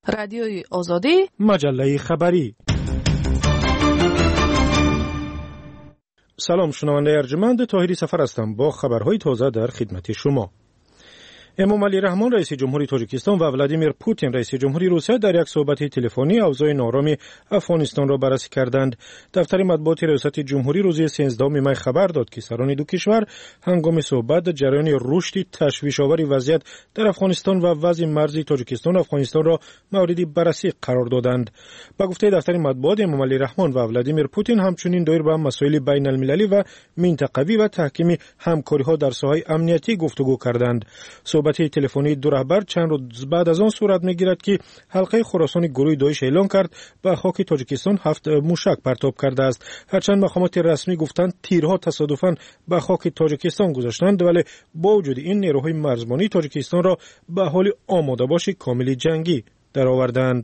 رادیوی آزادی، مجله خبری. سلام، شنونده ارجمند، طاهری سفر هستم با خبرهای تازه در خدمت شما. امامعلی رحمان رئیس جمهوری تاجیکستان و ولادیمیر پوتین رئیس جمهوری روسیه در یک صحبت تلفنی اوضاع ناآرام افغانستان را بررسی کردند. دفتر مطبوعات ریاست جمهوری روز 13 می خبر داد که سران دو کشور هنگام صحبت جریان رشد تشویش‌آور وضعیت در افغانستان و وضع مرزی تاجیکستان و افغانستان را مورد بررسی قرار دادند. با گفته دفتر مطبوعات، امامعلی رحمان و ولادیمیر پوتین همچنین دایر به مسائل بین المللی و منطقوی و تحکیم همکاری‌ها در ساحه امنیتی گفتگو کردند. صحبت تلفنی دو رهبر چند روز بعد از آن صورت می‌گیرد که حلقه خراسان گروه داعش اعلان کرد به خاک تاجیکستان 7 موشک پرتاب کرده است. هرچند مقامات رسمی گفتند تیرها تصادفاً به خاک تاجیکستان گذاشتند، ولی با وجود این نیروهای مرزبانی تاجیکستان را به حال آماده باشی کامل جنگی درآوردند.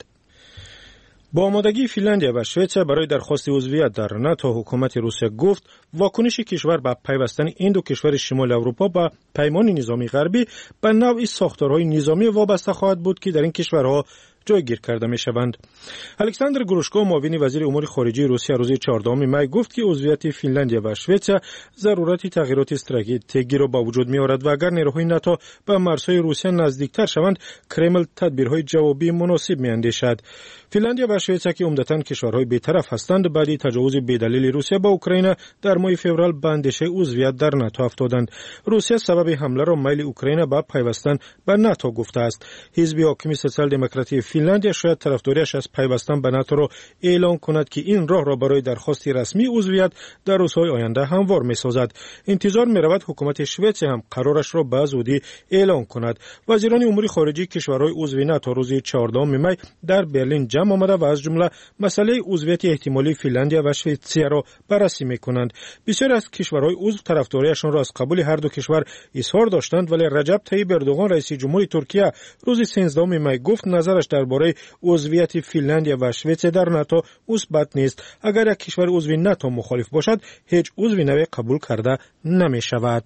با آمادگی فنلاندیا و سوئد برای درخواست عضویت در ناتو، حکومت روسیه گفت واکنش کشور به پیوستن این دو کشور شمال اروپا به پیمان نظامی غربی به نوعی ساختارهای نظامی وابسته خواهد بود که در این کشورها جایگیر کرده می شوند. الکساندر گروشکو، معاون وزیر امور خارجه روسیه، روز 14 می گفت که عضویت فنلاندیا و سوئد ضرورت تغییرات استراتژیکی را با وجود می آورد و اگر نیروهای ناتو به مرزهای روسیه نزدیکتر شوند، کرمل تدبیرهای جوابی مناسب می اندیشد. فنلاندیا و سوئد که عمدتاً کشورهای بی‌طرف هستند، بعد تجاوز بی‌دلیل روسیه به اوکراین در ماه فوریه به اندیشه عضویت در ناتو افتادند. روسیه سبب حمله را میل اوکراین به پیوستن به ناتو گفته است. حزب حاکم سوسیال دموکراتی فنلاندیا شاید طرفداریش از پیوستن به ناتو را اعلان کند که این راه را برای درخواست رسمی عضویت در روزهای آینده هموار می‌سازد. انتظار می‌رود حکومت سوئد هم قرارش را به زودی اعلان کند. وزیران امور خارجه کشورهای عضو ناتو روز 14 می در برلین جمع آمده و از جمله مسئله عضویت احتمالی فنلاندیا و سوئد را بررسی می‌کنند. بسیاری از کشورهای عضو طرفداریشان را از قبول هر دو کشور اظهار داشتند، ولی رجب طیب اردوغان رئیس جمهوری ترکیه روز 13 می گفت نظرش درباره عضویت فنلاندیا و سوئد در ناتو مثبت نیست. اگر یک کشور عضو ناتو مخالف باشد، هیچ عضو نوی قبول کرده نمی‌شود.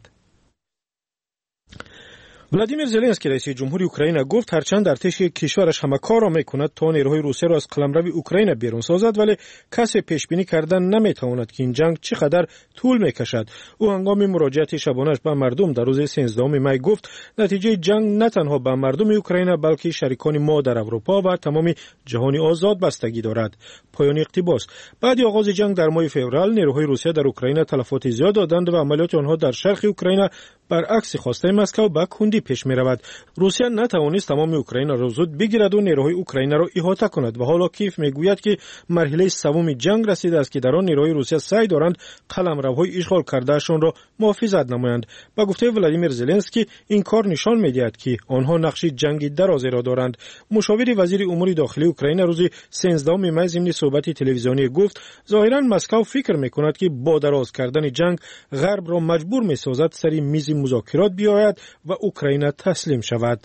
ولادیمیر زلنسکی رئیس جمهوری اوکراین گفت هرچند ارتش کشورش همه کار را میکند تا نیروهای روسیه را از قلمرو اوکراین بیرون سازد، ولی کسی پیش بینی کردن نمیتواند که این جنگ چقدر طول میکشد. او هنگام مراجعت شبانه‌اش به مردم در روز 13 می گفت نتیجه جنگ نه تنها به مردم اوکراین بلکه شریکان ما در اروپا و تمام جهان آزاد بستگی دارد. پایان اقتباس. بعد آغاز جنگ در ماه فوریه، نیروهای روسیه در اوکراین تلفات زیاد دادند و عملیات آنها در شرق اوکراین برعکس خواسته مسکو به کندی پیش می رود. روسیه نتوانست تمام اوکراین را زود بگیرد و نیروهای اوکراین را احاطه کند و حالا کیف میگوید که مرحله سوم جنگ رسیده است که در آن نیروهای روسیه سعی دارند قلمروهای اشغال کردهشان را محافظت نمایند. با گفته ولادیمیر زلنسکی این کار نشان میدهد که آنها نقش جنگی درازی را دارند. مشاور وزیر امور داخلی اوکراین روز 13 می ضمن صحبت تلویزیونی گفت ظاهرا مسکو فکر میکند که با دراز کردن جنگ غرب را مجبور میسازد سری میز مذاکرات بیاید و اوکراین تسلیم شود.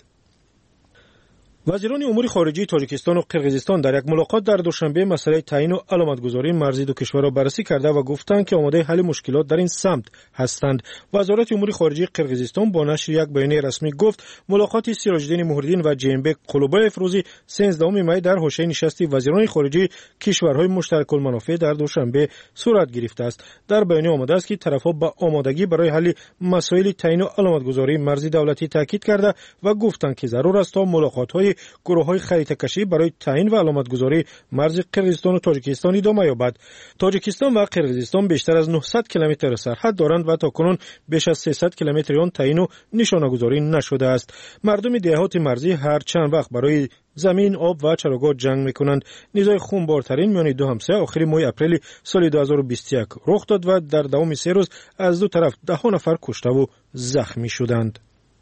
وزیران امور خارجه تاجیکستان و قرقیزستان در یک ملاقات در دوشنبه مسئله تعیین و علامتگذاری مرزی دو کشور را بررسی کرده و گفتند که آماده حل مشکلات در این سمت هستند. وزارت امور خارجه قرقیزستان با نشر یک بیانیه رسمی گفت ملاقات سیراج‌الدین موحدین و جیمبک قلوبایف روز 13 می در حاشیه نشست وزیران خارجه کشورهای مشترک المنافع در دوشنبه صورت گرفته است. در بیانیه آمده است که طرف‌ها با آمادگی برای حل مسائل تعیین و علامتگذاری مرزی دولتی تاکید کرده و گفتند که ضرور است تا ملاقات‌های گروه‌های خریطه کشی برای تعیین و علامتگذاری مرز قرقیزستان و تاجیکستان ادامه یابد. تاجیکستان و قرقیزستان بیشتر از 900 کیلومتر سرحد دارند و تاکنون بیش از 300 کیلومتر آن تعیین و نشانه‌گذاری نشده است. مردم دهات مرزی هر چند وقت برای زمین، آب و چراگاه جنگ می‌کنند. نزاع خونبارترین میان دو همسایه آخر ماه اپریل سال 2021 رخ داد و در دوام 3 روز از دو طرف 10 نفر کشته و زخمی شدند.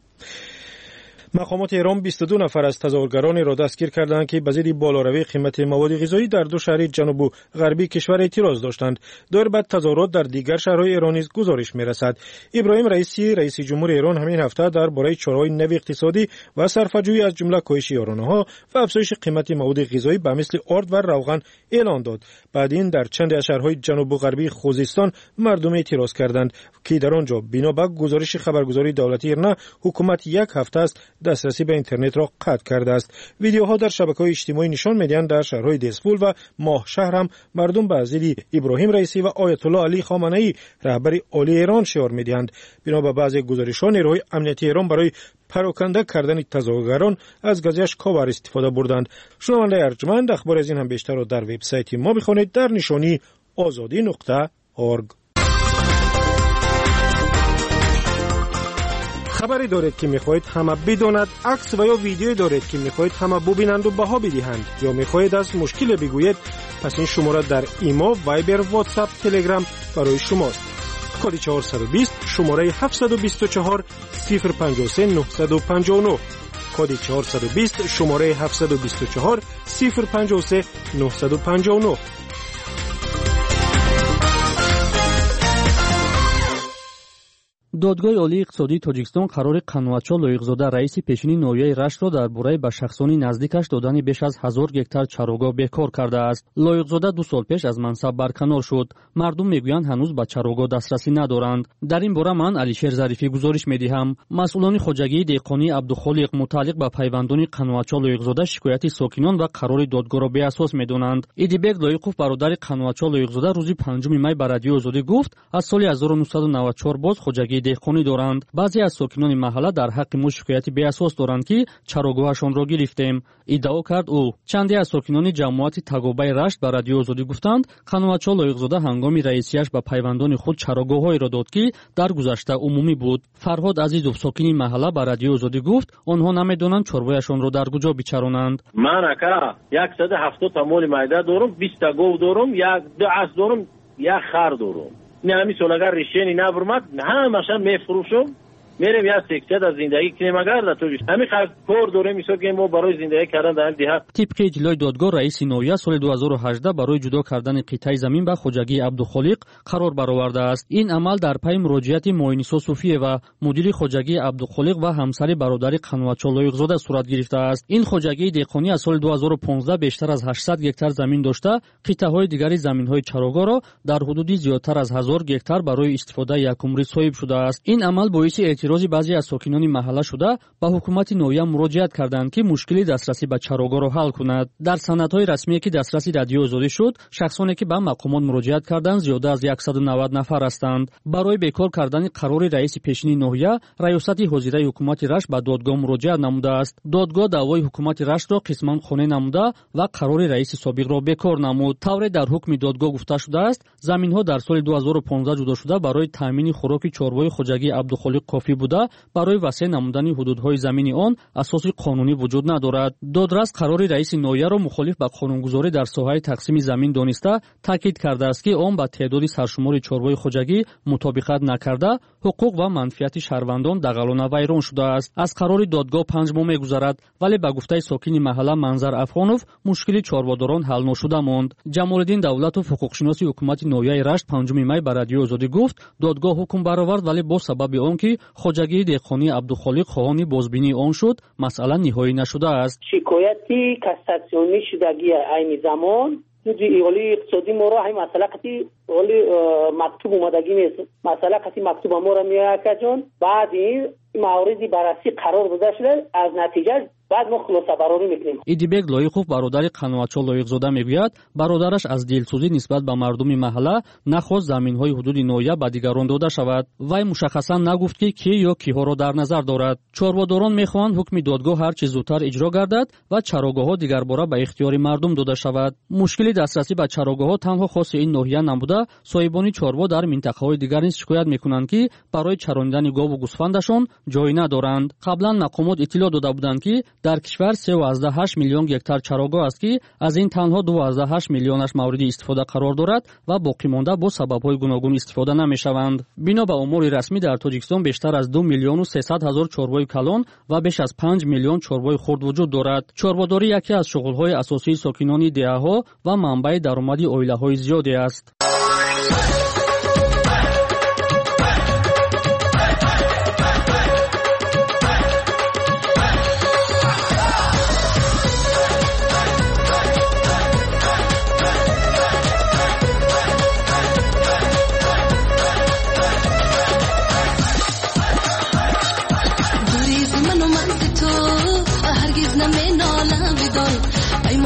مقامات ایران 22 نفر از تظاهرگرانی را دستگیر کردند که به ضد بالاروی قیمت مواد غذایی در دو شهر جنوب و غربی کشور اعتراض داشتند. دور بعد تظاهرات در دیگر شهرهای ایران نیز گزارش می‌رسد. ابراهیم رئیسی رئیس جمهور ایران همین هفته درباره چاره‌های نو اقتصادی و صرفه‌جویی از جمله کاهش یارانه‌ها و افزایش قیمت مواد غذایی به مثل آرد و روغن اعلان داد. بعد این در چند از شهرهای جنوب و غربی خوزستان مردم اعتراض کردند که در آنجا بنا به گزارش خبرگزاری دولتی ایرنا حکومت یک هفته است دسترسی به اینترنت را قطع کرده است. ویدیوها در شبکه‌های اجتماعی نشان می‌دهند در شهرهای دسفول و ماهشهر هم مردم به ضد ابراهیم رئیسی و آیت الله علی خامنه‌ای رهبر عالی ایران شعار می‌دهند. بنا به بعضی گزارش‌ها نیروهای امنیتی ایران برای پراکنده کردن تظاهرگران از گازیش کاور استفاده بردند. شنونده ارجمند، اخبار از این هم بیشتر را در وبسایت ما بخوانید در نشانی azadi.org. خبری دارید که میخواهید همه بداند، عکس و یا ویدیویی دارید که میخواهید همه ببینند و بها بدهند، یا میخواهید از مشکل بگویید، پس این شماره در ایما، وایبر، واتساپ، تلگرام برای شماست. کد 420 شماره 724 053 959. کد 420 شماره 724 053 959. دادگاه عالی اقتصادی تاجیکستان قرار قануватчо лоиқзода раиси пешини ноҳияи раштро дар бораи ба шахсони наздикаш додани беш аз 1000 гектар чарогоҳ бекор кардааст. лоиқзода 2 сол пеш аз мансаб барканор шуд. мардум мегӯянд ҳанӯз ба чарогоҳ дастрасӣ надоранд. дар ин бора ман алишер зарифӣ гузориш медиҳам. масъулони хоҷагии деҳқонии абдухолиқ мутааллиқ ба пайвандони қануватчо лоиқзода шикояти сокинон ва қарори додгоҳро беасос медонанд. идибек лоиқов бародари қануватчо лоиқзода рӯзи 5 май ба радиои озодӣ гуфт, аз соли 1994 боз хоҷагии деҳқонӣ доранд. баъзе аз сокинони маҳалла дар ҳаққи мо шикояти беасос доранд ки чарогоҳашонро гирифтем, иддао кард ӯ. чанде аз сокинони ҷамоати Тагобаи Рашт ба радиои озодӣ гуфтанд, қануватчо лоиқзода ҳангоми раисияш ба пайвандони худ чарогоҳҳоеро дод ки дар гузашта умумӣ буд. фарҳод азизов сокини маҳалла ба радиои озодӣ гуфт, онҳо намедонанд чорвояшонро дар куҷо бичаронанд. ман ака 170 тамоли майда дорум, 20 гов дорум, 2 ас дорум, 1 хар дорум. نمی سال اگر ریشه‌ای نبرمد همه‌شان میفروشم میرم یا سکته از زندگی کنیم اگر در توش همین کار داره میشه که ما برای زندگی کردن در دیهات. طبق اجلای دادگاه رئیس نویا سال 2018 برای جدا کردن قطعه زمین به خوجگی عبدالخالق قرار برآورده است. این عمل در پی مراجعت معین‌نسا صوفیه و مدیر خوجگی عبدالخالق و همسر برادر قنواتچو لایق‌زاده صورت گرفته است. این خوجگی دهقانی از سال 2015 بیشتر از 800 گکتار زمین داشته، قطعه‌های دیگری زمین‌های چراگاه را در حدود زیادتر از 1000 گکتار برای استفاده یکمری صاحب شده است. این عمل باعث اعتراضی بعضی از ساکنان محله شده به حکومت نویا مراجعت کردند که مشکل دسترسی به چراگاه را حل کند. در سندهای رسمی که دسترسی رادیو آزادی شد، شخصانی که به مقامات مراجعت کردند زیاده از 190 نفر هستند. برای بیکار کردن قرار رئیس پیشین نویا، ریاست حاضره حکومت رشت به دادگاه مراجعت نموده است. دادگاه دعوای حکومت رشت را قسماً خانه نموده و قرار رئیس سابق را بیکار نمود. طور در حکم دادگاه گفته شده است، زمین‌ها در سال 2015 جدا شده برای تامین خوراک چارواهای خوجگی عبدالخالق کافی بوده. برای وسیع نمودن حدودهای زمینی آن اساس قانونی وجود ندارد. دادرس قرار رئیس نویا را مخالف به قانونگذاری در ساحه تقسیم زمین دانسته تاکید کرده است که آن با تعداد سرشمار چارواهای خوجگی مطابقت نکرده، حقوق و منفعت شهروندان دغلانه ویران شده است. از قرار دادگاه 5 ماه می‌گذرد، ولی به گفته ساکن محله منظر افغانوف مشکل چاره‌داران حل نشده ماند. جمال‌الدین دولتوف حقوقشناس حکومت نویای رشت 5 مای به رادیو آزادی گفت دادگاه حکم برآورد، ولی با سبب آنکه خوجگی دهقانی عبدالخالق خواهان بازبینی آن شد، مسئله نهایی نشده است. شکایتی کاساسیونی شدگی عین زمان جدی عالی اقتصادی ما را همین مسئله قتی عالی مکتوب اومدگی نیست. مسئله قتی مکتوب ما را میاد جان بعد این موردی بررسی قرار داده شده، از نتیجه بعد ما خلاصه برآوری میکنیم. ایدیبک لایقوف برادر قنواتچو لایق‌زاده میگوید برادرش از دلسوزی نسبت به مردم محله نخواست زمین‌های حدود نویا به دیگران داده شود. وی مشخصا نگفت که کی یا کیها را در نظر دارد. چاره‌داران میخواهند حکم دادگاه هر چه زودتر اجرا گردد و چراگاه‌ها دیگر باره به اختیار مردم داده شود. مشکل دسترسی به چراگاه‌ها تنها خاص این ناحیه نبوده، صاحبان چاروا در منطقه‌های دیگر نیز شکایت میکنند که برای چرانیدن گاو و گوسفندشان جای ندارند. قبلا مقامات اطلاع داده بودند که در کشور 3.8 میلیون گکتار چراگاه است که از این تنها 2.8 میلیونش مورد استفاده قرار دارد و باقی مانده با سبب‌های گوناگون استفاده نمی‌شوند. بنا به آمار رسمی در تاجیکستان بیشتر از 2 میلیون و 300 هزار چاروای کلان و بیش از 5 میلیون چاروای خرد وجود دارد. چاره‌داری یکی از شغل‌های اساسی ساکنان دهه‌ها و منبع درآمدی عائله‌های زیادی است.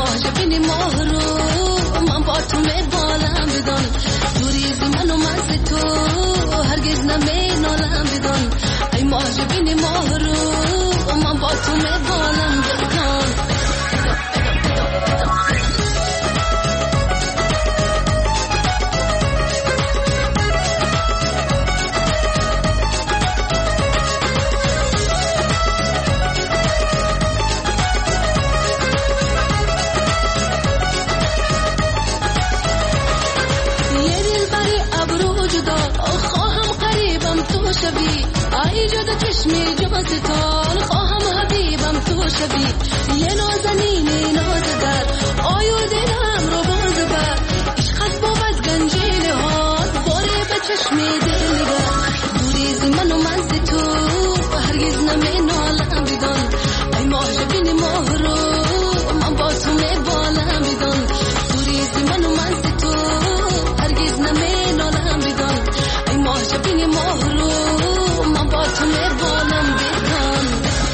ماه ببینی ماه رو من با تو میبالم بدان دوریزی من و من ز تو هرگز نمینالم بدان ای ماه ببینی ماه رو من با تو میبالم بدان ای جدا چشمی جازتان خواهم حبیبم تو شبی یه نازنین نازگر آیو دلم رو باز بر عشقت بود گنجینه ها باره به چشمی دلگر دوریزی من و من ز تو هرگز نمینالم بدان ای ماه ببینی ماه رو من با تو میبالم بدان دوریزی من و من ز تو هرگز نمینالم بدان ای ماه ببینی ماه رو من با تو میبالم بدان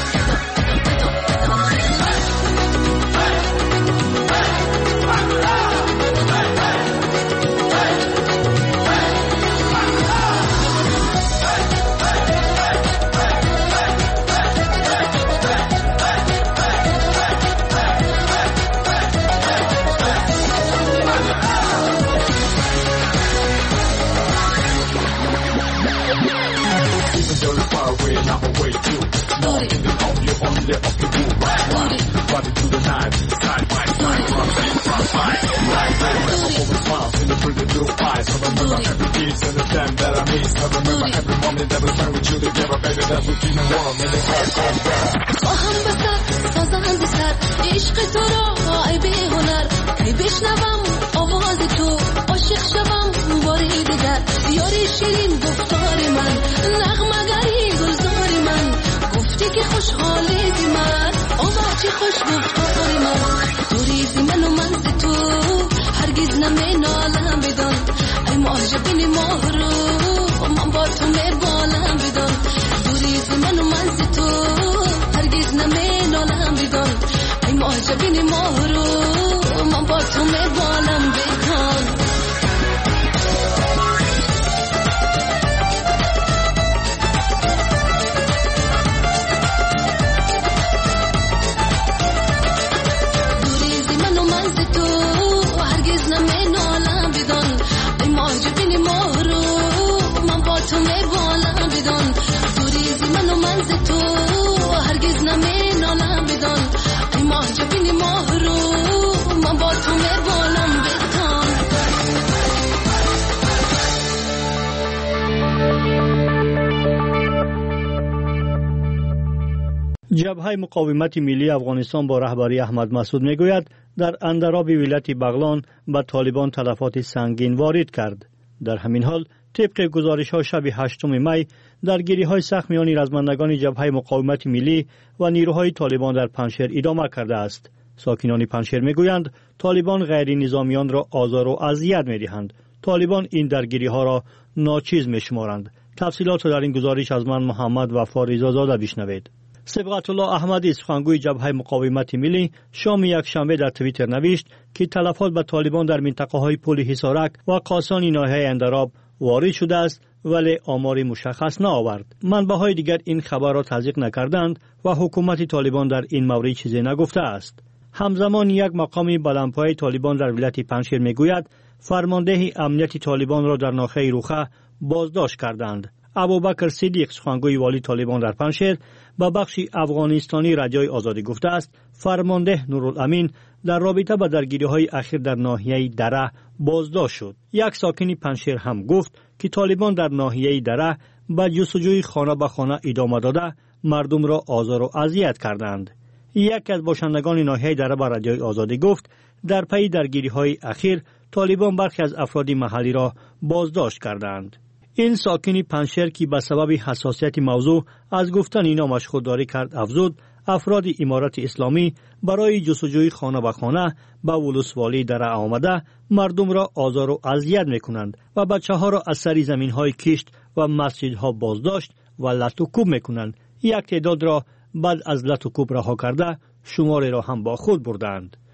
خواهم بسر سازم بسر عشق تو را ای بی هنر کی بشنوم آواز تو عاشق شوم باری دیگر یاری شیرین گفتار من نغمه‌گری گلزار من گفتی که خوشحالی دی من آواه چه خوش گفتار من دوریزی من و من ز تو هرگز نمینالم بدان ای ماه ببینی ماه رو من با تو میبالم بدان دوریزی من و من ز تو هرگز نمینالم بدان ای ماه ببینی ماه رو من با تو میبالم بدان تو میبالم بدان دوریزی من و من ز تو هرگز نمینالم بدان ای ماه ببینی ماه رو من با تو میبالم بدان جبهه مقاومت ملی افغانستان با رهبری احمد مسعود میگوید در اندراب ولایت بغلان به طالبان تلفات سنگین وارد کرد. در همین حال طبق گزارش‌ها شب 8 می درگیری‌های سخت میان رزمندگان جبهه مقاومت ملی و نیروهای طالبان در پنجشیر ادامه کرده است. ساکنان پنجشیر میگویند طالبان غیر نظامیان را آزار و اذیت می‌دهند. طالبان این درگیری‌ها را ناچیز می‌شمارند. تفصیلات در این گزارش از من محمد وفا رضازاده بشنوید. صبغت الله احمدی سخنگوی جبهه مقاومت ملی شام یکشنبه در توییتر نوشت که تلفات به طالبان در منطقه‌های پل حصارک و قاسانی ناحیه اندراب وارد شده است ولی آماری مشخص نآورد. منبع‌های دیگر این خبر را تصدیق نکردند و حکومت طالبان در این مورد چیزی نگفته است. همزمان یک مقام بلندپایه طالبان در ولایت پنجشیر میگوید فرمانده امنیتی طالبان را در ناحیه روخه بازداشت کردند. ابوبکر صدیق سخنگوی والی طالبان در پنجشیر به بخش افغانستانی رادیوی آزادی گفته است فرمانده نورالامین در رابطه با درگیری‌های اخیر در ناحیه دره بازداشت شد. یک ساکن پنجشیر هم گفت که طالبان در ناحیه دره به جستجوی خانه به خانه ادامه داده مردم را آزار و اذیت کردند. یکی از باشندگان ناحیه دره به رادیوی آزادی گفت در پی درگیری‌های اخیر طالبان برخی از افراد محلی را بازداشت کردند. این ساکن پنجشیر که به سبب حساسیت موضوع از گفتن نامش خودداری کرد افزود افراد امارت اسلامی برای جستجوی خانه به خانه به ولسوالی دره آمده مردم را آزار و اذیت میکنند و بچه‌ها را از سر زمین‌های کشت و مسجدها بازداشت و لط و کوب میکنند. یک تعداد را بعد از لط و کوب رها کرده شماری را هم با خود بردند.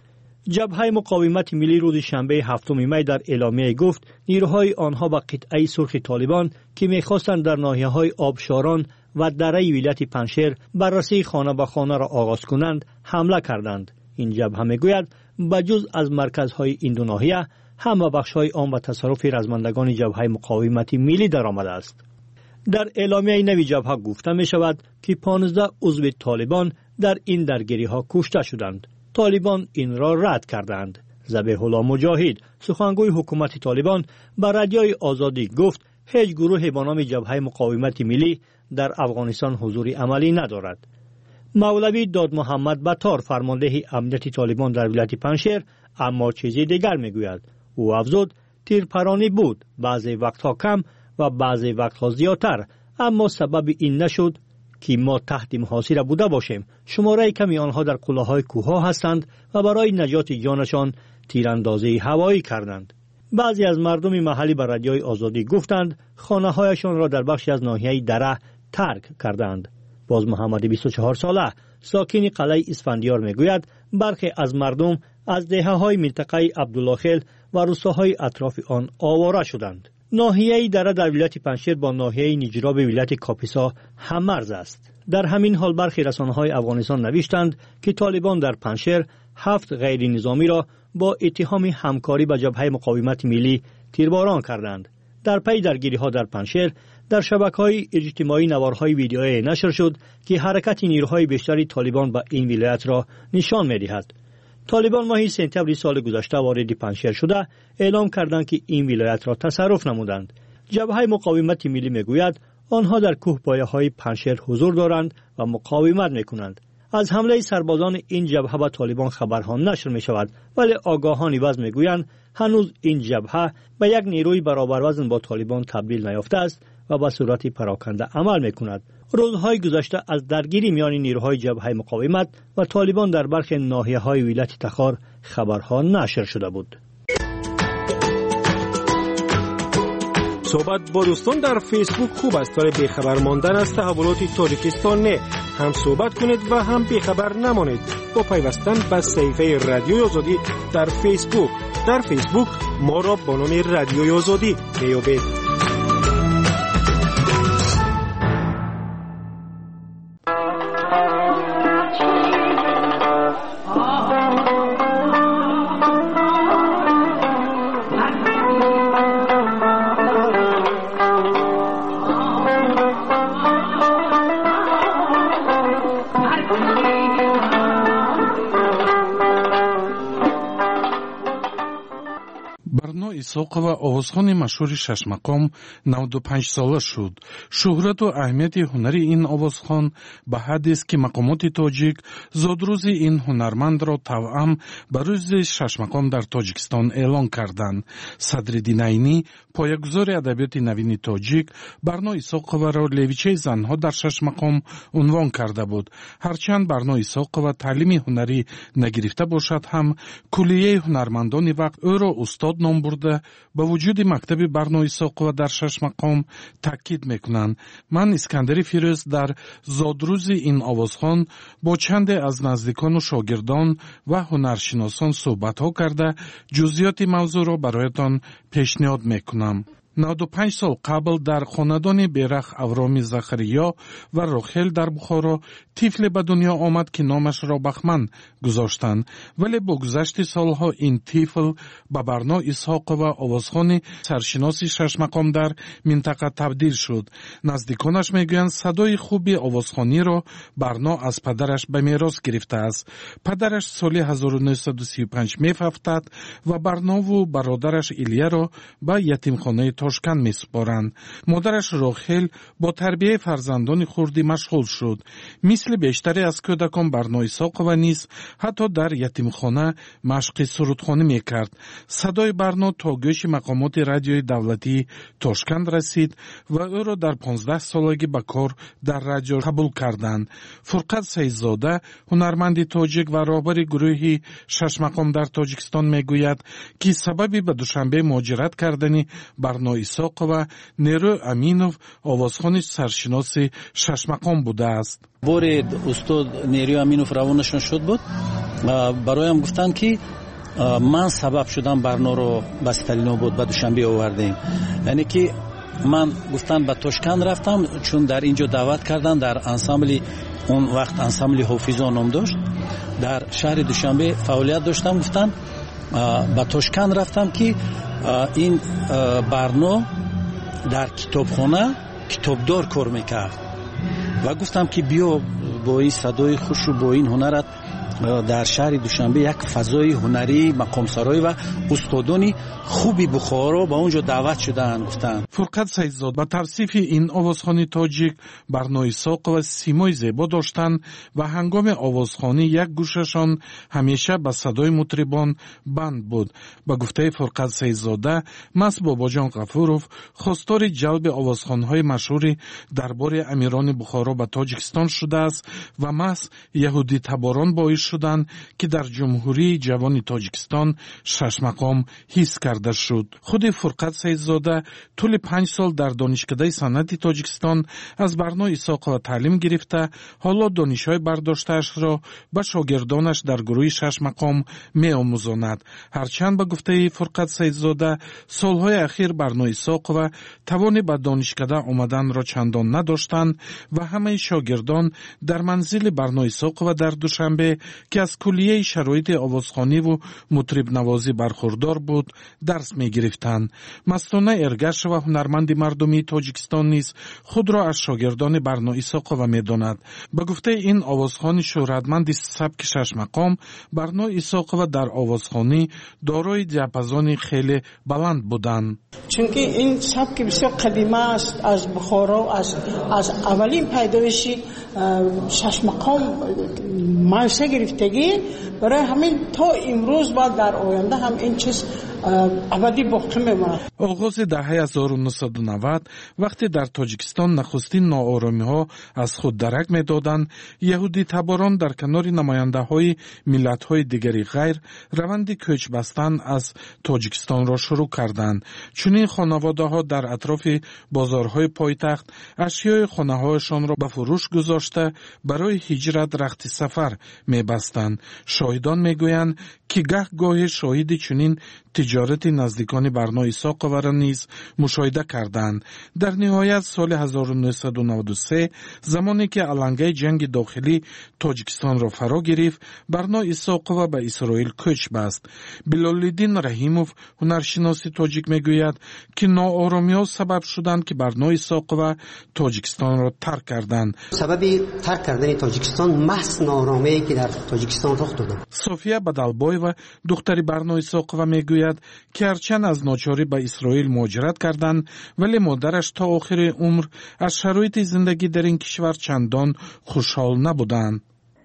جبهه مقاومت ملی روز شنبه 7 می در اعلامیه گفت نیروهای آنها به قطعه سرخ طالبان که می‌خواستند در ناحیه‌های آبشاران و دره ولایت پنجشیر بررسی خانه به خانه را آغاز کنند حمله کردند. این جبهه میگوید بجز از مرکزهای این دو ناحیه همه بخش‌های عام و تصرف رزمندگان جبهه مقاومت ملی درآمده است. در اعلامیه نوی جبهه گفته می شود که 15 عضو طالبان در این درگیری‌ها کشته شدند. طالبان این را رد کردند. ذبیح الله مجاهد سخنگوی حکومت طالبان به رادیوی آزادی گفت هیچ گروهی به نام جبهه مقاومت ملی در افغانستان حضور عملی ندارد. مولوی داد محمد بطار فرمانده امنیت طالبان در ولایت پنجشیر اما چیزی دیگر میگوید. او افزود تیرپرانی بود، بعضی وقتها کم و بعضی وقتها زیادتر، اما سبب این نشد که ما تحت محاصره بوده باشیم. شماره کمی آنها در قله‌های کوه‌ها هستند و برای نجات جانشان تیراندازی هوایی کردند. بعضی از مردم محلی به رادیوی آزادی گفتند خانه‌هایشان را در بخشی از ناحیه دره ترک کردند. باز محمد 24 ساله ساکن قلعه اسفندیار میگوید برخی از مردم از دهه‌های منطقه عبدالله خیل و روستاهای اطراف آن آواره شدند. ناحیه دره در ولایت پنجشیر با ناحیه نیجراب ولایت کاپیسا هم‌مرز است. در همین حال برخی رسانه‌های افغانستان نوشتند که طالبان در پنجشیر 7 غیر نظامی را با اتهام همکاری با جبهه مقاومت ملی تیرباران کردند. در پی درگیری‌ها در پنجشیر در شبکه‌های اجتماعی نوارهای ویدیویی نشر شد که حرکت نیروهای بیشتری طالبان به این ولایت را نشان می‌دهد. طالبان ماه سپتامبر سال گذشته وارد پنجشیر شده اعلام کردند که این ولایت را تصرف نمودند. جبهه مقاومت ملی میگوید آنها در کوهپایه‌های پنجشیر حضور دارند و مقاومت میکنند. از حمله سربازان این جبهه به طالبان خبرها نشر می شود، ولی آگاهان عوض میگویند هنوز این جبهه به یک نیروی برابر وزن با طالبان تبدیل نیافته است و به صورت پراکنده عمل میکند. روزهای گذشته از درگیری میان نیروهای جبهه مقاومت و طالبان در برخی ناحیه‌های ولایت تخار خبرها نشر شده بود. صحبت با دوستان در فیسبوک خوب است، برای بیخبر ماندن از تحولات تاجیکستان نه. هم صحبت کنید و هم بیخبر نمانید با پیوستن به صفحه رادیوی آزادی در فیسبوک. در فیسبوک ما را با نام رادیوی آزادی میابید. исоқова овозхони машҳури шашмақом 95 сола шуд. шӯҳрату аҳамияти ҳунари ин овозхон ба ҳаддест ки мақомоти тоҷик зодрӯзи ин ҳунармандро тавъам ба рӯзи шашмақом дар тоҷикистон эълон карданд. садри динайнӣ поягузори адабиёти навини тоҷик барно исоқоваро левичаи занҳо дар шашмақом унвон карда буд. ҳарчанд барно исоқова таълими ҳунарӣ нагирифта бошад ҳам куллияи ҳунармандони вақт ӯро устод ном бурда ба вуҷуди мактаби барно исоқова дар шашмақом таъкид мекунанд. ман искандари фирӯз дар зодрӯзи ин овозхон бо чанде аз наздикону шогирдон ва ҳунаршиносон суҳбатҳо карда ҷузъиёти мавзӯъро бароятон пешниҳод мекунам. 95 сол қабл дар хонадони берах авроми захариё ва рохел дар бухоро тифле ба дунё омад ки номашро бахман гузоштанд, вале бо гузашти солҳо ин тифл ба барно исҳоқова овозхони саршиноси шашмақом дар минтақа табдил шуд. наздиконаш мегӯянд садои хуби овозхониро барно аз падараш ба мерос гирифтааст. падараш соли 1935 мефафтад ва барнову бародараш илияро ба ятимхонаи тошканд месупоранд. модараш рохел бо тарбияи фарзандони хурдӣ машғул шуд. мисли бештаре аз кӯдакон барно исоқова низ ҳатто дар ятимхона машқи сурудхонӣ мекард. садои барно то гӯши мақомоти радиои давлатии тошканд расид ва ӯро дар 15 солагӣ ба кор дар радио қабул карданд. фурқат саидзода ҳунарманди тоҷик ва роҳбари гурӯҳи шашмақом дар тоҷикистон мегӯяд ки сабаби ба душанбе муҳоҷират кардани барно исоқова нерӯ аминов овозхони саршиноси шашмақом будааст. бори устод нерӯ аминов равонашон шуд буд. бароям гуфтанд ки من سبب شدم برنامه رو به ستالینوباد به دوشنبه آوردیم. یعنی که من گفتن به توشکند رفتم چون در اینجا دعوت کردن در انسامبلی، اون وقت انسامبلی حافظان نام داشت، در شهر دوشنبه فعالیت داشتم. گفتن به توشکند رفتم که این برنامه در کتابخانه کتابدار کار میکرد و گفتم که بیا با این صدای خوش و با این هنرت در شهر دوشنبه یک فضای هنری مقام سرای و استادانی خوبی بخارا با اونجا دعوت شدن. گفتن فرقت سیدزاد با توصیف این آوازخوانی تاجیک برنامه ساق و سیمای زیبا داشتند و هنگام آوازخوانی یک گوششان همیشه به صدای مطربان بند بود. با گفته فرقت سیدزاده، مس باباجان غفورов خواستار جلب آوازخوان‌های مشهور دربار امیران بخارا به تاجیکستان شده است و مس یهودی تباران باعث شدند که در جمهوری جوان تاجیکستان شش مقام حیث کرده شد. خود فرقت سیدزاده طول 5 سال در دانشکده صنعتی تاجیکستان از برنامه اسحاق تعلیم گرفته، حالا دانش‌های برداشته‌اش را به شاگردانش در گروه شش مقام می‌آموزاند. هرچند به گفته فرقت سیدزاده سالهای اخیر برنامه اسحاق و توان به دانشکده آمدن را چندان نداشتند و همه شاگردان در منزل برنامه اسحاق و در دوشنبه که از کلیه شرایط آوازخوانی و مطرب نوازی برخوردار بود درس می گرفتند. مستانه ارگش و هنرمند مردمی تاجیکستان نیز خود را از شاگردان برنامه اسحاق می داند. به گفته این آوازخوان شهرتمند سبک شش مقام، برنامه اسحاق در آوازخوانی دارای دیاپازون خیلی بلند بودند. چونکه این سبک بسیار قدیمی است، از بخارا و از اولین پیدایش شش مقام مایسه گرفتگی برای همین تا امروز و در آینده هم این چیز ابدی باقی میماند. آغاز دهه 1990 وقتی در تاجیکستان نخستین ناآرامی‌ها از خود درک می‌دادند، یهودی تباران در کنار نماینده‌های ملت‌های دیگری غیر روند کوچ بستن از تاجیکستان را شروع کردند. چنین خانواده‌ها در اطراف بازارهای پایتخت اشیای خانه‌هایشان را به فروش گذاشته برای هجرت رخت سفر می‌بستند. شاهدان می‌گویند که گاه شاهد چنین تجارت نزدیکان برنامه اسحاق را نیز مشاهده کردند. در نهایت سال 1993 زمانی که علنگه جنگ داخلی تاجیکستان را فرا گرفت، برنامه اسحاق به اسرائیل کوچ بست. بلال‌الدین رحیموف هنرشناس تاجیک میگوید که ناآرامی‌ها سبب شدند که برنامه اسحاق تاجیکستان را ترک کردند. سبب ترک کردن تاجیکستان محض ناآرامی‌ای که در تاجیکستان رخ داد. صوفیا بدلبایو دختر برنامه اسحاق میگوید که هرچند از ناچاری به اسرائیل مهاجرت کردند ولی مادرش تا آخر عمر از شرایط زندگی در این کشور چندان خوشحال نبودند.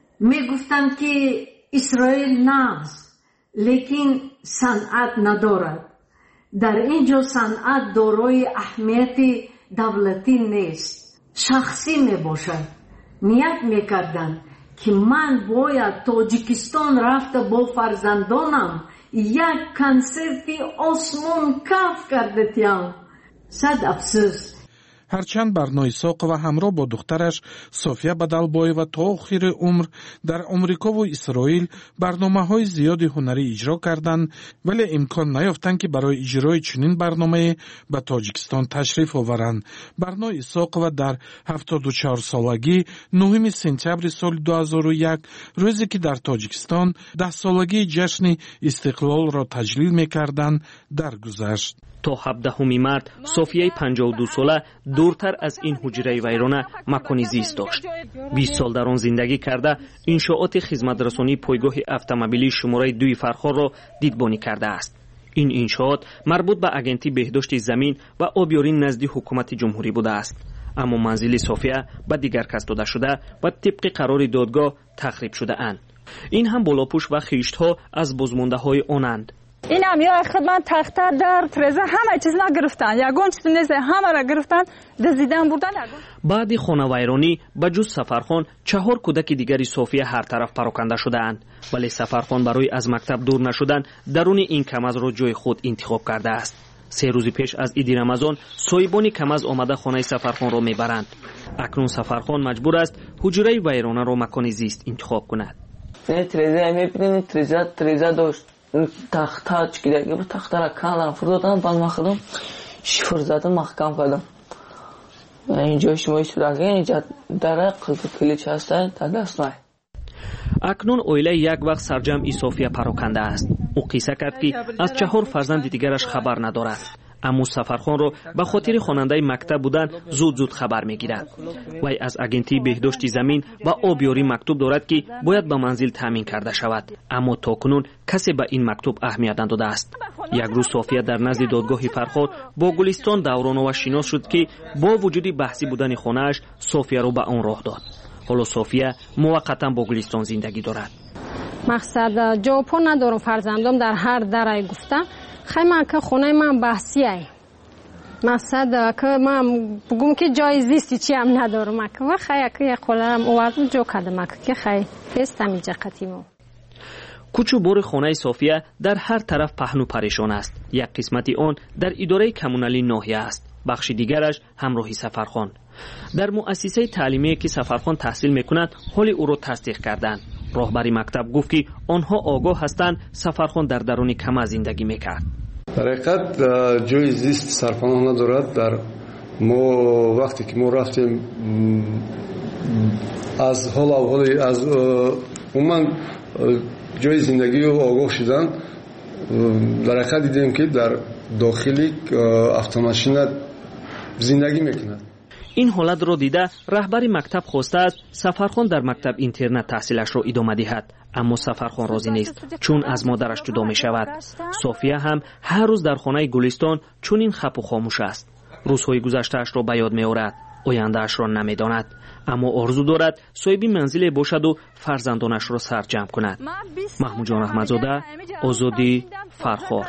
میگفتند که اسرائیل نه است، لیکن صنعت ندارد. در اینجا صنعت دارای اهمیت دولتی نیست، شخصی میباشد. نیت میکردند که من باید تاجیکستان رفته با فرزندانم یک کنسرتی آسمان کف کرده تیم. صد افسوس. هرچند برنامه اسحاق و همراه با دخترش صوفیا بدلبایو تا آخر عمر در آمریکا و اسرائیل برنامه‌های زیادی هنری اجرا کردند ولی امکان نیافتند که برای اجرای چنین برنامه به تاجیکستان تشریف آورند. برنامه اسحاق در 74 سالگی 9 سپتامبر سال 2001 روزی که در تاجیکستان 10 سالگی جشن استقلال را تجلیل می‌کردند درگذشت. تا 17 مرد صوفیه 52 ساله دورتر از این حجره ویرانه مکانی زیست داشت. 20 سال در آن زندگی کرده انشاءات خدمترسانی پایگاه اتومبیلی شماره 2 فرخار را دیدبانی کرده است. این انشاءات مربوط به اجنسی بهداشت زمین و آبیاری نزد حکومت جمهوری بوده است. اما منزل صوفیه به دیگر کس داده شده و طبق قرار دادگاه تخریب شده اند. این هم بالاپوش و خیشت‌ها از بازمانده‌های آنند. این هم یا خدمت تخته در ترزه همه چیز نگرفتن، یگان چیز نیست، همه را گرفتن دزدیدن بردن. بعد خانه ویرانی به جز سفرخان 4 کودک دیگری صوفیه هر طرف پراکنده شده اند، ولی سفرخان برای از مکتب دور نشدن درون این کمز را جای خود انتخاب کرده است. 3 روز پیش از عید رمضان صاحبان کمز آمده خانه سفرخان را میبرند. اکنون سفرخان مجبور است حجره ویرانه را مکان زیست انتخاب کند. ترزه میبینید ترزه داشت تخته چیدگی بود تخته را کندم فردادم بعد من خودم شفر زدم محکم کردم اینجا شما چیدگی اینجا در قلب کلیچ هسته تا دست مای. اکنون اویله یک وقت سرجمعی صوفیا پراکنده است. او قصه کرد که از 4 فرزند دیگرش خبر ندارد. اما سفرخان رو به خاطر خواننده مکتب بودن زود خبر میگیرد. وی از اگنتی بهداشت زمین و آبیاری مکتوب دارد که باید به منزل تامین کرده شود. اما تاکنون کسی به این مکتوب اهمیت نداده است. یک روز صوفیا در نزد دادگاه فرخار با گلستان دوران و شناس شد که با وجود بحثی بودن خانه‌اش صوفیا رو به آن راه داد. حالا صوفیا موقتا با گلستان زندگی دارد. مقصد جواب ندارم فرزندم در هر درای گفتم خیلی که خونه من بحثیه مقصد که من بگم که جای زیستی چی هم ندارم و خیلی که یک خولرم اوردم جو کردم که خیلی هستم اینجا قطیمو. کوچو بور خانه صوفیا در هر طرف پهن و پریشان است. یک قسمتی آن در اداره کمونالی ناحیه است، بخش دیگرش همراهی سفرخان. در مؤسسه تعلیمی که سفرخان تحصیل میکند حال او را تصدیق کردند. راهبری مکتب گفت که آنها آگاه هستند سفرخان در درون کمه زندگی میکرد. در حقیقت جای زیست سرپناه ندارد. در ما وقتی که ما رفتیم از حال اولی از عموما جای زندگی رو آگاه شدن، در حقیقت دیدیم که در داخلی автомашина زندگی میکند. این حالت را دیده رهبر مکتب خواسته است سفرخان در مکتب اینترنت تحصیلش را ادامه دهد، اما سفرخان راضی نیست چون از مادرش جدا می شود. صوفیا هم هر روز در خانه گلستان چون این خپ و خاموش است. روزهای گذشته‌اش را به یاد می آورد، آینده‌اش را نمی‌داند، اما آرزو دارد صاحب منزل باشد و فرزندانش را سرجم کند. محمود جان احمدزاده، آزادی، فرخار.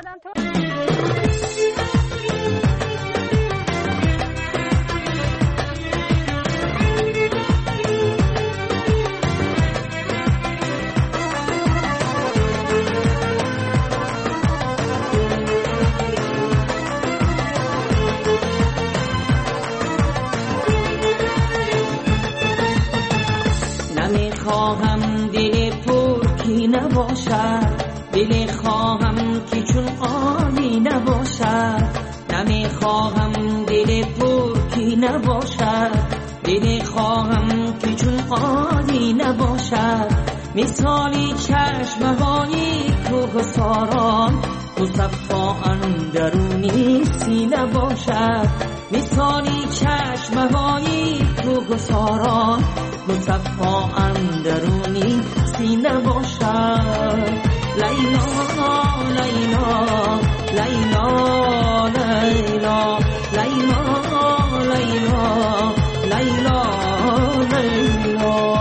خواهم دل پرکی نباشد، دل خواهم که چون آبی نباشد. نمی خواهم دل پرکی نباشد، دل خواهم که چون آبی نباشد. مثالی چشم‌های کوهساران مصفا اندرونی سینه باشد. مثالی چشم‌های کوهساران مصفا اندرونی سینه باشد. لیلا لیلا لیلا لیلا لیلا لیلا لیلا لیلا.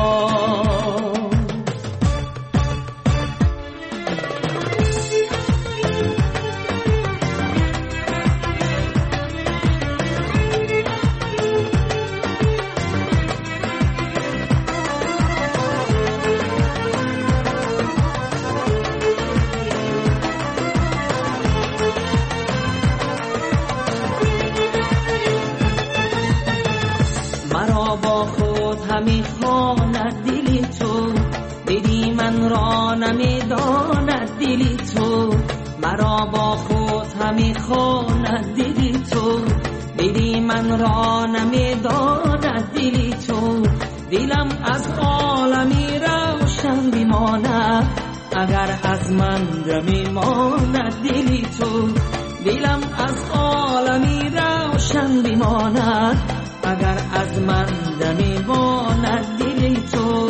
همی خواند دلی تو، دیدی من را نمیداند دلی تو. مرا با خود همی خواند دلی تو، دیدی من را نمیداند دلی تو. دلم از عالمی روشن بماند اگر از من نمیماند دلی تو. دلم از عالمی روشن بماند اگر از من نمیماند دلی تو.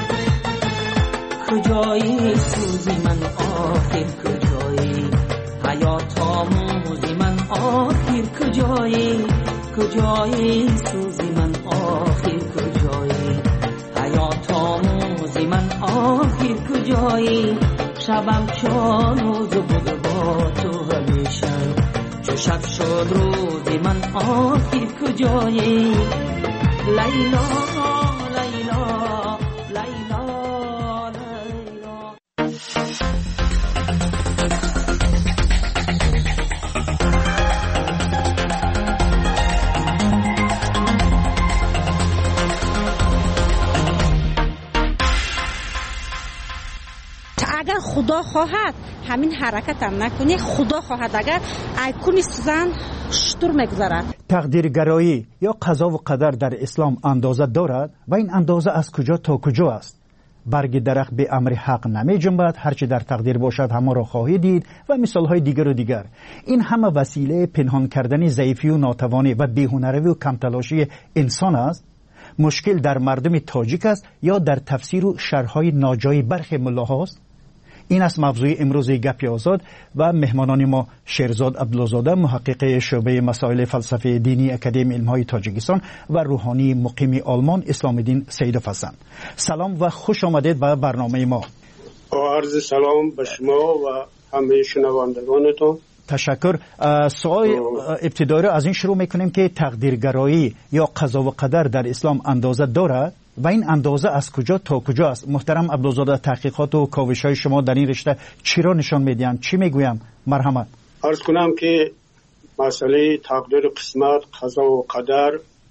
کجایی سوزی من آخر کجایی، حیات آموزی من آخر کجایی. کجایی سوزی من آخر کجایی، حیات آموزی من آخر کجایی. شبم چون روز بود با تو همیشه، چو شب شد روزی من آخر کجایی. لیلا لیلا لیلا لیلا. اگر خدا خواهد همین حرکت هم نکنی خدا خواهد اگر ایکون سوزن شطور میگذارد. تقدیرگرایی یا قضا و قدر در اسلام اندازه دارد و این اندازه از کجا تا کجا است؟ برگ درخت به امر حق نمی جنبد، هرچی در تقدیر باشد همه را خواهی دید و مثالهای دیگر و دیگر. این همه وسیله پنهان کردن ضعیفی و ناتوانی و بی‌هنری و کمتلاشی انسان است. مشکل در مردم تاجیک است یا در تفسیر و شرحهای ناجای برخی ملاهاست؟ این است موضوع امروز گپ آزاد و مهمانان ما شیرزاد عبدالزاده محقق شعبه مسائل فلسفه دینی اکادمی علم‌های تاجیکستان و روحانی مقیم آلمان اسلام الدین سیدوف هستند. سلام و خوش آمدید به برنامه ما. عرض سلام به شما و همه شنوندگانتون. تشکر. سوال ابتدایی را از این شروع میکنیم که تقدیرگرایی یا قضا و قدر در اسلام اندازه دارد و این اندازه از کجا تا کجا است؟ محترم عبدالزاده، تحقیقات و کاوش‌های شما در این رشته چی را نشان میدهند؟ چی میگویم؟ مرحمت. عرض کنم که مسئله تقدیر قسمت، قضا و قدر،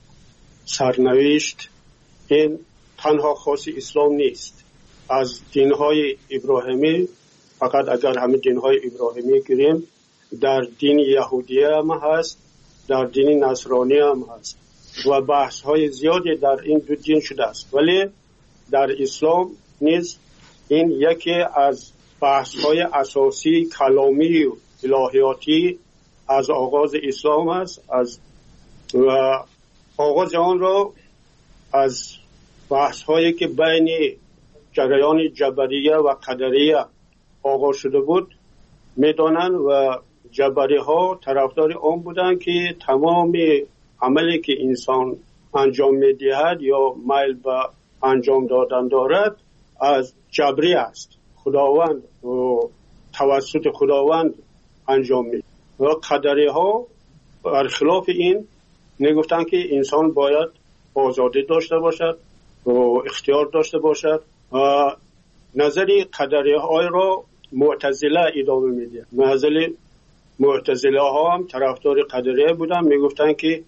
سرنوشت این تنها خاص اسلام نیست. از دین‌های ابراهیمی، فقط اگر همه دین‌های ابراهیمی گیریم، در دین یهودیه هم هست، در دین نصرانی هم هست و بحث‌های زیادی در این دو دین شده است، ولی در اسلام نیز این یکی از بحث‌های اساسی کلامی و الهیاتی از آغاز اسلام است. و آغاز آن را از بحث‌هایی که بین جریان جبریه و قدریه آغاز شده بود می‌دانند و جبری‌ها طرفدار آن بودند که تمام عملی که انسان انجام می‌دهد یا میل به انجام دادن دارد از جبری است، خداوند و توسط خداوند انجام می‌دهد. و قدری‌ها برخلاف این میگفتند که انسان باید آزادی داشته باشد و اختیار داشته باشد و نظری قدری‌ها را معتزله ادامه می‌دهد. نظر معتزله ها هم طرفدار قدریه بودن، میگفتن که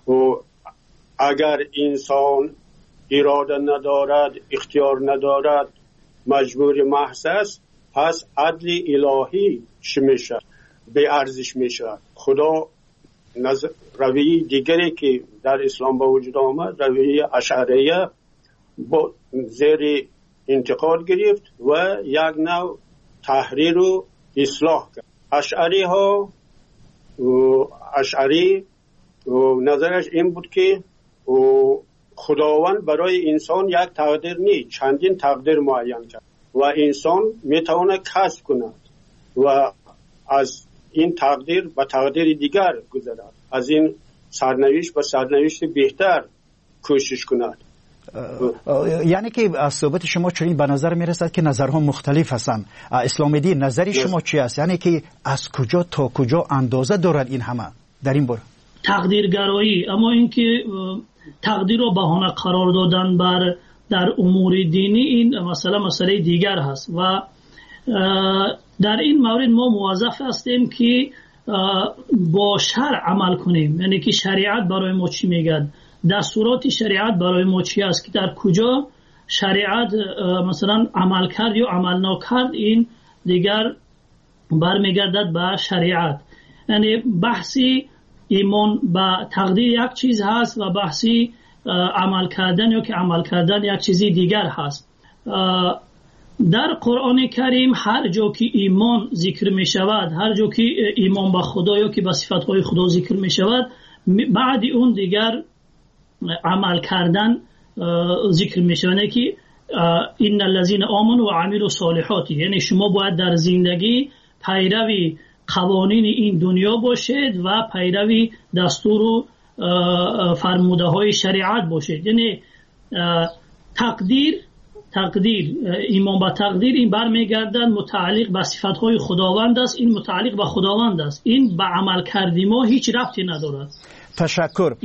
اگر انسان اراده ندارد، اختیار ندارد، مجبور محض است، پس عدل الهی چی میشه؟ به ارزش میشه. خدا رویه دیگری که در اسلام به وجود آمد، رویه اشعریه، با زیر انتقاد گرفت و یک نوع تحریر و اصلاح کرد. اشعری نظرش این بود که خداوند برای انسان یک تقدیر نیست، چندین تقدیر معین کرد و انسان میتونه کسب کند و از این تقدیر به تقدیر دیگر گذرد، از این سرنوشت به سرنوشت بهتر کوشش کند. یعنی که از صحبت شما چنین به نظر میرسد که نظرها مختلف هستند. اسلام دین نظری شما چی است؟ یعنی که از کجا تا کجا اندازه دارد این همه در این باره؟ تقدیرگرایی، اما اینکه تقدیر را بهانه قرار دادن بر در امور دینی، این مسئله دیگر هست و در این مورد ما موظف هستیم که با شرع عمل کنیم. یعنی که شریعت برای ما چی میگه، دستورات شریعت برای ما چی است، که در کجا شریعت مثلا عمل کرد یا عمل نکرد، این دیگر برمیگردد به شریعت. یعنی بحثی ایمان به تقدیر یک چیز هست و بحثی عمل کردن یا که عمل کردن یک چیزی دیگر هست. در قرآن کریم هر جا که ایمان ذکر می شود، هر جا که ایمان به خدا یا که به صفاتهای خدا ذکر می شود، بعد اون دیگر عمل کردن ذکر می شود که این الذین آمنوا و عملوا الصالحات، یعنی شما باید در زندگی پیروی قوانین این دنیا باشید و پیروی دستور و فرموده های شریعت باشید. یعنی تقدیر ایمان به تقدیر این برمیگردد متعلق به صفات های خداوند است، این متعلق به خداوند است، این به عمل کردی ما هیچ ربطی ندارد. تشکر.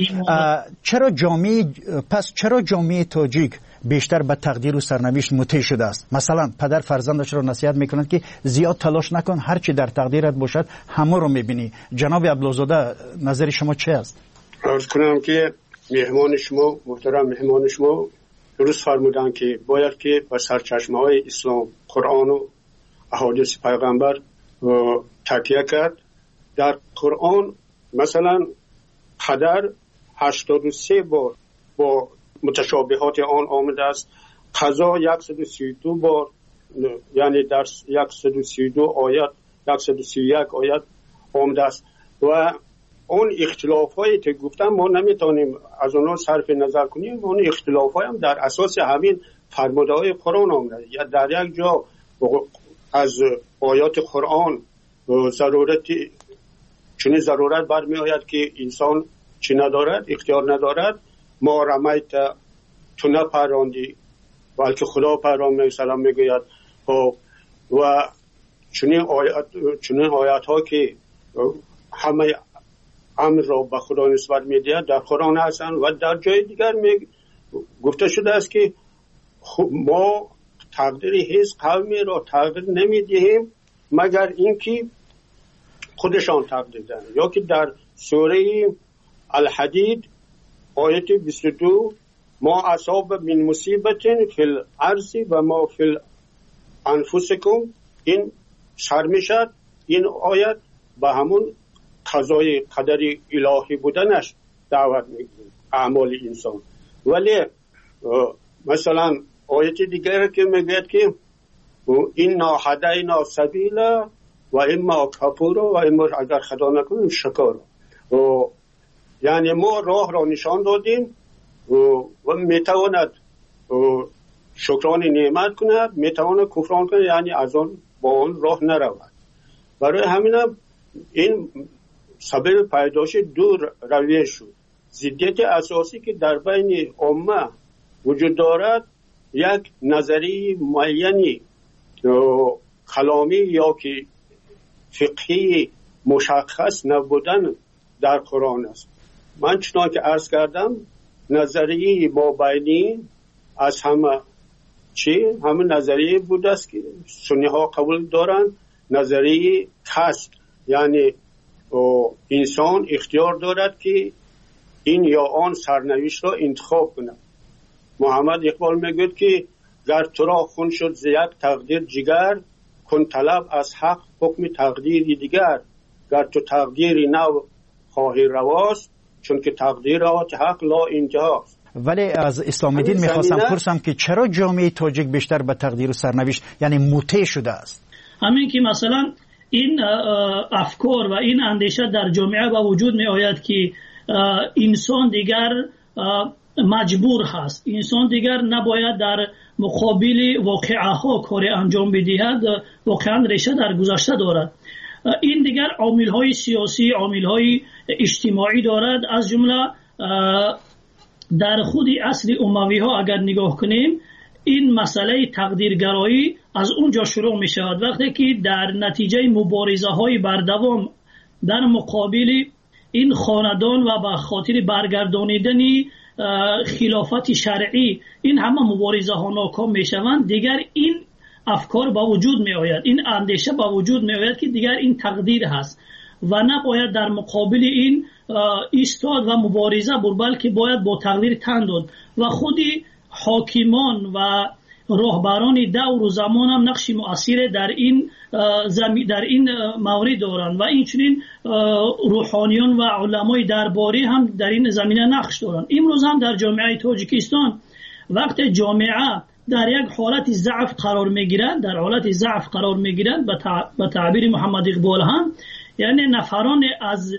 چرا جامعه تاجیک بیشتر به تقدیر و سرنوشت مطیع شده است؟ مثلا پدر فرزندش را نصیحت میکنند که زیاد تلاش نکن، هر چی در تقدیرت باشد همه رو میبینی. جناب عبدالزاده، نظر شما چه است؟ عرض کنم که محترم مهمان شما درست فرمودن که باید که با سرچشمه های اسلام، قرآن و احادیث پیغمبر تکیه کرد. در قرآن مثلا قدر 83 بار با متشابهات آن آمده است. قضا 132 بار، یعنی در 132 آیت 131 آیت آمده است و اون اختلافایی که گفتم ما نمیتونیم از اونها صرف نظر کنیم. اون اختلافایی هم در اساس همین فرمودهای قرآن آمده. یا در یک جا از آیات قرآن چنین ضرورت برمی آید که انسان چی ندارد، اختیار ندارد. ما رمیت تو نپراندی بلکه خدا پراند سلام میگوید. و چنین آیات ها که همه امر را به خدا نسبت میدهد در قرآن هستند و در جای دیگر گفته شده است که ما تقدیر هیچ قومی را تغییر نمیدهیم مگر اینکه خودشان تقدیر دهند. یا که در سوره الحدید آیت 22 ما اصاب من مصیبت فی الارض و ما فی انفسکم، این سر میشد این آیت به همون قضای قدر الهی بودنش دعوت میکنه اعمال انسان. ولی مثلا آیت دیگر که میگه که اینا هدینا سبیلا و اما کفور و اما اگر خدا نکنیم شکر، یعنی ما راه را نشان دادیم و میتواند شکران نعمت کند، میتواند کفران کند، یعنی از آن با آن راه نرود. برای همین این سبب پیدایش دو رویه شد. ضدیت اساسی که در بین امه وجود دارد یک نظری معینی کلامی یا که فقهی مشخص نبودن در قرآن است. من چنان که عرض کردم نظریه مابینی از همه نظریه بود است که سنی ها قبول دارند. نظریه کسب، یعنی انسان اختیار دارد که این یا آن سرنوشت را انتخاب کند. محمد اقبال میگوید که گر تو را خون شد ز یک تقدیر جگر، کن طلب از حق حکم تقدیری دیگر. گر تو تقدیری نو خواهی رواست، چون که تقدیرات حق لا انتهاست. ولی از اسلام دین میخواستم پرسم که چرا جامعه تاجیک بیشتر به تقدیر و سرنوشت یعنی مطیع شده است؟ همین که مثلا این افکار و این اندیشه در جامعه با وجود می آید که انسان دیگر مجبور هست، انسان دیگر نباید در مقابل واقعه ها کار انجام بدهد، واقعا ریشه در گذشته دارد. این دیگر عامل های سیاسی، عامل های اجتماعی دارد. از جمله در خود عصر اموی ها اگر نگاه کنیم این مسئله تقدیرگرایی از اونجا شروع می شود، وقتی که در نتیجه مبارزه های بردوام در مقابل این خاندان و به خاطر برگردانیدن خلافت شرعی این همه مبارزه ها ناکام می شوند، دیگر این افکار با وجود می آید، این اندیشه با وجود می آید که دیگر این تقدیر هست و نباید در مقابل این ایستاد و مبارزه بود، بلکه باید با تقدیر تن داد. و خودی حاکمان و راهبران دور و زمان هم نقش مؤثر در این مورد دارند و اینچنین روحانیان و علمای درباری هم در این زمینه نقش دارند. امروز هم در جامعه تاجیکستان وقتی جامعه در یک حالت ضعف قرار میگیرند به تعبیر محمد اقبال هم، یعنی نفران از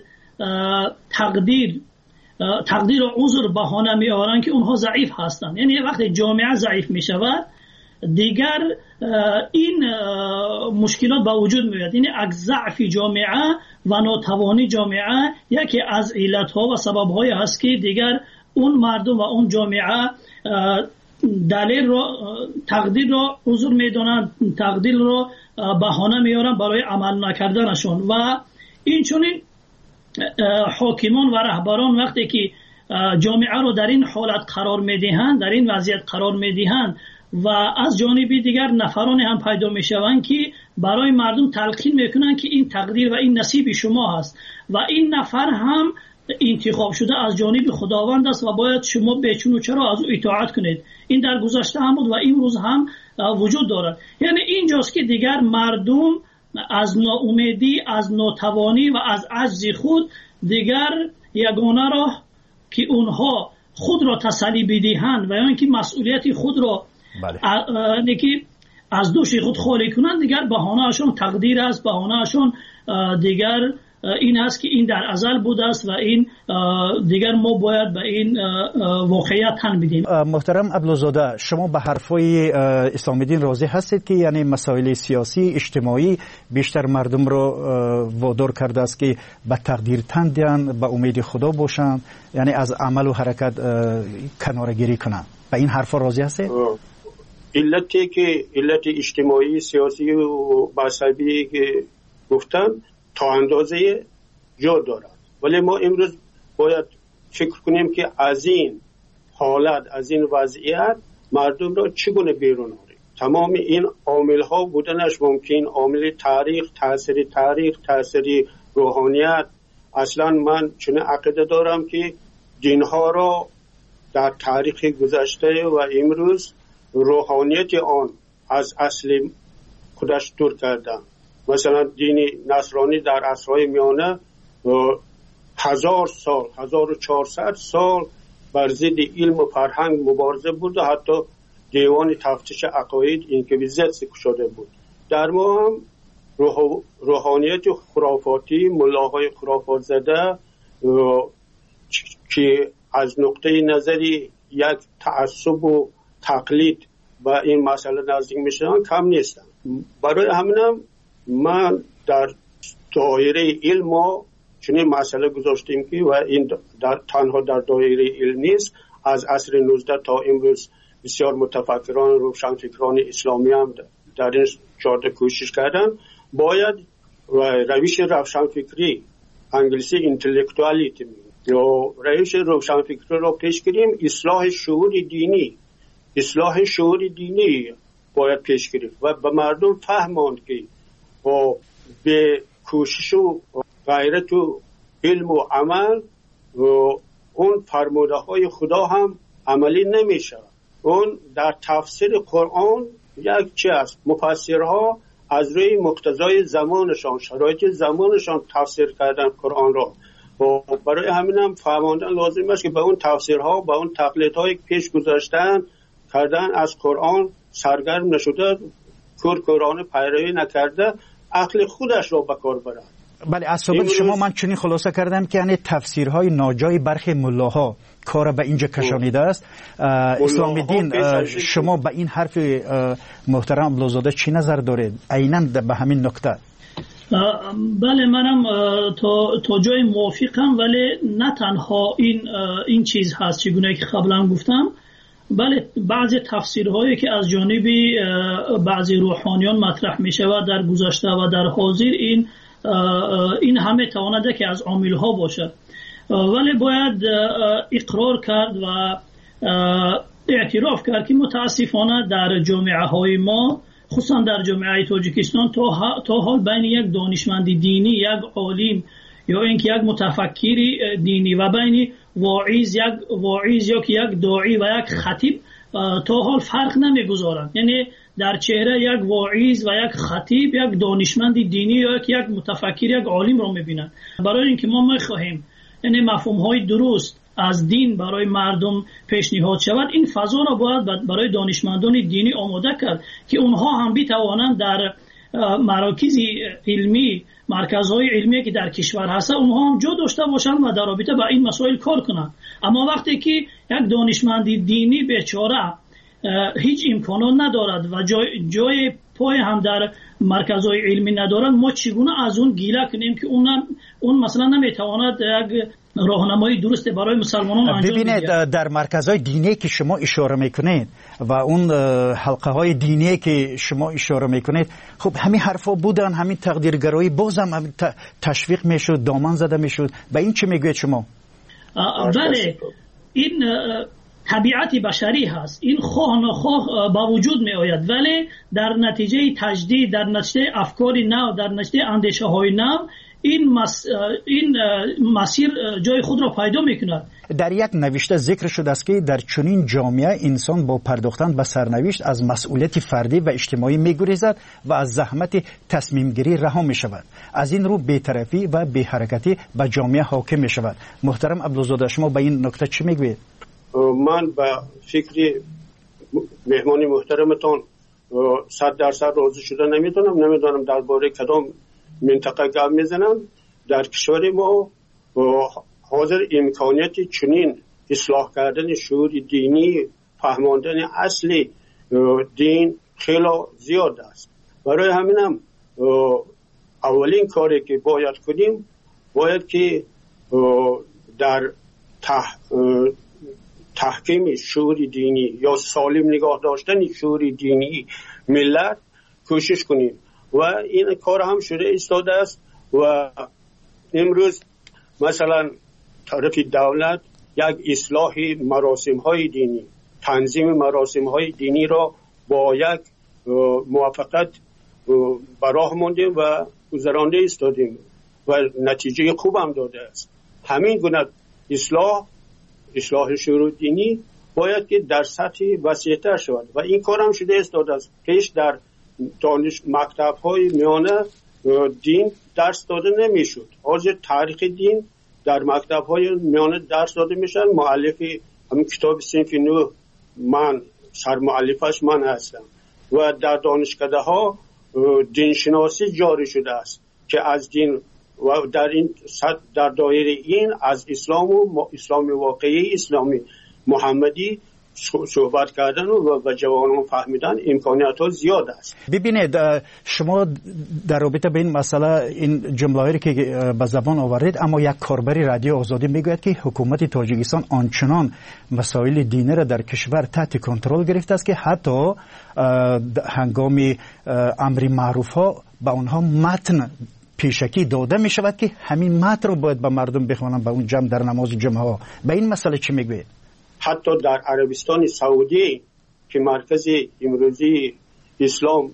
تقدیر و عذر بهانه می آورند که اونها ضعیف هستند. یعنی وقتی جامعه ضعیف می شود دیگر این مشکلات با وجود می آید. یعنی از ضعف جامعه و ناتوانی جامعه یکی از علتها و سببهای هست که دیگر اون مردم و اون جامعه دلیل را تقدیر را عذر می دانند، تقدیر را بهانه می آورند برای عمل نکردنشون. و این چونین حاکمان و رهبران وقتی که جامعه رو در این حالت قرار میدهند، در این وضعیت قرار میدهند و از جانب دیگر نفران هم پیدا میشوند که برای مردم تلقین میکنند که این تقدیر و این نصیب شما هست و این نفر هم انتخاب شده از جانب خداوند است و باید شما بچون و چرا از او اطاعت کنید. این در گذشته هم بود و امروز هم وجود دارد. یعنی اینجاست که دیگر مردم از ناامیدی، از ناتوانی و از عجز خود دیگر یگانه راه که اونها خود را تسلی بدهند و یا اینکه مسئولیت خود را از دوش خود خالی کنند، دیگر بهانه‌شان تقدیر است، بهانه‌شان دیگر این است که این در ازل بوده است و این دیگر ما باید به این واقعیت تن بدیم. محترم عبدالزاده، شما به حرفای اسلام دین راضی هستید که یعنی مسائل سیاسی اجتماعی بیشتر مردم رو وادار کرده است که به تقدیر تن دهند، به امید خدا باشند، یعنی از عمل و حرکت کناره‌گیری کنند؟ به این حرفا راضی هستید؟ علتی که علت اجتماعی سیاسی و مذهبی که گفتم تا اندازه جا دارد، ولی ما امروز باید فکر کنیم که از این حالت، از این وضعیت مردم را چگونه بیرون آوریم. تمام این عامل ها بودنش ممکن، عامل تاریخ، تاثیر روحانیت. اصلا من چون عقیده دارم که دین ها را در تاریخ گذشته و امروز روحانیت آن از اصل خودش دور کردن. مثلا دین نصرانی در عصرهای میانه 1000 سال 1400 سال بر ضد علم و فرهنگ مبارزه بود و حتی دیوان تفتیش عقاید اینکویزیت شده بود. در ما هم روحانیت خرافاتی، ملاهای خرافات زده که از نقطه نظری یک تعصب و تقلید و این مسئله نزدیک میشن کم نیستن. برای همینم من در دایره علم چنین مسئله گذاشتیم که و این تنها در دایره علم نیست، از عصر 19 تا امروز بسیار متفکران روشنفکران اسلامی هم در این جاده کوشش کردن. باید روش روشنفکری، انگلیسی اینتלקچوالیتی یا روش روشنفکری را پیش گیریم. اصلاح شعور دینی باید پیش گرفت و به مردم فهماند که با به کوشش و غیرت و علم و عمل و اون فرموده های خدا هم عملی نمیشه. اون در تفسیر قرآن یک چی است، مفسرها از روی مقتضای زمانشان، شرایط زمانشان تفسیر کردن قرآن را و برای همین هم فهماندن لازم است که به اون تفسیرها، به اون تقلیدهای پیش گذاشتن کردن از قرآن سرگرم نشده، قرآن پیروی نکرده، عقل خودش را به کار برد. بله، از صحبت شما من چنین خلاصه کردم که یعنی تفسیرهای ناجای برخی ملاها کار به اینجا کشانیده است. اسلام دین، شما به این حرف محترم عبدالزاده چی نظر دارید عیناً به همین نکته؟ بله، منم تا جای موافقم، ولی نه تنها این چیز هست چگونه که قبلا گفتم، بله بعضی تفسیرهایی که از جانب بعضی روحانیان مطرح می شود در گذشته و در حاضر این همه توانده که از عامل ها باشد، ولی باید اقرار کرد و اعتراف کرد که متاسفانه در جامعه های ما، خصوصا در جامعه تاجیکستان، تا حال بین یک دانشمند دینی، یک عالم یا اینکه یک متفکر دینی و بین واعظ یا که یک داعی و یک خطیب تا حال فرق نمیگذارند. یعنی در چهره یک واعظ و یک خطیب، یک دانشمند دینی یا یک متفکر، یک عالم را میبینند. برای اینکه ما میخواهیم یعنی مفهوم‌های درست از دین برای مردم پیشنهاد شود، این فضا را باید برای دانشمندان دینی آماده کرد که اونها هم بتوانند در مراکز علمی، مرکزهای علمی که در کشور هست، اونها هم جا داشته باشند و در رابطه با این مسائل کار کنند. اما وقتی که یک دانشمند دینی بیچاره هیچ امکانات ندارد و جای پای هم در مرکزهای علمی ندارد، ما چگونه از اون گیله کنیم که اون مثلا نمیتواند یک راهنمایی درست برای مسلمانان انجام بده؟ ببینید، در مرکزهای دینی که شما اشاره میکنید و اون حلقه های دینی که شما اشاره میکنید، خب همین حرفا بودن، همین تقدیرگرایی بازم تشویق میشد، دامن زده میشد. به این چه میگوید شما؟ بله، این طبیعت بشری هست، این خواه نخواه با وجود می آید، ولی در نتیجه تجدید، در نتیجه افکار نو، در نتیجه اندیشه های نو، این مسیر جای خود را پیدا میکند. در یک نوشته ذکر شده است که در چنین جامعه انسان با پرداختن به سرنوشت از مسئولیت فردی و اجتماعی میگریزد و از زحمت تصمیم گیری رها می شود. از این رو بی‌طرفی و بی‌حرکتی به جامعه حاکم می شود. محترم عبدالزاده، شما به این نکته چی میگوید؟ من به فکر مهمان محترمتان 100% راضی شده نمیدونم درباره کدام منطقه گپ میزنم. در کشور ما حاضر امکانیت چنین اصلاح کردن شعور دینی، فهماندن اصل دین خیلی زیاد است. برای همینم اولین کاری که باید کنیم باید که در تحکیم شعور دینی یا سالم نگاه داشتن شعور دینی ملت کوشش کنیم و این کار هم شده ایستاده است. و امروز مثلا طرف دولت یک اصلاح مراسم های دینی، تنظیم مراسم های دینی را با یک موافقت براه ماندیم و گذرانده ایستادیم و نتیجه خوب هم داده است. همین گونه اصلاح شعور دینی باید که در سطح وسیع‌تر شود و این کار هم شده ایستاده است. پیش در دانش مکتب های میانه دین درس داده نمیشد. حاضر تاریخ دین در مکتب های میانه درس داده میشن. مؤلف همین کتاب صنف نو من سرمؤلفش من هستم و در دانشکده ها دینشناسی جاری شده است که از دین و در دایره این از اسلام و اسلام واقعی، اسلامی محمدی صحبت کردن و جوانان فهمیدن امکانیت ها زیاد است. ببینید شما در رابطه به این مسئله این جمله‌ای که به زبان آورید، اما یک کاربری رادیو آزادی میگوید که حکومت تاجیکستان آنچنان مسائل دینی را در کشور تحت کنترل گرفته است که حتی هنگام امر معروف ها به اونها متن پیشکی داده می شود که همین متن رو باید به مردم بخوانند به اون جمع در نماز جمعه ها. به این مسئله چی میگوید؟ حتی در عربستان سعودی که مرکز امروزی اسلام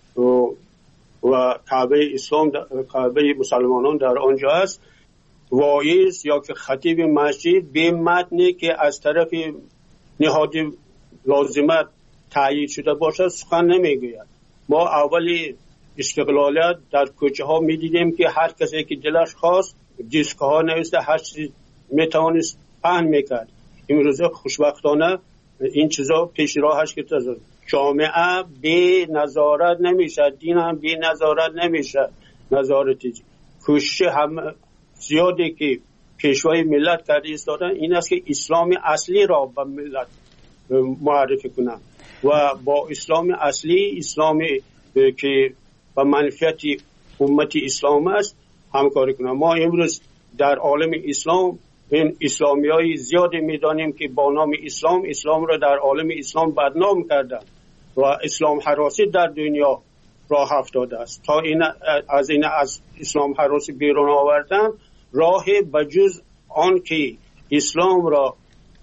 و کعبه اسلام، کعبه مسلمانان در آنجا است، واعظ یا که خطیب مسجد به متنی که از طرف نهاد لازمت تایید شده باشد سخن نمیگوید. ما اولی استقلالیت در کوچه ها می دیدیم که هر کسی که دلش خواست دیسک ها نوشته هر چیز میتوانست پهن میکرد. امروزه خوشبختانه این چیزا پیش راهش که جامعه بی نظارت نمیشه، دین هم بی نظارت نمیشه. نظارتی کوشش هم زیادی که پیشوای ملت کرده ایستادن این است که اسلام اصلی را به ملت معرفی کنن و با اسلام اصلی، اسلامی که به منفعت امت اسلام است همکاری کنن. ما امروز در عالم اسلام این اسلامی های زیادی میدانیم که با نام اسلام را در عالم اسلام بدنام کردن و اسلام هراسی در دنیا راه افتاده است. تا از اسلام هراسی بیرون آوردن راه بجز آن که اسلام را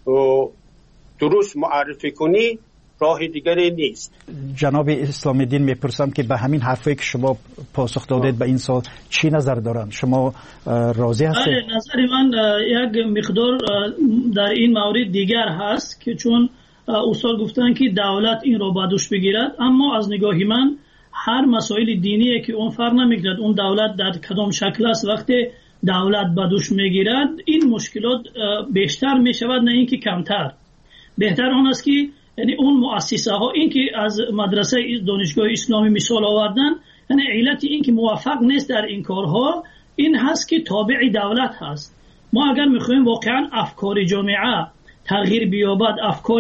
درست معرفی کنی راه دیگری نیست. جناب اسلام دین میپرسم که به همین حرفی که شما پاسخ دادید به این سال چی نظر دارن؟ شما راضی هستید؟ نظر من یک مقدار در این مورد دیگر هست که چون استاد گفتن که دولت این را به دوش بگیرد، اما از نگاه من هر مسائل دینی که اون فرق نمیکند اون دولت در کدام شکل است، وقتی دولت به دوش میگیرد این مشکلات بیشتر میشود نه اینکه کمتر. بهتر آن است که یعنی اون مؤسسه ها این که از مدرسه دانشگاه اسلامی مثال آوردن، یعنی علت این که موفق نیست در این کارها این هست که تابع دولت هست. ما اگر میخوایم واقعا افکار جامعه تغییر بیابد، افکار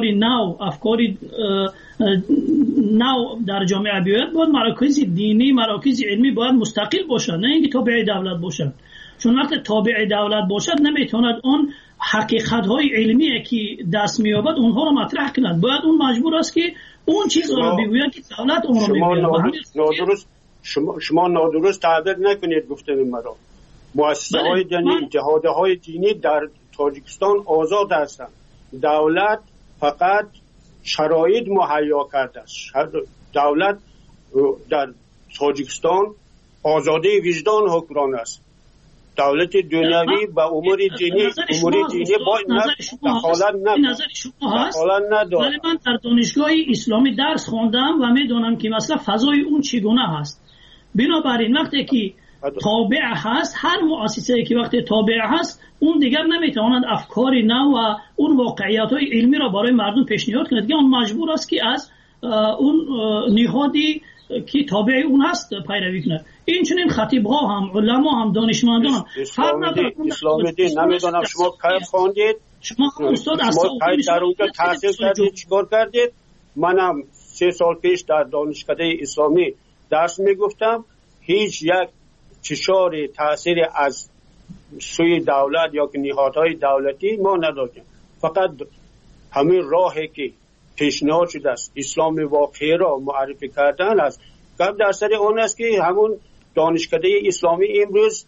نو در جامعه بیاید، باید مراکز دینی، مراکز علمی باید مستقل باشد نه اینکه تابع دولت باشد. چون وقتی تابع دولت باشد نمیتواند اون حقیقت‌های علمی که دست می‌یابد اونها رو مطرح کند. باید اون مجبور است که اون چیزها رو بگوید که دولت اون رو بگوید. شما نادرست تعبیر نکنید گفتن مرا. مؤسسه‌های دینی، اتحادهای دینی در تاجیکستان آزاد هستند. دولت فقط شرایط مهیا کرده است. دولت در تاجیکستان آزادی وجدان حکمران است. دولت دنیوی با امور دینی با دخالت نداره. ولی من در دانشگاه اسلامی درس خواندم و میدونم که مثلا فضای اون چگونه هست. بنابراین وقتی که تابع هست، هر مؤسسه‌ای که وقتی تابع هست اون دیگر نمیتواند افکار نو و اون واقعیت‌های علمی را برای مردم پیشنهاد کند. اون مجبور است که از اون نهادی که تابع اون هست پیروی کنه. این چنین خطیب‌ها هم، علما هم، دانشمندان هم. اسلام دین نمیدونم شما کی خواندید، شما استاد در اونجا تحصیل کردید، چیکار کردید؟ منم 3 سال پیش در دانشکده اسلامی درس میگفتم. هیچ یک چشار تاثیر از سوی دولت یا که نهادهای دولتی ما نداشتیم. فقط همین راهی که پیشنهاد شده است اسلام واقعی را معرفی کردن است. گپ در سر اون است که همون دانشکده اسلامی امروز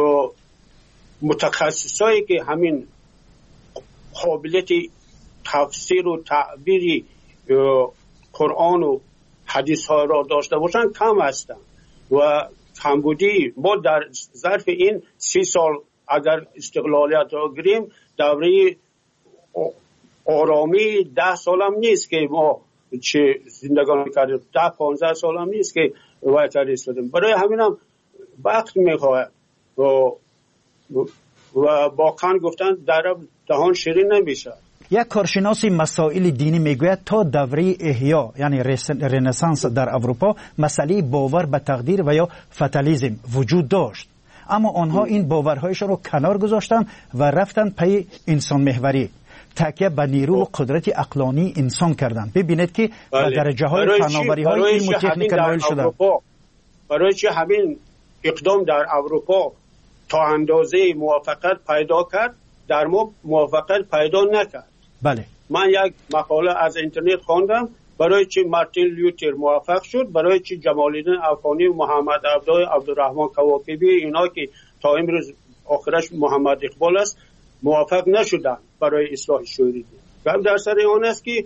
متخصصایی که همین قابلیت تفسیر و تعبیر قرآن و حدیث ها را داشته باشند کم هستند و کمبودی ما در ظرف این 30 سال اگر استقلالیت را گیریم دوره آرامی 10 سال هم نیست که ما چه زندگانی کردیم، 10-15 سال هم نیست که وایتر استادیم. برای همین هم وقت میخواهد و با کن گفتن در دهان شیرین نمیشه. یک کارشناس مسائل دینی میگوید تا دوره احیا یعنی رنسانس در اروپا مسئله باور به تقدیر و یا فتالیسم وجود داشت، اما آنها این باورهایشان رو کنار گذاشتن و رفتن پی انسان محوری، تکیه به نیرو و قدرت عقلانی انسان کردن. ببینید که به درجه های فناوری های علم و تکنیک نایل شدن. برای چه همین اقدام در اروپا تا اندازه موافقت پیدا کرد، در ما موافقت پیدا نکرد. بله. من یک مقاله از اینترنت خواندم برای چی مارتین لوتر موفق شد، برای چی جمال الدین افغانی و محمد عبدالرحمن کواکبی اینا که تا امروز آخرش محمد اقبال است موفق نشدن برای اصلاح شوری. گپ در سر اون است که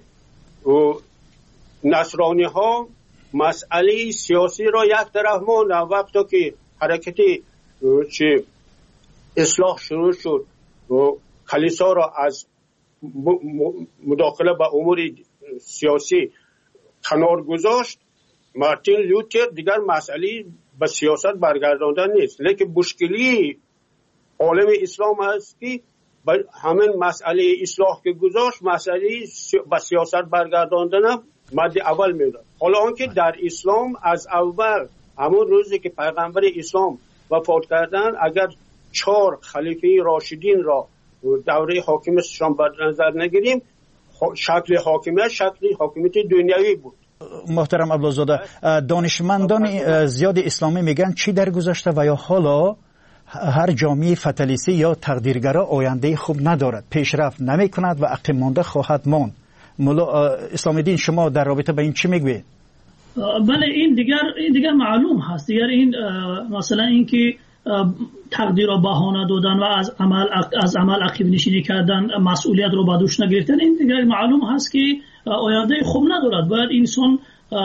نصرانی ها مسئله سیاسی را یک طرف ماندن. وقتی که حرکت چه اصلاح شروع شد و کلیسا را از مداخله به امور سیاسی کنار گذاشت، مارتین لوتر دیگر مسئله به سیاست برگرداندن نیست، لیکن مشکلی عالم اسلام است که همین مسئله اصلاح که گذاشت مسئله به سیاست برگرداندن مد اول میداد. حالا آنکه در اسلام از اول همون روزی که پیغمبر اسلام وفات کردن اگر 4 خلیفه راشدین را دوره حاکمیتشان بر نظر نگیریم، شکل حاکمیت دنیوی بود. محترم عبدالزاده، دانشمندان زیاد اسلامی میگن چی در گذشته و یا حالا هر جامعه فتالیستی یا تقدیرگرا آینده خوب ندارد، پیشرفت نمی کند و عقب مانده خواهد ماند. مولا اسلام دین شما در رابطه به این چی میگوید؟ بله، این دیگر معلوم هست. دیگر این مثلا این که تقدیر را بهانه دادن و از عمل عقب نشینی کردن، مسئولیت رو به دوش نگرفتن، این دیگر معلوم هست که آینده خوب ندارد. باید انسان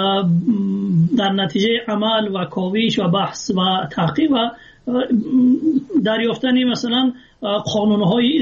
در نتیجه عمل و کاوش و بحث و تحقیق و دریافتن مثلا قانونهای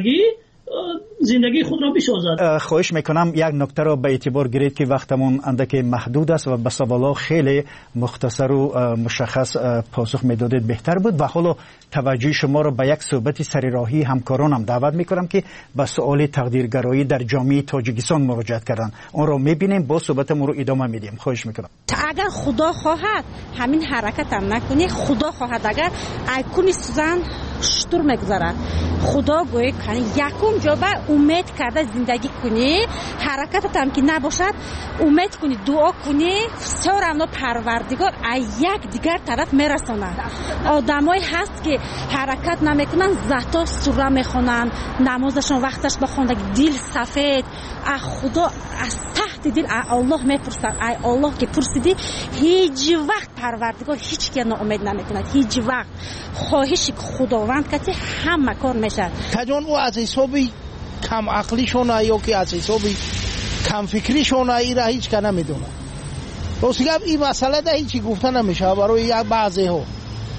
زندگی خود را بسازد. خواهش میکنم یک نکته را به اعتبار گیرید که وقتمون اندک محدود است و به سوالا خیلی مختصر و مشخص پاسخ میدادید بهتر بود و حالا توجه شما را به یک صحبت سریراهی همکارانم دعوت میکنم که به سوال تقدیرگرایی در جامعه تاجیکستان مراجعت کردن. اون را میبینیم، با صحبتمون رو ادامه میدیم. خواهش میکنم. اگر خدا خواهد همین حرکت هم نکنی، خدا خواهد اگر ایکون سوزن شطور میگذارد، خدا گوید کنی یکم جا به امید کرده زندگی کنی، حرکتت هم که نباشد امید کنی، دعا کنی، سورانو پروردگار یک دیگر طرف میرساند. آدمایی هست که حرکت نمیکنن، زهتا سوره میخونن، نمازشون وقتش بخوندن، دل سفید، خدا از تحت دل الله میپرسن. ای الله که پرسیدی هیچ وقت پروردگار هیچ کی ناامید نمیکند، هیچ وقت. خواهش خداوند که همه کار میشه. کجان او از حسابی کم عقلی شونه یا که از حسابی کم فکری شونه ای را هیچ که نمیدونه. راستگم این مسئله ده هیچی گفته نمیشه برای یک بعضی ها.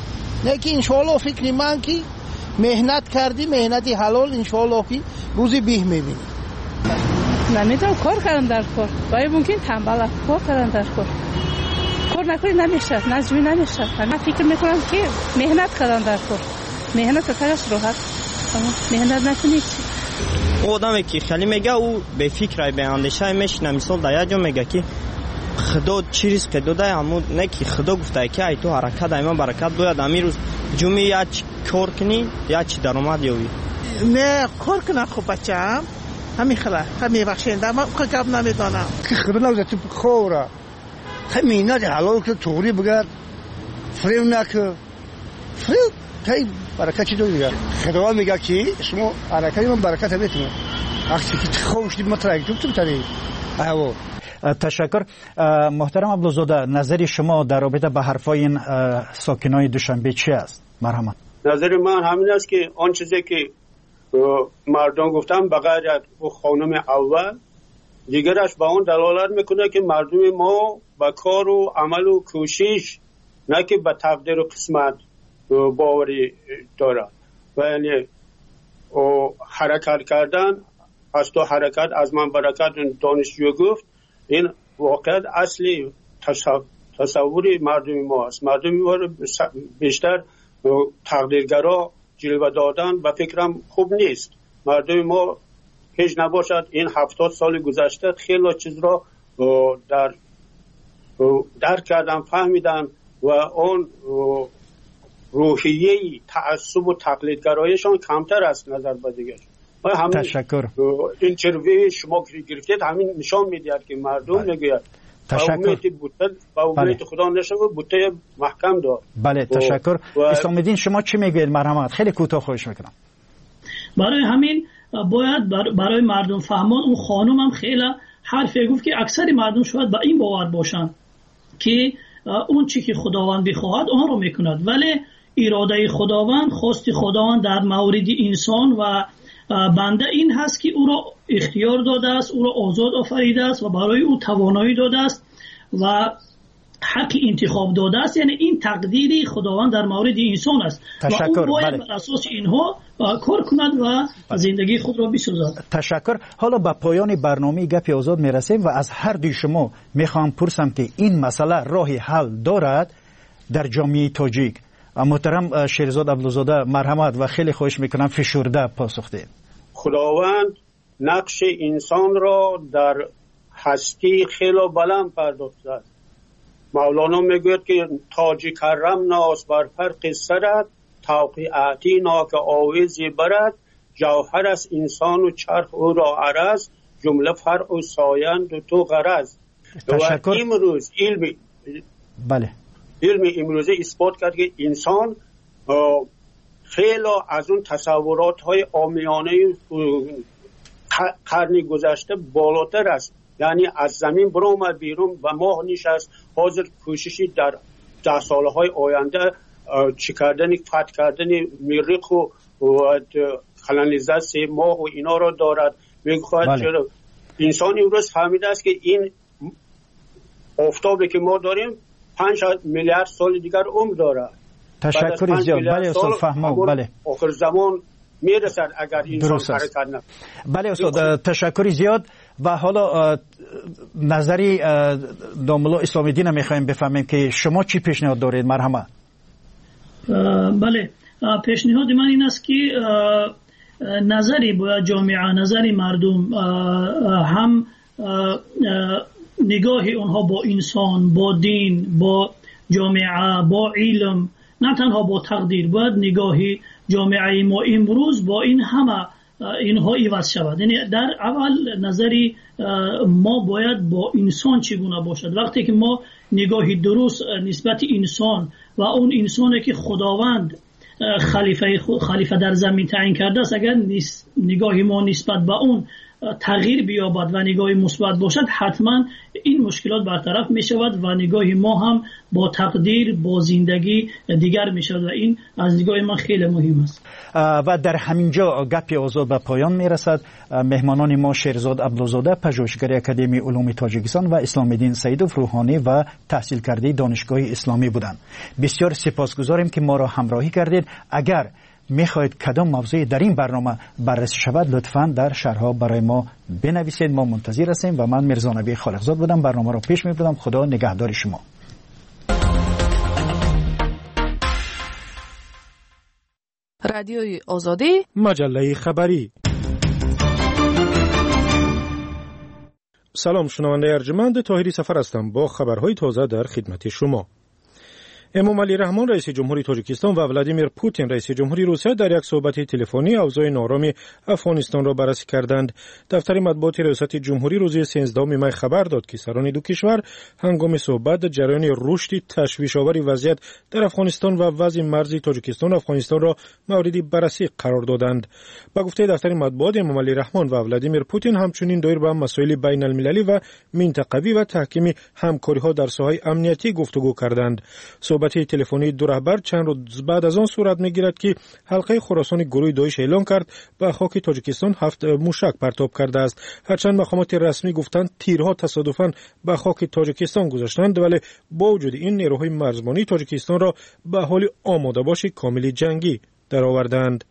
لیکن انشالله فکر من که مهنت کردی مهنتی حلال انشالله که روزی بیه میبینی. نمیدونم کار کردن در کار باید ممکن تنبل کار کردن در کار نکنی نمیشه نجمی نمیشه. من فکر میکنم که مهنت کردن در کار مهنت تاش راحت مهنت نکنی. آدمی که خیلی میگه او به فکر به اندیشه میشینه مثال در جا میگه که خدا چیز که داده اما نه که خدا گفته که ای تو حرکت ایمان برکت باید امیر روز جمعه یا کار کنی یا چی درآمد یابی. نه کار کنه خوب بچه‌ام همین خلا همین بخشنده من که گپ نمیدونم که خبر نبوده تو خوره همین نه حلال که توری بگرد فریو نکه فریو کی برکت چی دویه خدا میگه که شما حرکت من برکت میتونه وقتی که خوش دید مترک تو تری ایو. تشکر. محترم عبدالزاده نظر شما در رابطه با حرفای این ساکنای دوشنبه چی است؟ مرحمت. نظر من همین است که آن چیزی که مردم گفتن بغیر از خانم اول دیگرش با اون دلالت میکنه که مردم ما با کار و عمل و کوشش نه که به تقدیر و قسمت باوری داره و یعنی حرکت کردن از تو حرکت از من برکت دانشجو گفت این واقعا اصلی تصوری مردم ما است. مردم ما بیشتر تقدیرگرا جلوه دادن و فکرم خوب نیست. مردم ما هیچ نباشد این 70 سال گذشته خیلی چیز را درک کردن فهمیدن و اون روحیه تعصب و تقلیدگرایشان کمتر است نظر به دیگر. تشکر. اینترویو شما گرفتید همین نشان میدهد که مردم نگوید تشکر. با امید خدا نشه بوته محکم دار. بله تشکر. اسلام الدین شما چی میگید؟ مرحمت خیلی کوتاه خواهش میکنم. برای همین باید برای مردم فهمان اون خانم هم خیلی حرفی گفت که اکثر مردم شاید با این باور باشن که اون چی که خداوند بخواهد آن رو میکند، ولی اراده خداوند خواست خداوند در مورد انسان و بنده این هست که او را اختیار داده است، او را آزاد آفریده است و برای او توانایی داده است و حق انتخاب داده است. یعنی این تقدیری خداوند در مورد انسان است تشکر. و او باید بر اساس اینها کار کند و زندگی خود را بسازد. تشکر. حالا به پایان برنامه گپ آزاد میرسیم و از هر دوی شما میخوام پرسم که این مسئله راه حل دارد در جامعه تاجیک؟ محترم شیرزاد عبدالزاده مرحمت و خیلی خواهش میکنم فشرده پاسخ دهید. خداوند نقش انسان را در هستی خیلی بلند پرداخته. مولانا میگوید که تاج کرم ناس بر فرق سرد توقیعاتی ناک آویزی برد جوهر از انسان و چرخ او را عرض جمله فرع و سایند و تو غرض. تشکر. و امروز بله علم امروزه اثبات کرد که انسان خیلی از اون تصورات های عامیانه قرن گذشته بالاتر است. یعنی از زمین برآمد بیرون و ماه نشست. حاضر کوششی در 10 سالهای آینده چی کردن فتح کردن مریخ و خلنیزه ماه و اینا را دارد. میگوید چرا انسان امروز فهمیده است که این آفتابی که ما داریم 5 میلیارد سال دیگر عمر دارد. تشکر زیاد. بله استاد فهمم. بله آخر زمان میرسد اگر انسان حرکت نکنه. بله استاد تشکر زیاد. و حالا نظری داملا اسلام الدین میخوایم بفهمیم که شما چی پیشنهاد دارید؟ مرحمت. بله پیشنهاد من این است که نظری باید جامعه نظری مردم هم نگاه اونها با انسان، با دین، با جامعه، با علم، نه تنها با تقدیر، باید نگاه جامعه ما امروز با این همه اینها عوض شود. یعنی در اول نظری ما باید با انسان چگونه باشد. وقتی که ما نگاهی درست نسبت انسان و اون انسانی که خداوند خلیفه در زمین تعیین کرده است، اگر نگاه ما نسبت به اون تغییر بیابد و نگاه مثبت باشد، حتما این مشکلات برطرف می شود و نگاه ما هم با تقدیر، با زندگی دیگر می شود و این از نگاه من خیلی مهم است. و در همینجا گپ آزاد به پایان می رسد. مهمانان ما شیرزاد عبدالزاده، پژوهشگر اکادمی علوم تاجیکستان و اسلام الدین سیدوف روحانی و تحصیل کرده دانشگاه اسلامی بودند. بسیار سپاسگزاریم که ما را همراهی کردید. اگر میخواهید کدام موضوعی در این برنامه بررسی شود، لطفاً در شرح‌ها برای ما بنویسید. ما منتظر هستیم و من میرزا نبی خالقزاد بودم، برنامه را پیش میبردم. خدا نگهدار شما. رادیوی آزادی، مجله خبری. سلام، شنونده ارجمند، طاهری سفر هستم با خبرهای تازه در خدمت شما. امامعلی رحمان رئیس جمهوری تاجیکستان و ولادیمیر پوتین رئیس جمهوری روسیه در یک صحبت تلفنی اوضاع نارامی افغانستان را بررسی کردند. دفتر مطبوعات ریاست جمهوری روز 13 می خبر داد که سران دو کشور هنگام صحبت جریان رشد تشویش‌آور وضعیت در افغانستان و وضع مرزی تاجیکستان و افغانستان را مورد بررسی قرار دادند. با گفته دفتر مطبوعات، امامعلی رحمان و ولادیمیر پوتین همچنین دایر به مسائل بین المللی و منطقوی و تحکیم همکاری‌ها در ساحه امنیتی گفتگو کردند. صحبت تلفنی دو رهبر چند روز بعد از آن صورت می‌گیرد که حلقه خراسان گروه داعش اعلان کرد به خاک تاجیکستان 7 موشک پرتاب کرده است. هرچند مقامات رسمی گفتند تیرها تصادفاً به خاک تاجیکستان گذاشتند، ولی با وجود این نیروهای مرزبانی تاجیکستان را به حال آماده باشی کامل جنگی درآوردند.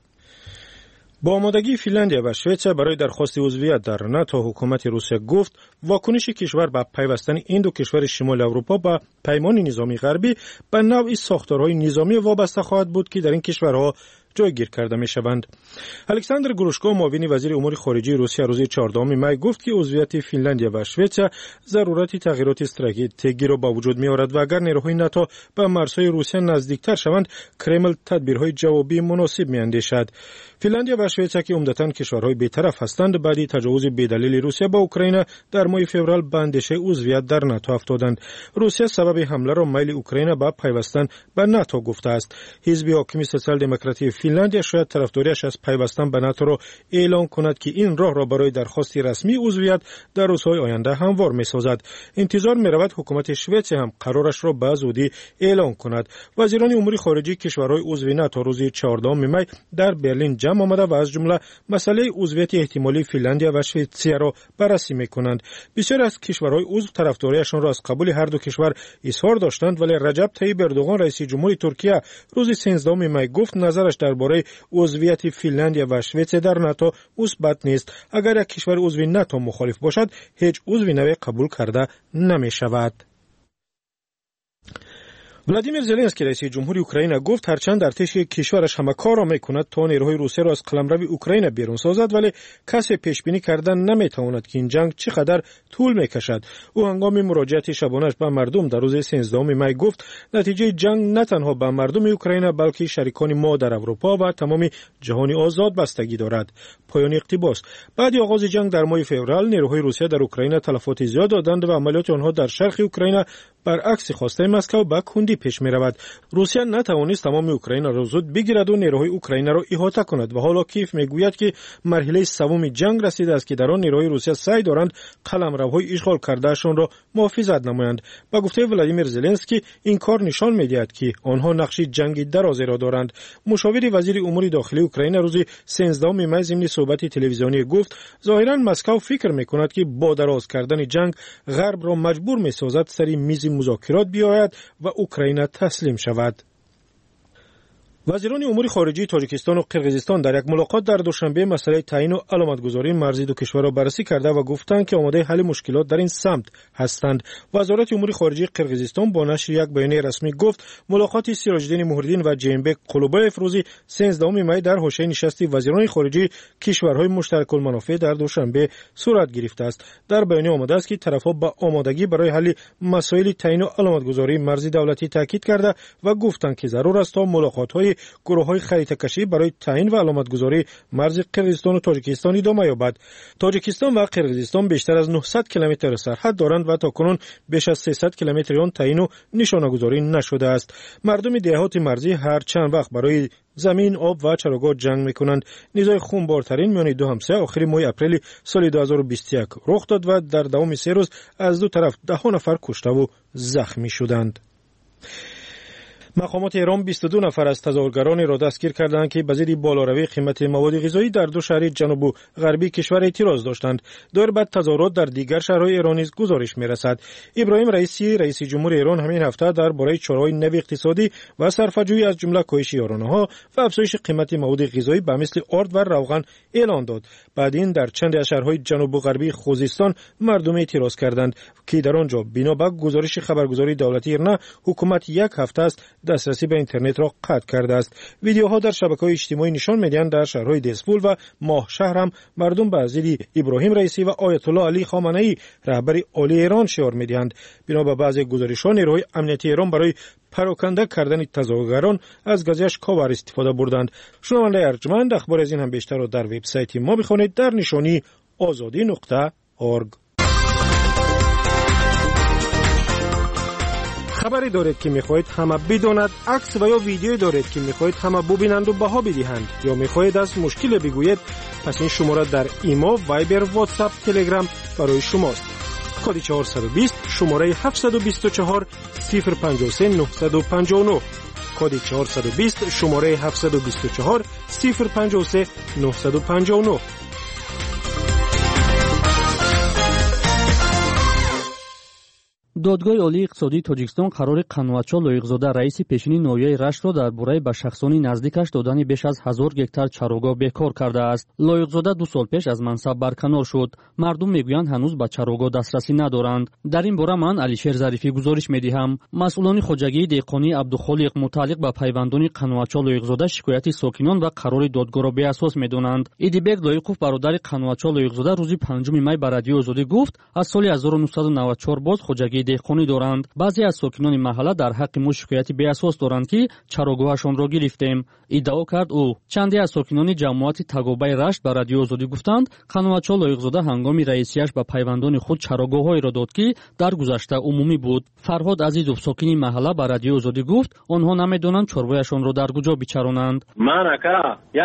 با آمادگی فنلاندیا و سوئد برای درخواست عضویت در ناتو، حکومت روسیه گفت واکنش کشور به پیوستن این دو کشور شمال اروپا به پیمان نظامی غربی به نوعی ساختارهای نظامی وابسته خواهد بود که در این کشورها جایگیر کرده می شوند. الکساندر گروشکو، معاون وزیر امور خارجه روسیه، روز 14 می گفت که عضویت فنلاندیا و سوئد ضرورت تغییرات استراتژیکی را با وجود می آورد و اگر نیروهای ناتو به مرزهای روسیه نزدیکتر شوند، کرمل تدبیرهای جوابی مناسب می اندیشد. فنلاندیا و سوئد که عمدتاً کشورهای بی‌طرف هستند، بعد تجاوز بی‌دلیل روسیه به اوکراین در ماه فوریه به اندیشه عضویت در ناتو افتادند. روسیه سبب حمله را میل اوکراین به پیوستن به ناتو گفته است. حزب حاکم سوسیال دموکراتی فنلاندیا شاید طرفداریش از پیوستن به ناتو را اعلام کند که این راه را برای درخواست رسمی عضویت در روزهای آینده هموار می‌سازد. انتظار می‌رود حکومت سوئد هم قرارش را به زودی اعلام کند. وزیران امور خارجه کشورهای عضو ناتو روز 14 می در برلین جمع آمده و از جمله مسئله عضویت احتمالی فنلاندیا و سوئد را بررسی می‌کنند. بسیار از کشورهای عضو طرفداریشان را از قبول هر دو کشور اظهار داشتند، ولی رجب طیب اردوغان رئیس جمهوری ترکیه روز 13 می گفت نظرش درباره عضویت فنلاندیا و سوئد در ناتو مثبت نیست. اگر یک کشور عضو ناتو مخالف باشد، هیچ عضوی نوی قبول کرده نمی شود. ولادیمیر زلنسکی رئیس جمهوری اوکراین گفت هرچند ارتش کشورش همه کار را میکند تا نیروهای روسیه را از قلمرو اوکراین بیرون سازد، ولی کسی پیش بینی کردن نمیتواند که این جنگ چقدر طول میکشد. او هنگام مراجعت شبانه‌اش به مردم در روز 13 می گفت نتیجه جنگ نه تنها به مردم اوکراین بلکه شریکان ما در اروپا و تمام جهان آزاد بستگی دارد. پایان اقتباس. بعد آغاز جنگ در ماه فوریه نیروهای روسیه در اوکراین تلفات زیاد دادند و عملیات آنها در شرق اوکراین برعکس خواسته مسکو به کندی پیش می رود. روسیه نتوانست تمام اوکراین را زود بگیرد و نیروهای اوکراین را احاطه کند و حالا کیف میگوید که مرحله سوم جنگ رسیده است که در آن نیروهای روسیه سعی دارند قلمروهای اشغال کردهشان را محافظت نمایند. با گفته ولادیمیر زلنسکی این کار نشان میدهد که آنها نقش جنگی درازی را دارند. مشاور وزیر امور داخلی اوکراین روز 13 می ضمن صحبت تلویزیونی گفت ظاهرا مسکو فکر میکند که با دراز کردن جنگ غرب را مجبور میسازد سری میز مذاکرات بیاید و اوکراین تسلیم شود. وزیران امور خارجه تاجیکستان و قرقیزستان در یک ملاقات در دوشنبه مسئله تعیین و علامتگذاری مرزی دو کشور را بررسی کرده و گفتند که آماده حل مشکلات در این سمت هستند. وزارت امور خارجه قرقیزستان با نشر یک بیانیه رسمی گفت ملاقات سیراج‌الدین محردین و جیمبک قلوبایف روز 13 می در حاشیه نشست وزیران خارجه کشورهای مشترک المنافع در دوشنبه صورت گرفته است. در بیانیه آمده است که طرف‌ها با آمادگی برای حل مسائل تعیین و علامتگذاری مرزی دولتی تاکید کرده و گفتند که ضرور است تا ملاقات‌های کاری گروه‌های خریطه کشی برای تعیین و علامتگذاری مرز قرقیزستان و تاجیکستان ادامه یابد. تاجیکستان و قرقیزستان بیشتر از 900 کیلومتر سرحد دارند و تاکنون بیش از 300 کیلومتر آن تعیین و نشانه‌گذاری نشده است. مردم دهات مرزی هر چند وقت برای زمین، آب و چراگاه جنگ میکنند. نزاع خونبارترین میان دو همسایه آخر ماه اپریل سال 2021 رخ داد و در دوام 3 روز از دو طرف 10 نفر کشته و زخمی شدند. مقامات ایران 22 نفر از تظاهرگرانی را دستگیر کردند که به ضد بالاروی قیمت مواد غذایی در دو شهر جنوب و غربی کشور اعتراض داشتند. دور بعد تظاهرات در دیگر شهرهای ایران نیز گزارش می‌رسد. ابراهیم رئیسی رئیس جمهور ایران همین هفته درباره چاره‌های نو اقتصادی و صرفه‌جویی از جمله کاهش یارانه‌ها و افزایش قیمت مواد غذایی به مثل آرد و روغن اعلان داد. بعد این در چند از شهرهای جنوب و غربی خوزستان مردم اعتراض کردند که در آنجا بنا به گزارش خبرگزاری دولتی ایرنا حکومت یک هفته است دسترسی به اینترنت را قطع کرده است. ویدیوها در شبکه‌های اجتماعی نشان می‌دهند در شهرهای دسپول و ماه شهر هم مردم به ضد ابراهیم رئیسی و آیت الله علی خامنه‌ای رهبر عالی ایران شعار می‌دهند. بنا به بعضی گزارش‌ها نیروهای امنیتی ایران برای پراکنده کردن تظاهرگران از گاز اشک‌آور استفاده بردند. شنونده ارجمند اخبار از این هم بیشتر را در وبسایت ما بخوانید در نشانی azadi.org. خبری دارید که میخواهید همه بداند، عکس و یا ویدیویی دارید که میخواهید همه ببینند و بها بدهند، یا میخواهید از مشکل بگویید، پس این شماره در ایما، وایبر، واتساپ، تلگرام برای شماست. کد 420 شماره 724 053 959. کد 420 شماره 724 053 959. دادگاه عالی اقتصادی تاجیکستان قرار قануватчо лоиқзода раиси пешини ноҳияи раштро дар бораи ба шахсони наздикаш додани беш аз 1000 гектар чарогоҳ бекор кардааст. лоиқзода 2 сол пеш аз мансаб барканор шуд. мардум мегӯянд ҳанӯз ба чарогоҳ дастрасӣ надоранд. дар ин бора ман алишер зарифӣ гузориш медиҳам. масъулони хоҷагии деҳқонии абдухолиқ муталлиқ ба пайвандони қануватчо лоиқзода шикояти сокинон ва қарори додгоҳро беасос медонанд. идибек лоиқов бародари қануватчо лоиқзода рӯзи 5 май ба радиои озодӣ гуфт аз соли 1994 боз хоҷагии деҳқонӣ доранд. баъзе аз сокинони маҳалла дар ҳаққи мо шикояти беасос доранд ки чарогоҳашонро гирифтем, иддао кард ӯ. чанде аз сокинони ҷамоати тагобаи рашт ба радиои озодӣ гуфтанд қануватчо лоиқзода ҳангоми раисияш ба пайвандони худ чарогоҳҳоеро дод ки дар гузашта умумӣ буд. фарҳод азизов сокини маҳалла ба радиои озодӣ гуфт онҳо намедонанд чорвояшонро дар куҷо бичаронанд. ман ака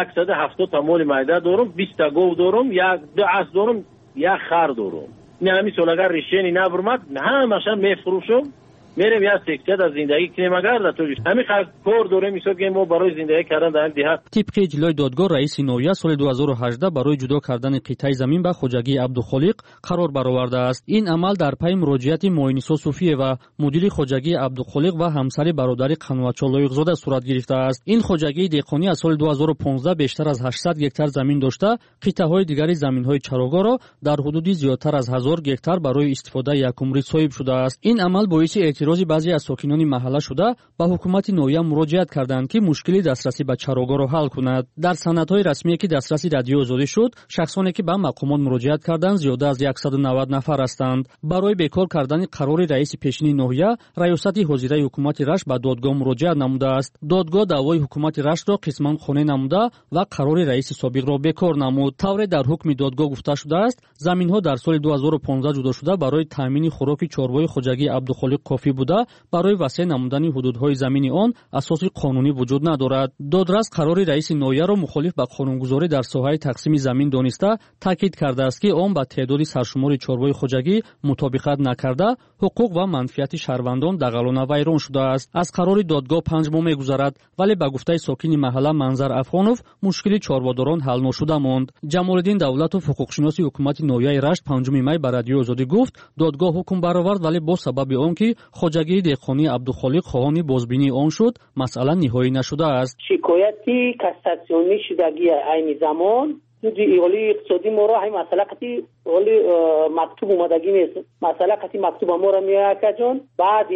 170 тамоли майда дорум, 20 гов дорум, 2 ас дорум, 1 хар дорум. ҳамин сол агар решение набурмад ҳамаша мефурӯшум, мерем як сексия дар зиндагӣ кинем агар да тоҷик ҳамин кор дорем ҳисоб ки мо барои зиндагӣ кардан дар диҳат. тибқи иҷлои додгоҳ раиси ноҳия соли 2018 барои ҷудо кардани қитъаи замин ба хоҷагии абдухолиқ қарор баровардааст. ин амал дар пайи муроҷиати моинисо суфиева мудири хоҷагии абдухолиқ ва ҳамсари бародари қануватчо лоиқзода сурат гирифтааст. ин хоҷагии деҳқонӣ аз соли 2015 бештар аз 800 гектар замин дошта, қитъаҳои дигари заминҳои чарогоҳро дар ҳудуди зиёдтар аз 1000 гектар барои истифодаи якумрӣ соҳиб шудааст. ин амал боиси эътирози баъзе аз сокинони маҳалла шуда ба ҳукумати ноҳия муроҷиат карданд ки мушкили дастрасӣ ба чарогоҳро ҳал кунад. дар санадҳои расмие ки дастраси радиои озодӣ шуд, шахсоне ки ба мақомот муроҷиат карданд зиёда аз 190 нафар ҳастанд. барои бекор кардани қарори раиси пешини ноҳия, раёсати ҳозираи ҳукумати рашт ба додгоҳ муроҷиат намудааст. додгоҳ даъвои ҳукумати раштро қисман хона намуда ва қарори раиси собиқро бекор намуд. тавре дар ҳукми додгоҳ гуфта шудааст, заминҳо дар соли 2015 ҷудо шуда барои таъмини хӯроки чорвои хоҷагии абдухолиқ кофӣ буда, барои васеъ намудани ҳудудҳои замини он асоси қонунӣ вуҷуд надорад. додрас қарори раиси ноҳияро мухолиф ба қонунгузорӣ дар соҳаи тақсими замин дониста, таъкид кардааст ки он ба теъдоди саршумори чорвои хоҷагӣ мутобиқат накарда, ҳуқуқ ва манфиати шаҳрвандон дағалона вайрон шудааст. аз қарори додгоҳ 5 моҳ мегузарад, вале ба гуфтаи сокини маҳалла манзар афғонов мушкили чорводорон ҳал ношуда монд. ҷамолиддин давлатов ҳуқуқшиноси ҳукумати ноҳияи рашт 5 май ба радиои озодӣ гуфт, додгоҳ ҳукм баровард, вале бо сабаби он ки хоҷагии деҳқонии абдухолиқ хоҳони бозбинии он шуд, масъала ниҳоӣ нашудааст. шикояти кассатсионӣ шудагии айни замон ҷуди иолии иқтисодӣ моро ҳай масъала қати оли мактуб омадагӣ нест. масъала қати мактуба моро меяка ҷон баъди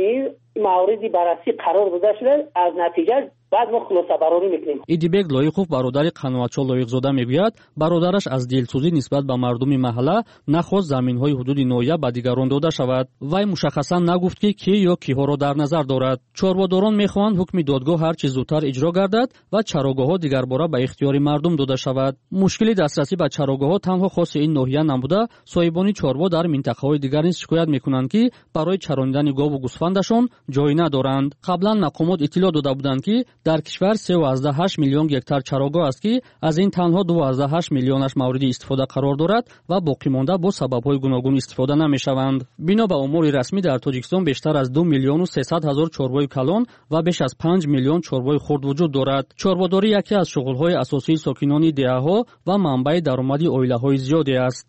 موردی بررسی قرار داده شده. از نتیجه بعد ما خلاصه برآوری میکنیم. ایدیبек لоиқов бародари қанвачо лоиқзода мегӯяд бародараш аз дилсӯзӣ нисбат ба мардуми маҳалла нахост заминҳои ҳудуди ноҳия ба дигарон дода шавад. вай мушаххасан нагуфт ки кӣ ё киҳоро дар назар дорад. чорводорон мехоҳанд ҳукми додгоҳ ҳарчи зудтар иҷро гардад ва чарогоҳҳо дигарбора ба ихтиёри мардум дода шавад. мушкили дастрасӣ ба чарогоҳҳо танҳо хоси ин ноҳия набуда, соҳибони чорво дар минтақаҳои дигар низ шикоят мекунанд ки барои чаронидани гову гӯсфандашон ҷой надоранд. қаблан мақомот иттилоъ дода буданд ки дар кишвар 3.8 миллион гектар чарогоҳ аст ки аз ин танҳо 2.8 миллионаш мавриди истифода қарор дорад ва боқимонда бо сабабҳои гуногун истифода намешаванд. бино ба умури расмӣ дар тоҷикистон бештар аз 2 миллиону 300 ҳазор чорвои калон ва беш аз 5 миллион чорвои хурд вуҷуд дорад. чорводорӣ яке аз шуғулҳои асосии сокинони деҳаҳо ва манбаи даромади оилаҳои зиёде аст.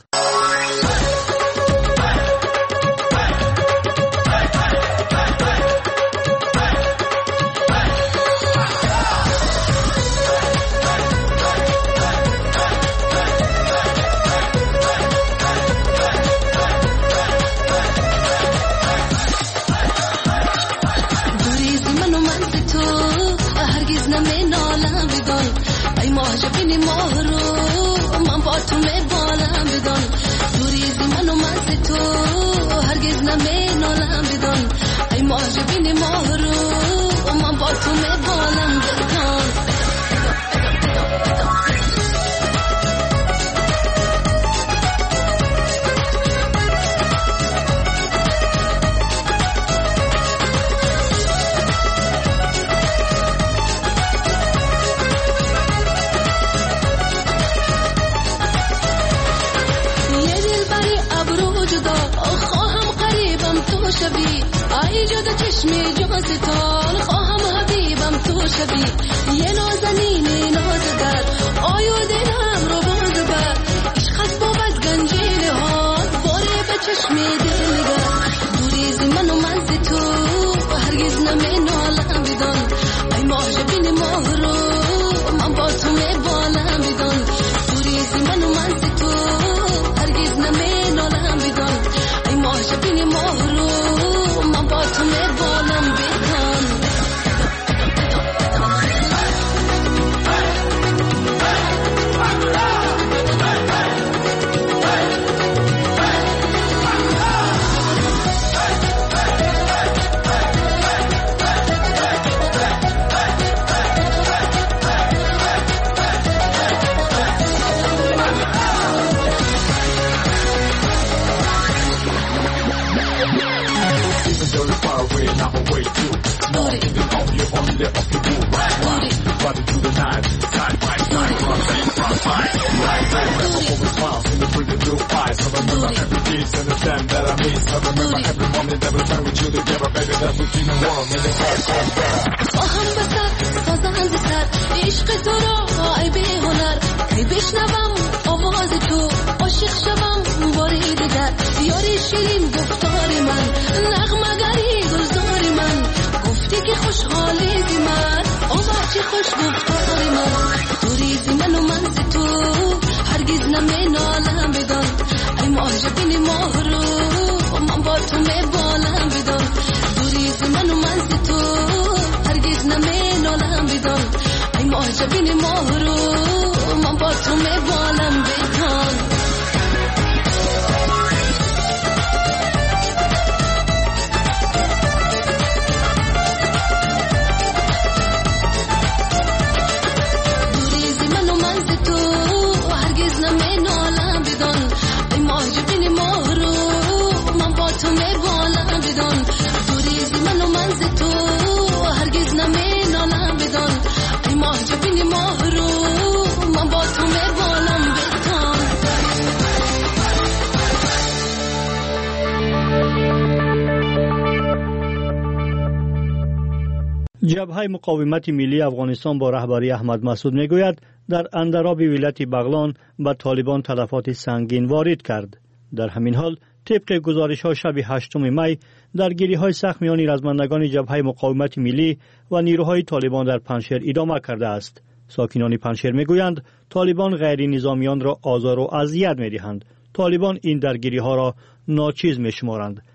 جبهه مقاومت ملی افغانستان با رهبری احمد مسعود میگوید در اندراب ولایت بغلان به طالبان تلفات سنگین وارد کرد. در همین حال طبق گزارش‌ها شب 8 می درگیری‌های سخت میان رزمندگان جبهه مقاومت ملی و نیروهای طالبان در پنجشیر ادامه کرده است. ساکنان پنجشیر میگویند طالبان غیر نظامیان را آزار و اذیت می‌دهند. طالبان این درگیری‌ها را ناچیز می‌شمارند.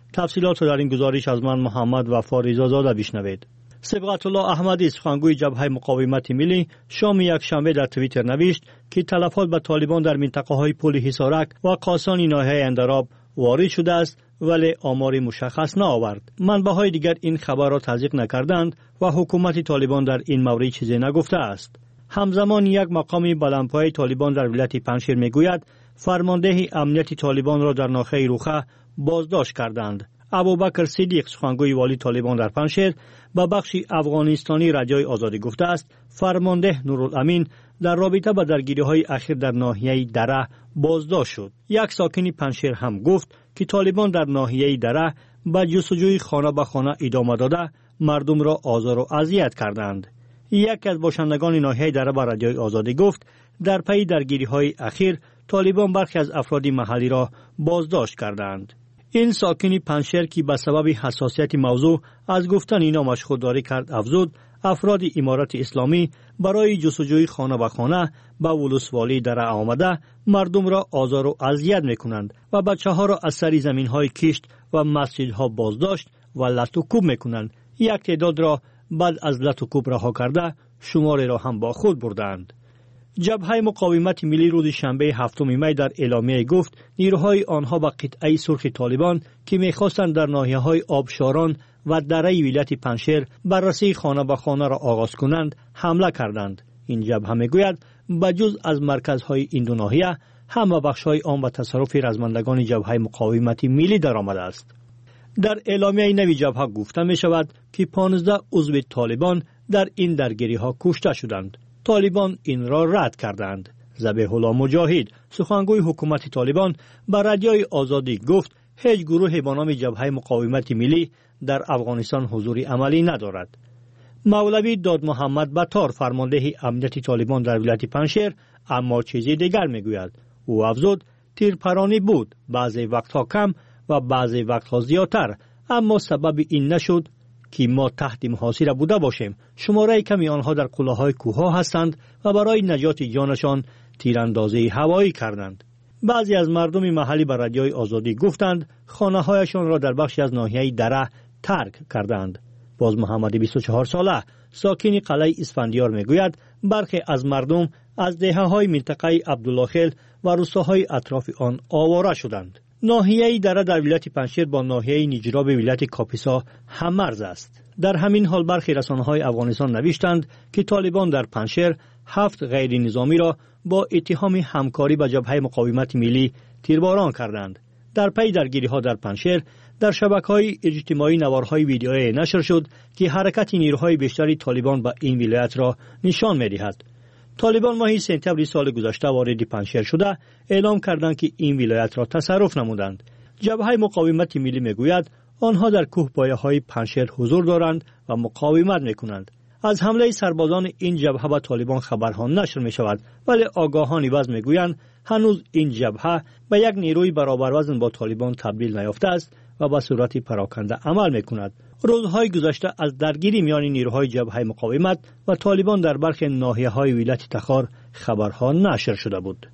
تفصیلات در این گزارش از من محمد وفا رضازاده بشنوید. صبغت الله احمدی سخنگوی جبهه مقاومت ملی شام یکشنبه در توییتر نوشت که تلفات به طالبان در منطقه‌های پل حصارک و قاسانی ناحیه اندراب وارد شده است ولی آماری مشخص نآورد. منبع‌های دیگر این خبر را تصدیق نکردند و حکومت طالبان در این مورد چیزی نگفته است. همزمان یک مقام بلندپایه طالبان در ولایت پنجشیر میگوید فرمانده امنیتی طالبان را در ناحیه روخه بازداشت کردند. ابوبکر صدیق سخنگوی والی طالبان در پنجشیر به بخش افغانستانی رادیوی آزادی گفته است فرمانده نورالامین در رابطه با درگیری‌های اخیر در ناحیه دره بازداشت شد. یک ساکن پنجشیر هم گفت که طالبان در ناحیه دره به جستجوی خانه به خانه ادامه داده مردم را آزار و اذیت کردند. یک از باشندگان ناحیه دره به رادیوی آزادی گفت در پی درگیری‌های اخیر طالبان برخی از افراد محلی را بازداشت کردند. این ساکن پنجشیر که به سبب حساسیت موضوع از گفتن نامش خودداری کرد افزود افراد امارت اسلامی برای جستجوی خانه به خانه به ولسوالی دره آمده مردم را آزار و اذیت میکنند و بچه‌ها را از سر زمین‌های کشت و مسجدها بازداشت و لط و کوب میکنند. یک تعداد را بعد از لط و کوب رها کرده شماری را هم با خود بردند. جبهه مقاومت ملی روز شنبه 7 می در اعلامیه گفت نیروهای آنها به قطعه سرخ طالبان که می‌خواستند در ناحیه‌های آبشاران و دره ولایت پنجشیر بررسی خانه به خانه را آغاز کنند حمله کردند. این جبهه میگوید بجز از مرکزهای این دو ناحیه همه بخش‌های آن به تصرف رزمندگان جبهه مقاومت ملی درآمده است. در اعلامیه نوی جبهه گفته می شود که 15 عضو طالبان در این درگیری‌ها کشته شدند. طالبان این را رد کردند. ذبیح الله مجاهد سخنگوی حکومت طالبان به رادیوی آزادی گفت هیچ گروهی به نام جبهه مقاومت ملی در افغانستان حضور عملی ندارد. مولوی داد محمد بطار فرمانده امنیتی طالبان در ولایت پنجشیر اما چیزی دیگر میگوید. او افزود تیرپرانی بود، بعضی وقتها کم و بعضی وقتها زیادتر، اما سبب این نشد که ما تحت محاصره بوده باشیم. شماره کمی آنها در قله‌های کوه‌ها هستند و برای نجات جانشان تیراندازی هوایی کردند. بعضی از مردم محلی به رادیوی آزادی گفتند خانه‌هایشان را در بخشی از ناحیه دره ترک کردند. باز محمدی 24 ساله ساکن قلعه اسفندیار میگوید برخی از مردم از دهه‌های منطقه عبدالله خیل و روستاهای اطراف آن آواره شدند. ناحیه دره در ولایت پنجشیر با ناحیه نیجراب ولایت کاپیسا هم‌مرز است. در همین حال برخی رسانه‌های افغانستان نوشتند که طالبان در پنجشیر 7 غیر نظامی را با اتهام همکاری با جبهه مقاومت ملی تیرباران کردند. در پی درگیری‌ها در پنجشیر در شبکه‌های اجتماعی نوارهای ویدیویی نشر شد که حرکت نیروهای بیشتری طالبان به این ولایت را نشان می‌دهد. طالبان ماه سپتامبر سال گذشته وارد پنجشیر شده اعلام کردند که این ولایت را تصرف نمودند. جبهه مقاومت ملی میگوید آنها در کوهپایه‌های پنجشیر حضور دارند و مقاومت میکنند. از حمله سربازان این جبهه به طالبان خبرها نشر می شود، ولی آگاهان عوض میگویند هنوز این جبهه به یک نیروی برابر وزن با طالبان تبدیل نیافته است و به صورت پراکنده عمل میکند. روزهای گذشته از درگیری میان نیروهای جبهه مقاومت و طالبان در برخی ناحیه‌های ولایت تخار خبرها نشر شده بود.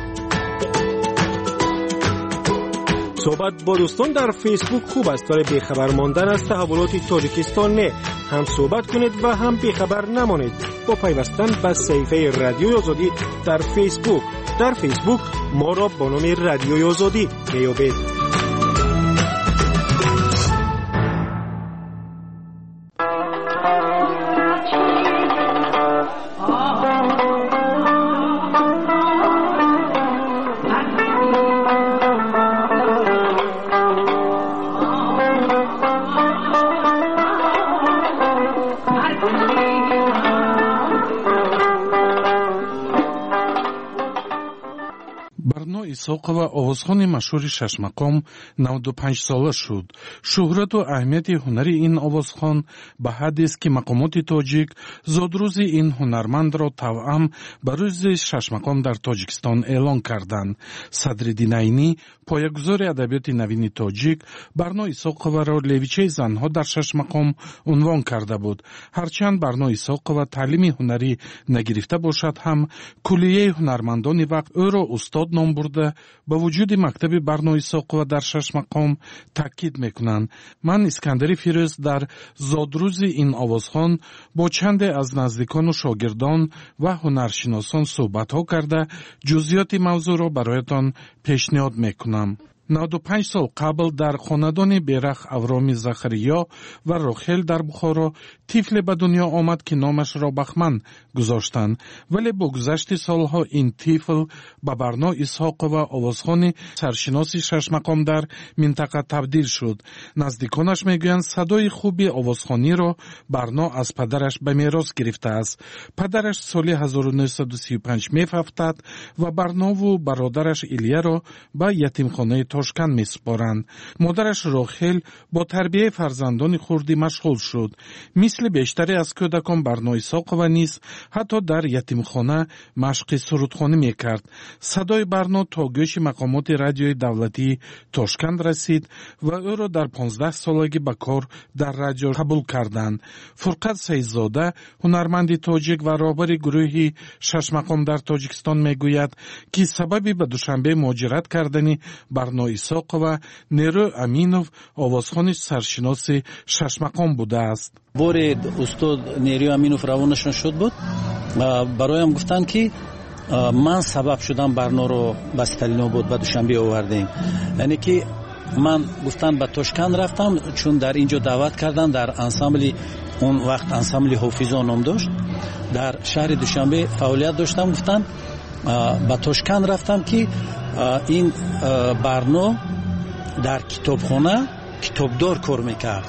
صحبت با دوستان در فیسبوک خوب است، ولی بیخبر ماندن از تحولات تاجیکستان نه. هم صحبت کنید و هم بیخبر نمانید با پیوستن به صفحه رادیوی آزادی در فیسبوک. در فیسبوک ما را با نام رادیوی آزادی میابید. исоқова овозхони машҳури шашмақом 95 сола шуд. шӯҳрату аҳамияти ҳунари ин овозхон ба ҳаддест ки мақомоти тоҷик зодрӯзи ин ҳунармандро тавъам ба рӯзи шашмақом дар тоҷикистон эълон карданд. садри динайнӣ поягузори адабиёти навини тоҷик барно исоқоваро левичаи занҳо дар шашмақом унвон карда буд. ҳарчанд барно исоқова таълими ҳунарӣ нагирифта бошад ҳам куллияи ҳунармандони вақт ӯро устод ном бурда ба вуҷуди мактаби Барно Исоқова дар Шашмақом таъкид мекунанд. ман Искандари Фирӯз дар зодрӯзи ин овозхон бо чанде аз наздикону шогирдон ва ҳунаршиносон суҳбатҳо карда ҷузъиёти мавзӯъро бароятон пешниҳод мекунам. 95 сол қабл дар хонадони Берах Авроми Захариё ва Рохел дар Бухоро тифле ба дунё омад ки номашро Бахман гузоштанд, вале бо гузашти солҳо ин тифл ба Барно Исҳоқова овозхони саршиноси Шашмақом дар минтақа табдил шуд. наздиконаш мегӯянд садои хуби овозхониро Барно аз падараш ба мерос гирифтааст. падараш соли 1935 мефафтад ва Барнову бародараш Илияро ба ятимхонаи Тошканд месупоранд. модараш Рохел бо тарбияи фарзандони хурдӣ машғул шуд. мисли бештаре аз кӯдакон Барно Исоқова низ ҳатто дар ятимхона машқи сурудхонӣ мекард. садои Барно то гӯши мақомоти радиои давлатии Тошканд расид ва ӯро дар 15 солагӣ ба кор дар радио қабул карданд. Фурқат Саидзода, ҳунарманди тоҷик ва роҳбари гурӯҳи Шашмақом дар Тоҷикистон мегӯяд, ки сабаби ба Душанбе муҳоҷират кардани Барно Исоқова Нерӯ Аминов, овозхони саршиноси Шашмақом будааст. бори устод Нерӯ Аминов равонашон шуд буд. бароям гуфтанд ки ман сабаб шудам Барноро ба Сталинобод ба Душанбе овардем. яъне ки ман гуфтанд ба Тошканд рафтам, чун дар инҷо даъват кардан дар ансамбли он вақт ансамбли ҳофизон ном дошт. дар шаҳри Душанбе фаъолият доштам. гуфтанд ба Тошканд рафтам ки ин Барно дар китобхона китобдор кор мекард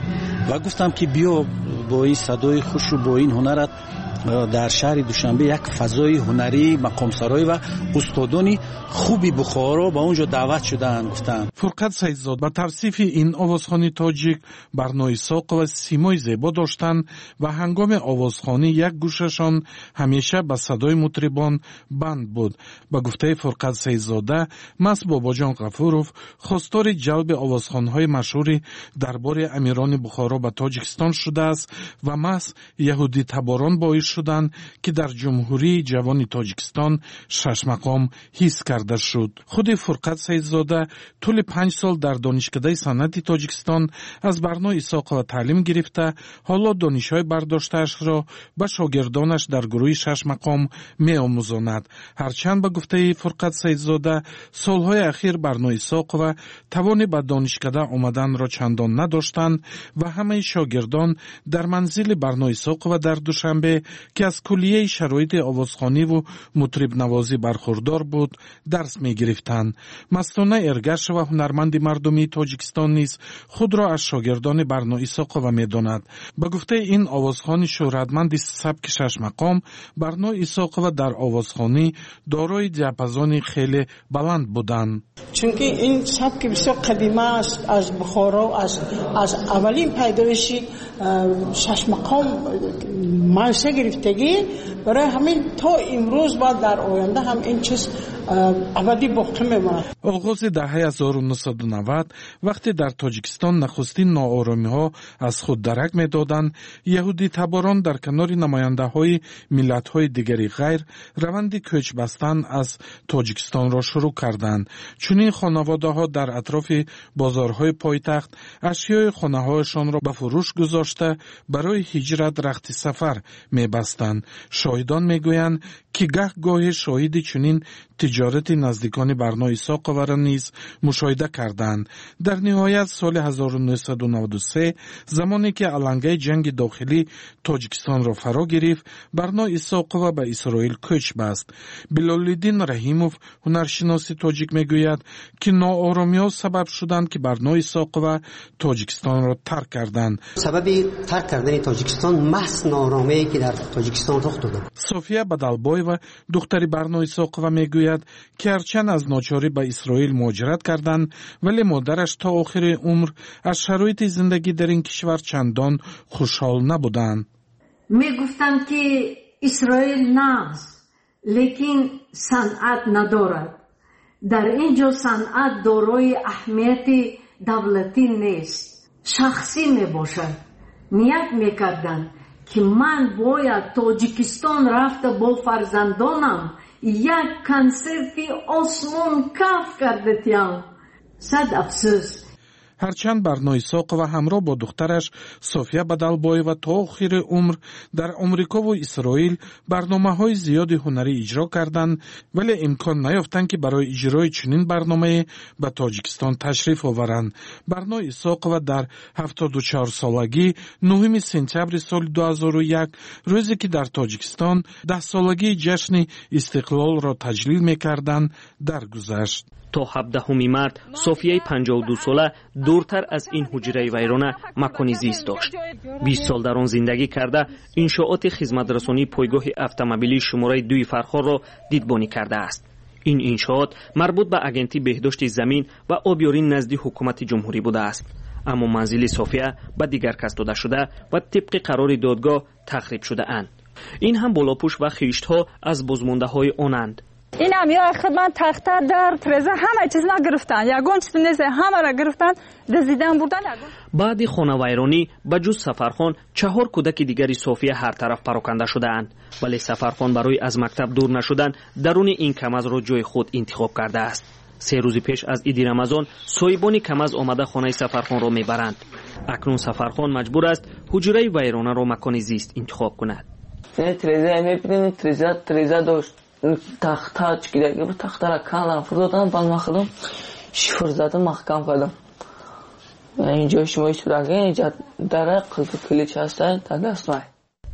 ва гуфтам ки биё бо ин садои хушу бо ин ҳунарат дар шаҳри Душанбе як фазои ҳунарӣ, мақомсарой ва устодони хуби Бухоро ба онҷо даъват шудаанд. гуфтанд. Фурқат Саидзод ба тавсифи ин овозхони тоҷик Барно Исоқова симои зебо доштанд ва ҳангоми овозхонӣ як гӯшашон ҳамеша ба садои мутрибон банд буд. ба гуфтаи Фурқат Саидзода, Маст Бобоҷон Ғафуров хостори ҷалби овозхонҳои машҳури дарбори амирони Бухоро ба Тоҷикистон шудааст ва Маст яҳудитаборон боис шуданд ки дар ҷумҳурии ҷавони Тоҷикистон Шашмақом ҳис карда шуд. худи Фурқат Саидзода тӯли 5 сол дар донишкадаи санъати Тоҷикистон аз Барно Исоқова таълим гирифта, ҳоло донишҳои бардоштаашро ба шогирдонаш дар гурӯҳи Шашмақом меомӯзонад. ҳарчанд ба гуфтаи Фурқат Саидзода солҳои ахир Барно Исоқова тавони ба донишкада омаданро чандон надоштанд ва ҳамаи шогирдон дар манзили Барно Исоқова дар Душанбе ки аз куллияи шароити овозхониву мутрибнавозӣ бархурдор буд, дарс мегирифтанд. Мастона Эргашева, ҳунарманди мардумии Тоҷикистон низ худро аз шогирдони Барно Исоқова медонад. ба гуфтаи ин овозхони шӯҳратманди сабки Шашмақом, Барно Исоқова дар овозхонӣ дорои диапазони хеле баланд буданд. чунки ин сабки бисёр қадима аст аз Бухоро, аз аввалин пайдоиши Шашмақом манша гирифтагӣ барои ҳамин то имрӯз ва дар оянда ҳам ин чиз абадӣ боқӣ мемонад. оғозидаҳаи 1990 вақте дар Тоҷикистон нахустин нооромиҳо аз худ дарак медоданд, яҳудитаборон дар канори намояндаҳои миллатҳои дигари ғайр раванди кӯч бастан аз Тоҷикистонро шурӯъ карданд. чунин хонаводаҳо дар атрофи бозорҳои пойтахт ашёи хонаҳояшонро ба фурӯш гузошта барои ҳиҷрат рахти сафар мебастанд. шоҳидон мегӯянд ки гаҳ-гоҳе шоҳиди чунин тиҷорати наздикони Барно Исоқоваро низ мушоҳида карданд. дар ниҳоят соли 1993 замоне ки алангаи ҷанги дохилӣ Тоҷикистонро фаро гирифт, Барно Исоқова ба Исроил кӯч баст. Билолиддин Раҳимов, ҳунаршиноси тоҷик, мегӯяд ки нооромиҳо сабаб шуданд ки Барно Исоқова Тоҷикистонро тарк карданд. сабаби тарк кардани Тоҷикистон маҳз нооромие ки дар Тоҷикистон рух дода. София Бадалбоева, духтари Барно Исоқова, мегӯяд ки ҳарчанд аз ночорӣ ба Исроил муҳоҷират карданд, вале модараш то охири умр аз шароити зиндагӣ дар ин кишвар чандон хушҳол набуданд. мегуфтанд ки Исроил нағз, лекин санъат надорад. дар ин ҷо санъат дорои аҳамияти давлатӣ нест, шахсӣ мебошад. ният мекарданд ки ман бояд Тоҷикистон рафта бо фарзандонам یک کنسرتی آسمان کف کردتیم. صد افسوس. هرچند برنای ساق و همراه با دخترش صوفیا بدلبایو تا آخر عمر در امریکا و اسرائیل برنامه‌های زیادی هنری اجرا کردند، ولی امکان نیافتند که برای اجرای چنین برنامه به تاجیکستان تشریف آورند. برنای ساق و در 74 سالگی 9 سپتامبر سال 2001 روزی که در تاجیکستان 10 سالگی جشن استقلال را تجلیل می‌کردند درگذشت. تا 17 مارس صوفیه 52 ساله دورتر از این حجره ویرانه مکانی زیست داشت. 20 سال در آن زندگی کرده انشاءات خدمترسانی پایگاه اتومبیلی شماره 2 فرخار را دیدبانی کرده است. این انشاءات مربوط به اجنسی بهداشت زمین و آبیاری نزد حکومت جمهوری بوده است. اما منزل صوفیه به دیگر کس داده شده و طبق قرار دادگاه تخریب شده اند. این هم بالاپوش و خیشت‌ها از بازمانده‌های آنند. این امیرای خدمت تخته در ترزه همه چیز نگرفتن، یگان چیز نیست، همه را گرفتن دزدیدن بردن. بعد خانه ویرانی به جز سفرخان 4 کودک دیگری صوفیه هر طرف پراکنده شده اند، ولی سفرخان برای از مکتب دور نشدن درون این کمز را جای خود انتخاب کرده است. 3 روز پیش از عید رمضان صاحبان کمز آمده خانه سفرخان را میبرند. اکنون سفرخان مجبور است حجره ویرانه را مکان زیست انتخاب کند. ترزه میبینید ترزه داشت تخته چکیده بود، تخته را کندم فردادم بعد مخدم شفر زدم محکم کردم. اینجا شما شده اینجا در کلیچ هسته تا دست مای.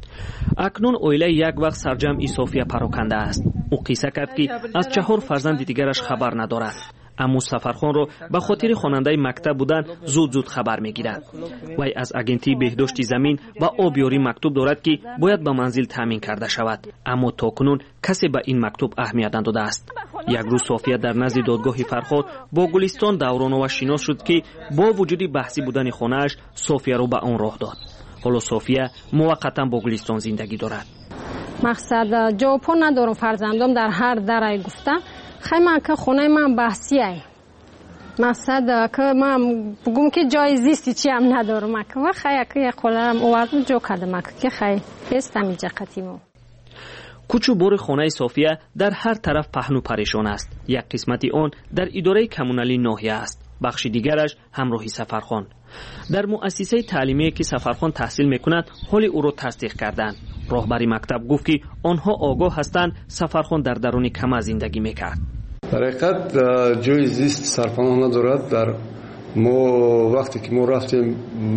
اکنون اویله یک وقت سرجم صوفیه پراکنده است. او قصه کرد که از 4 فرزند دیگرش خبر ندارد، اما سفرخان را به خاطر خواننده مکتب بودن زود خبر میگیرد. وی از اجنسی بهداشت زمین و آبیاری مکتوب دارد که باید به منزل تامین کرده شود، اما تاکنون کسی به این مکتوب اهمیت نداده است. یک روز صوفیه در نزد دادگاه فرخار با گلستان دورانова شناس شد که با وجود بحثی بودن خانه‌اش صوفیه را به آن راه داد. حالا صوفیه موقتا با گلستان زندگی دارد. مقصد جواب ندارم، فرزندم در هر درای گفتم خیلی که خونه من بحثیه، مقصد که من بگم که جای زیستی چی هم ندارم و خیلی که خودم اوازم جو کردم که خیلی بستم اینجا قطیمو. کوچو بور خانه صوفیه در هر طرف پهن و پریشان است. یک قسمتی آن در اداره کمونالی ناحیه است، بخش دیگرش همراهی سفرخان. در مؤسسه تعلیمی که سفرخان تحصیل میکند حال او را تصدیق کردند. راهبر مکتب گفت که آنها آگاه هستند سفرخان در درون کمز زندگی میکرد. در حقیقت جای زیست سرپناه ندارد. در ما وقتی که ما رفتیم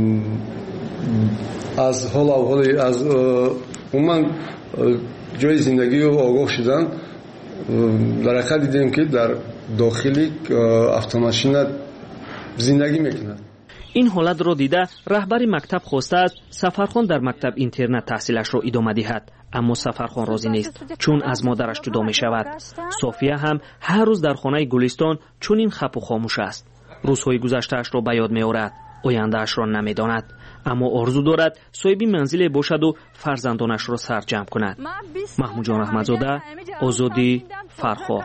از حال اولی از عموما جای زندگی رو آگاه شدن، در حقیقت دیدیم که در داخلی اتومبیل زندگی میکند. این حالت را دیده رهبر مکتب خواسته است سفرخان در مکتب اینترنت تحصیلش را ادامه دهد، اما سفرخان راضی نیست چون از مادرش جدا می شود. صوفیه هم هر روز در خانه گلستان چون این خپ و خاموش است. روزهای گذشته‌اش را به یاد می آورد، آینده‌اش را نمی داند، اما آرزو دارد صاحب منزل باشد و فرزندانش را سرجم کند. محمود جان احمدزاده، آزادی، فرخار.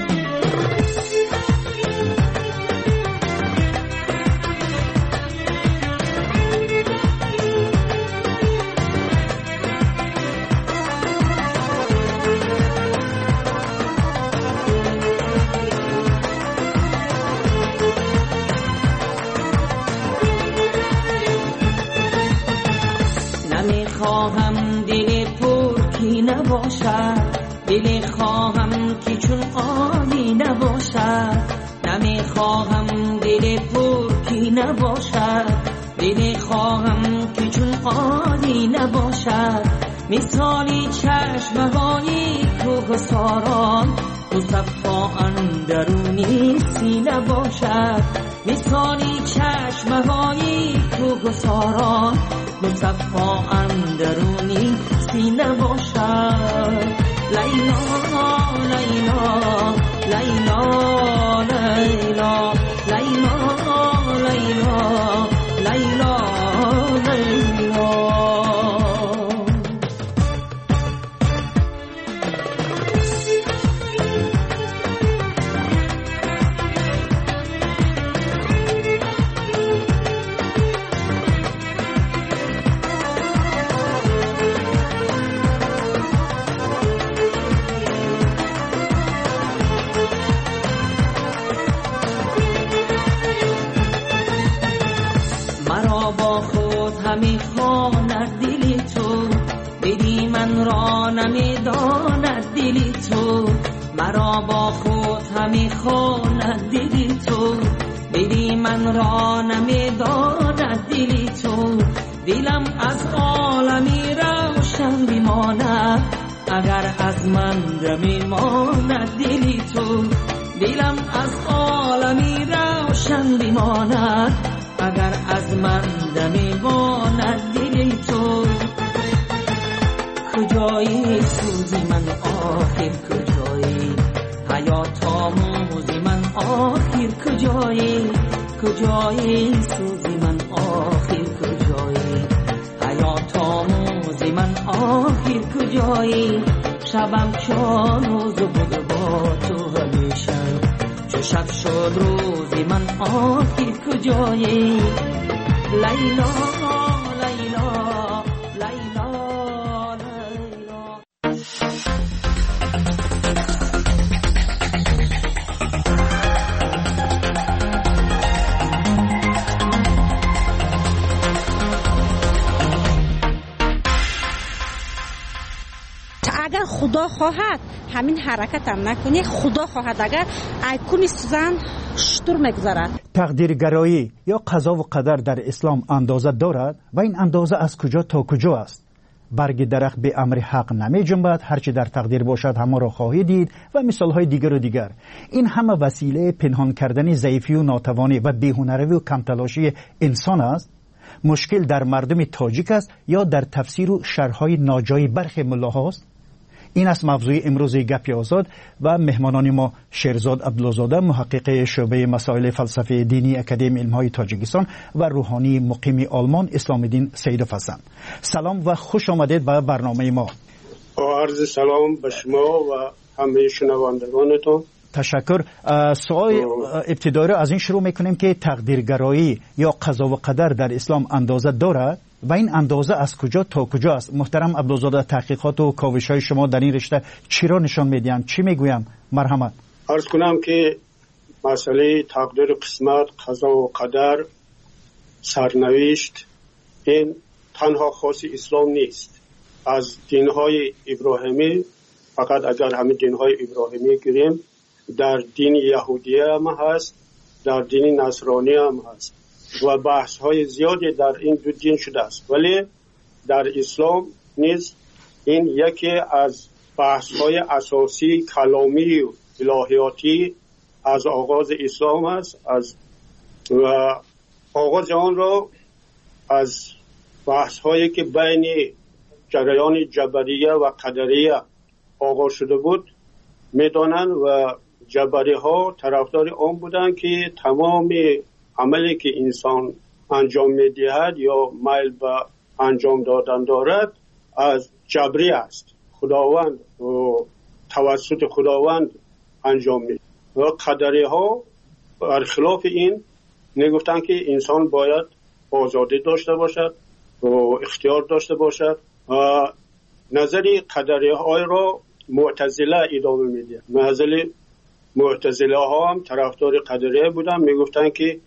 نمیخواهم دل پرکی نباشد، دل خواهم که چون آبی نباشد. نمیخواهم دل پرکی نباشد، دل خواهم که چون آبی نباشد. مثالی چشمهای کوهساران مصفا اندرونی سینه باشد. مثالی چشمهای کوهساران مصفا اندرونی سینه باشد. لیلا لیلا لیلا لیلا لیلا لیلا لیلا لیلا. تو، مرا با خود همی خواند دلی تو، دلی من را نمیدارد دلی تو، دلم از عالمی روشن بماند اگر از من بماند دلی تو، دلم از عالمی روشن بماند اگر از من بماند دلی تو. کجایی سوزی من آخر کجایی، حیات آموزی من آخر کجایی، کجایی سوزی من آخر کجایی، حیات آموزی من آخر کجایی، شبم چون روز بود با تو همیشه، چو شب شد روزی من آخر کجایی، لیلا لیلا لیلا. اگر خدا خواهد همین حرکت هم نکنی، خدا خواهد اگر ایکون سوزن شطور میگذارد. تقدیرگرایی یا قضا و قدر در اسلام اندازه دارد و این اندازه از کجا تا کجا است؟ برگ درخت به امر حق نمی جنبد، هرچی در تقدیر باشد همه را خواهی دید و مثالهای دیگر و دیگر. این همه وسیله پنهان کردن ضعیفی و ناتوانی و بی‌هنری و کمتلاشی انسان است. مشکل در مردم تاجیک است یا در تفسیر و شرحهای ناجای برخی ملاهاست؟ این است موضوع امروز گپ آزاد و مهمانان ما شیرزاد عبدالله‌زاده محقق شعبه مسائل فلسفه دینی اکادمی علم‌های تاجیکستان و روحانی مقیم آلمان اسلام الدین سیدوف هستند. سلام و خوش آمدید به برنامه ما. عرض سلام به شما و همه شنوندگانتون. تشکر. سوال ابتدایی را از این شروع میکنیم که تقدیرگرایی یا قضا و قدر در اسلام اندازه دارد و این اندازه از کجا تا کجا است؟ محترم عبدالزاده، تحقیقات و کاوش‌های شما در این رشته چی را نشان میدهند؟ چی میگویم؟ مرحمت. عرض کنم که مسئله تقدیر قسمت، قضا و قدر، سرنوشت این تنها خاص اسلام نیست. از دین‌های ابراهیمی، فقط اگر همه دین‌های ابراهیمی گیریم، در دین یهودیه هم هست، در دین نصرانی هم هست و بحث های زیادی در این دو دین شده است، ولی در اسلام نیز این یکی از بحث های اساسی کلامی و الهیاتی از آغاز اسلام است. و آغاز آن را از بحث هایی که بین جریان جبریه و قدریه آغاز شده بود میدانند و جبری ها طرفدار آن بودند که تمام عملی که انسان انجام میدهد یا میل به انجام دادن دارد از جبری است، خداوند و توسط خداوند انجام میده. و قدری ها برخلاف این میگفتند که انسان باید آزادی داشته باشد و اختیار داشته باشد و نظری قدری های را معتزله ادامه میده. معتزله ها هم طرفدار قدریه بودن، میگفتن که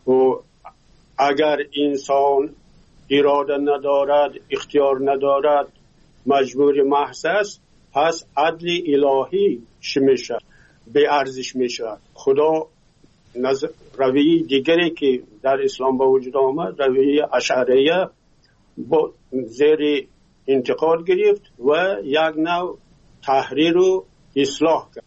اگر انسان اراده ندارد، اختیار ندارد، مجبور محض است، پس عدل الهی چی میشه؟ به ارزش میشه. خدا رویه دیگری که در اسلام با وجود آمد، رویه اشعریه، با زیر انتقاد گرفت و یک نوع تحریر و اصلاح کرد.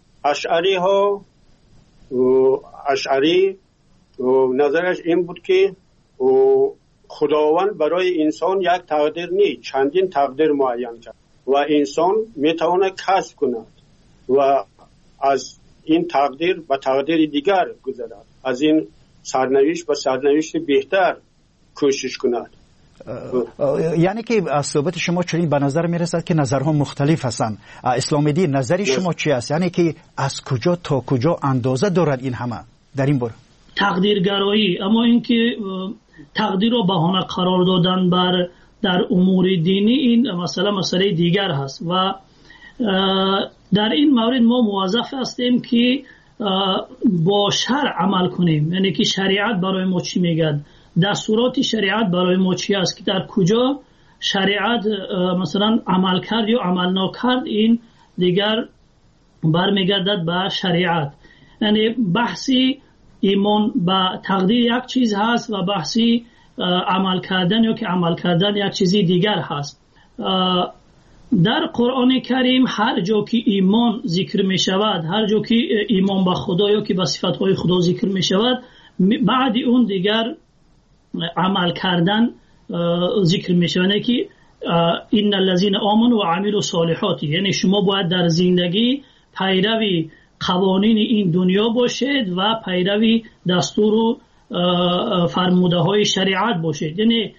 اشعری نظرش این بود که خداوند برای انسان یک تقدیر نیست، چندین تقدیر معین کرد و انسان میتونه کسب کند و از این تقدیر به تقدیر دیگر گذرد، از این سرنوشت به سرنوشت بهتر کوشش کند. یعنی که از صحبت شما چنین به نظر میرسد که نظرها مختلف هستند. اسلام دین نظری شما چی است؟ یعنی که از کجا تا کجا اندازه دارد این همه در این باره؟ تقدیرگرایی، اما اینکه تقدیر را بهانه قرار دادن بر در امور دینی، این مسئله دیگر هست و در این مورد ما موظف هستیم که با شرع عمل کنیم. یعنی که شریعت برای ما چی میگه، دستورات شریعت برای ما چی است، که در کجا شریعت مثلا عمل کرد یا عمل نکرد، این دیگر برمیگردد به شریعت. یعنی بحثی ایمان به تقدیر یک چیز هست و بحثی عمل کردن یا که عمل کردن یک چیزی دیگر هست. در قرآن کریم هر جا که ایمان ذکر می شود، هر جا که ایمان به خدا یا که به صفاتهای خدا ذکر می شود، بعد اون دیگر عمل کردن ذکر می شود که این الذین آمنوا و عملوا الصالحات، یعنی شما باید در زندگی پیروی قوانین این دنیا باشید و پیروی دستور و فرموده های شریعت باشید. یعنی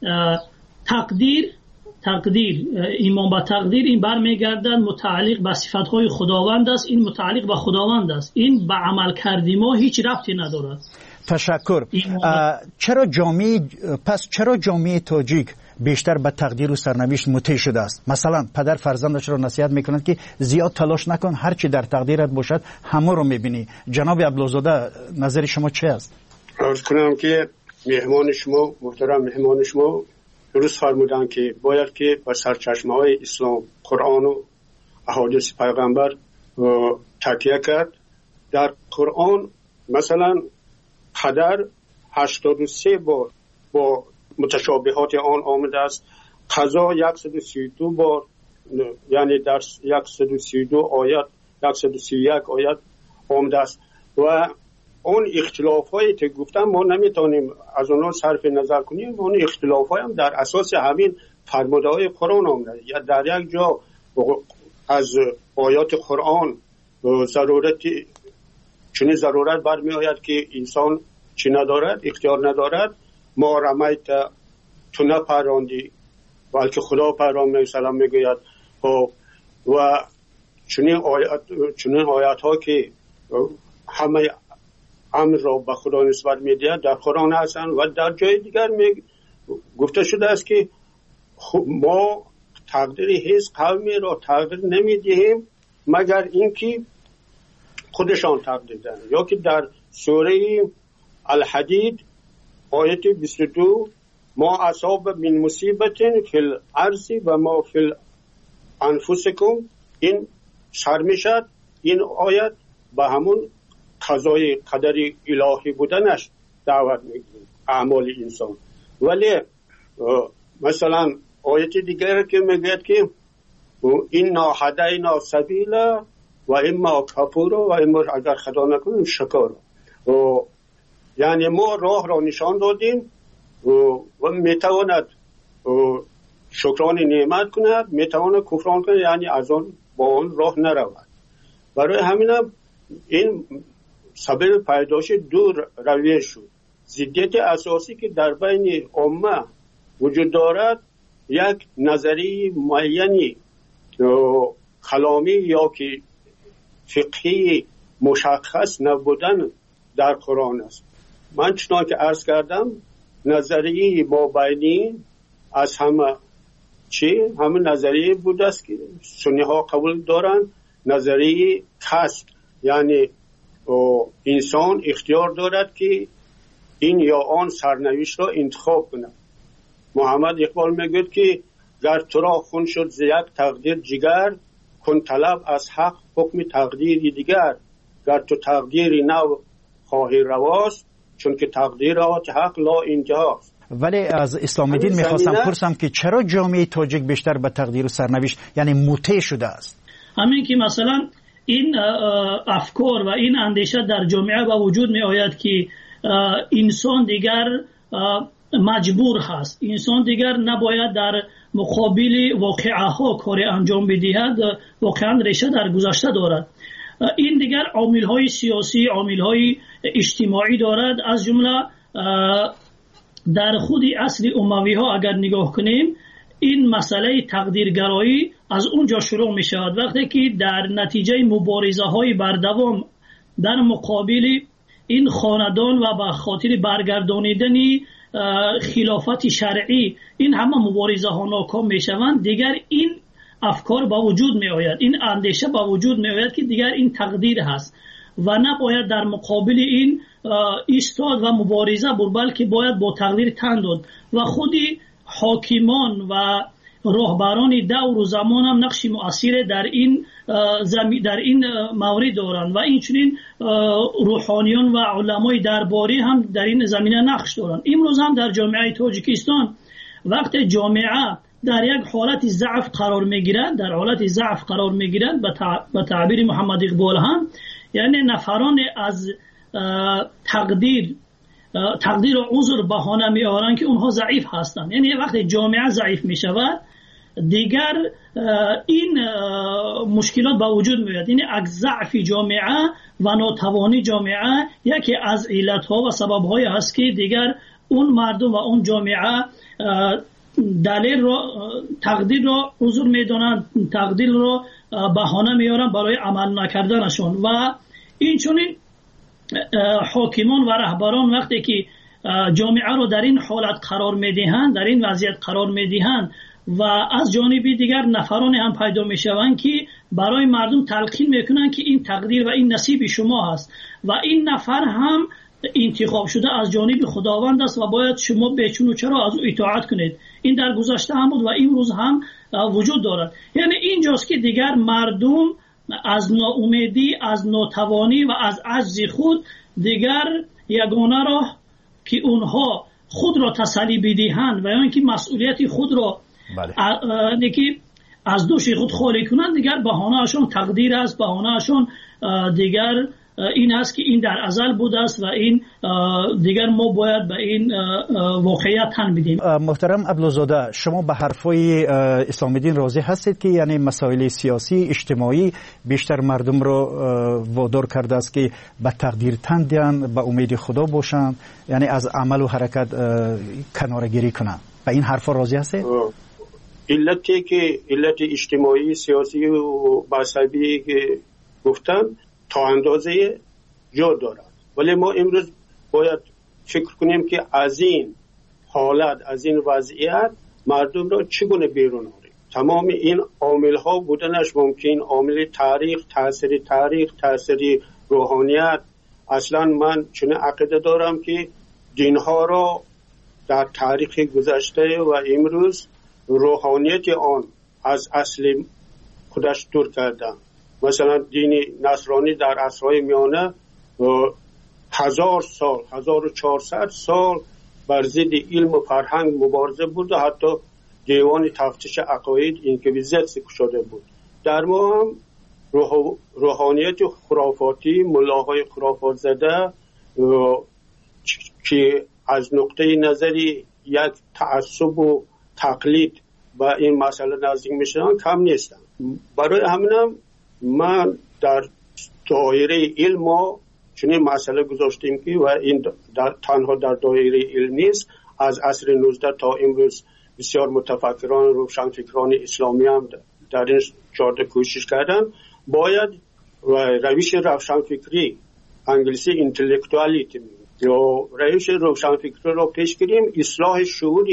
تقدیر ایمان به تقدیر این برمیگردد متعلق به صفات های خداوند است، این متعلق به خداوند است، این به عمل کردی ما هیچ ربطی ندارد. تشکر. چرا جامعه تاجیک بیشتر به تقدیر و سرنوشت مطیع شده است؟ مثلا پدر فرزندش را نصیحت میکنند که زیاد تلاش نکن، هر چی در تقدیرت باشد همه رو میبینی. جناب عبدالزاده نظر شما چه است؟ عرض کنم که مهمان شما، محترم مهمان شما درست فرمودند که باید که بر سرچشمه های اسلام، قرآن و احادیث پیغمبر تکیه کرد. در قرآن مثلا قدر 83 بار با متشابهات آن آمده است، قضا 132 بار، یعنی در 132 آیات 131 آیات آمده است و اون اختلافایی که گفتم ما نمیتونیم از اونها صرف نظر کنیم. اون اختلافایی هم در اساس همین فرموده های قرآن آمده. یا در یک جا از آیات قرآن چنین ضرورت برمی آید که انسان چی ندارد، اختیار ندارد، ما رمیت تو نپراندی بلکه خدا پراند سلام میگوید. و چنین آیات ها که همه امر را به خدا نسبت میدهد در قرآن هستند و در جای دیگر گفته شده است که ما تقدیر هیچ قومی را تقدیر نمیدهیم مگر اینکه خودشان تقدیر دهند. یا که در سوره الحدید آیت 22 ما اصاب من مصیبت فی الارض و ما فی انفسکم، این سر میشد این آیت به همون قضای قدری الهی بودنش دعوت میگیره اعمال انسان. ولی مثلا آیت دیگر که میگه که اینا هدینا سبیلا و اما کفور و اما اگر خدا نکنیم شکر، یعنی ما راه را نشان دادیم و میتواند شکران نعمت کند، میتواند کفران کند، یعنی از آن با آن راه نرود. برای همین این سبب پیدایش دو رویه شد. ضدیت اساسی که در بین امه وجود دارد یک نظری معینی کلامی یا که فقهی مشخص نبودن در قرآن است. من چنان که عرض کردم نظریه مابینی از همه نظریه بود است که سنی ها قبول دارند، نظریه کسب، یعنی انسان اختیار دارد که این یا آن سرنوشت را انتخاب کند. محمد اقبال میگوید که گر تو را خون شد ز یک تقدیر جگر، کن طلب از حق حکم تقدیری دیگر. گر تو تقدیری نو خواهی رواست، چون که تقدیرات حق لا اینجاست. ولی از اسلام دین میخواستم پرسم که چرا جامعه تاجیک بیشتر به تقدیر و سرنوشت یعنی مطیع شده است؟ همین که مثلا این افکار و این اندیشه در جامعه با وجود می آید که انسان دیگر مجبور هست، انسان دیگر نباید در مقابل واقعه ها کار انجام بدهد، واقعا ریشه در گذشته دارد. این دیگر عامل های سیاسی، عامل های اجتماعی دارد. از جمله در خود عصر اموی ها اگر نگاه کنیم این مسئله تقدیرگرایی از اونجا شروع می شود، وقتی که در نتیجه مبارزه های بردوام در مقابل این خاندان و به خاطر برگردانیدن خلافت شرعی این همه مبارزه ها ناکام می شوند، دیگر این افکار با وجود می آید، این اندیشه با وجود می آید که دیگر این تقدیر هست و نباید در مقابل این ایستاد و مبارزه بود، بلکه باید با تقدیر تن داد و خودی حاکمان و راهبران دور و زمان هم نقش مؤثر در این مورد دارند و اینچنین روحانیون و علمای درباری هم در این زمینه نقش دارند. امروز هم در جامعه تاجیکستان وقت جامعه در یک حالت ضعف قرار میگیرد به تعبیر محمد اقبال هم، یعنی نفران از تقدیر و عذر بهانه میآورند که اونها ضعیف هستند. یعنی وقتی جامعه ضعیف می شود دیگر این مشکلات به وجود میاد. یعنی از ضعف جامعه و ناتوانی جامعه یکی از علتها و سببهای هست که دیگر اون مردم و اون جامعه دلیل رو تقدیر رو عذر میدونن، تقدیر رو بهانه میارن برای عمل نکردنشون. و این چونین حاکمان و رهبران وقتی که جامعه رو در این حالت قرار میدهند، در این وضعیت قرار میدهند و از جانب دیگر نفران هم پیدا میشوند که برای مردم تلقین میکنن که این تقدیر و این نصیب شما هست و این نفر هم انتخاب شده از جانب خداوند است و باید شما بچون و چرا از او اطاعت کنید. این در گذشته هم بود و امروز هم وجود دارد. یعنی اینجاست که دیگر مردم از ناامیدی، از ناتوانی و از عجز خود دیگر یگانه راه که اونها خود را تسلی بدهند و یا اینکه مسئولیت خود را از دوش خود خالی کنند، دیگر بهانه‌شون تقدیر است، بهانه‌شون دیگر این است که این در ازل بوده است و این دیگر ما باید به این واقعیت تن بدیم. محترم عبدالزاده، شما به حرفای اسلام دین راضی هستید که یعنی مسائل سیاسی اجتماعی بیشتر مردم رو وادار کرده است که به تقدیر تن دهند، به امید خدا باشند، یعنی از عمل و حرکت کناره‌گیری کنند؟ به این حرفا راضی هستید؟ علتی که علت اجتماعی سیاسی و مذهبی که گفتم تا اندازه جا دارد، ولی ما امروز باید فکر کنیم که از این حالت، از این وضعیت مردم را چگونه بیرون آوریم. تمام این عامل ها بودنش ممکن، عامل تاریخ، تاثیر روحانیت. اصلا من چنین عقیده دارم که دین ها را در تاریخ گذشته و امروز روحانیت آن از اصل خودش دور کردن. مثلا دین نصرانی در عصرهای میانه 1000 سال 1400 سال بر ضد علم و فرهنگ مبارزه بود و حتی دیوان تفتیش عقاید اینکویزیت شده بود. در ما هم روحانیت خرافاتی، ملاهای خرافات زده که از نقطه نظری یک تعصب و تقلید و این مسئله نزدیک میشن کم نیستن. برای همینم من در دایره علم چنین مسئله گذاشتیم که و این تنها در دایره علم نیست، از عصر 19 تا امروز بسیار متفکران روشنفکران اسلامی هم در این جاده کوشش کردن. باید روش روشنفکری، انگلیسی اینتלקچوالیتی یا روش روشنفکری را پیش گیریم. اصلاح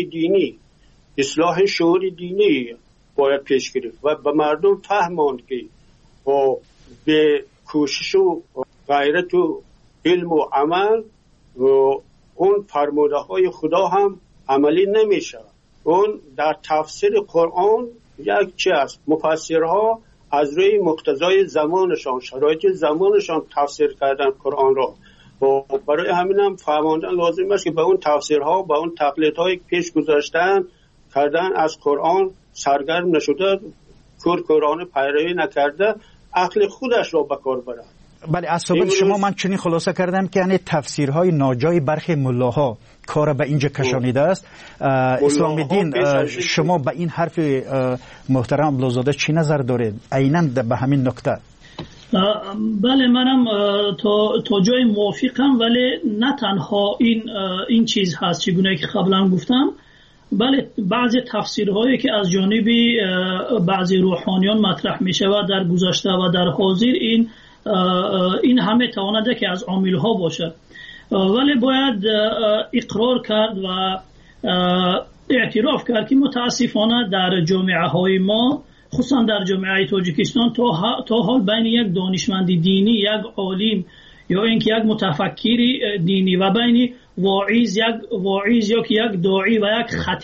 شعور دینی باید پیش گرفت و به مردم فهماند که به کوشش و غیرت و علم و عمل و اون فرموده های خدا هم عملی نمیشه. اون در تفسیر قرآن یک چیز است، مفسرها از روی مقتضای زمانشان، شرایط زمانشان تفسیر کردن قرآن را و برای همین هم فهماندن لازم است که به اون تفسیرها، به اون تقلیدهای پیش گذاشتن کردن از قرآن سرگرم نشده، قرآن پیروی نکرده، عقل خودش را به کار برد. بله، از صحبت شما من چنین خلاصه کردم که یعنی تفسیرهای ناجای برخی ملاها کار به اینجا کشانیده است. اسلام دین، شما به این حرف محترم عبدالزاده چی نظر دارید؟ عیناً به همین نکته. بله، منم تا جای موافقم، ولی نه تنها این چیز هست چگونه که قبلا گفتم، بله بعضی تفسیرهایی که از جانب بعضی روحانیان مطرح می شود در گذشته و در حاضر این همه توانده که از عاملها باشد، ولی باید اقرار کرد و اعتراف کرد که متاسفانه در جامعه های ما، خصوصا در جامعه تاجیکستان، تا حال بین یک دانشمند دینی، یک عالم یا اینکه یک متفکر دینی و بین واعظ یا یک داعی و یک خطیب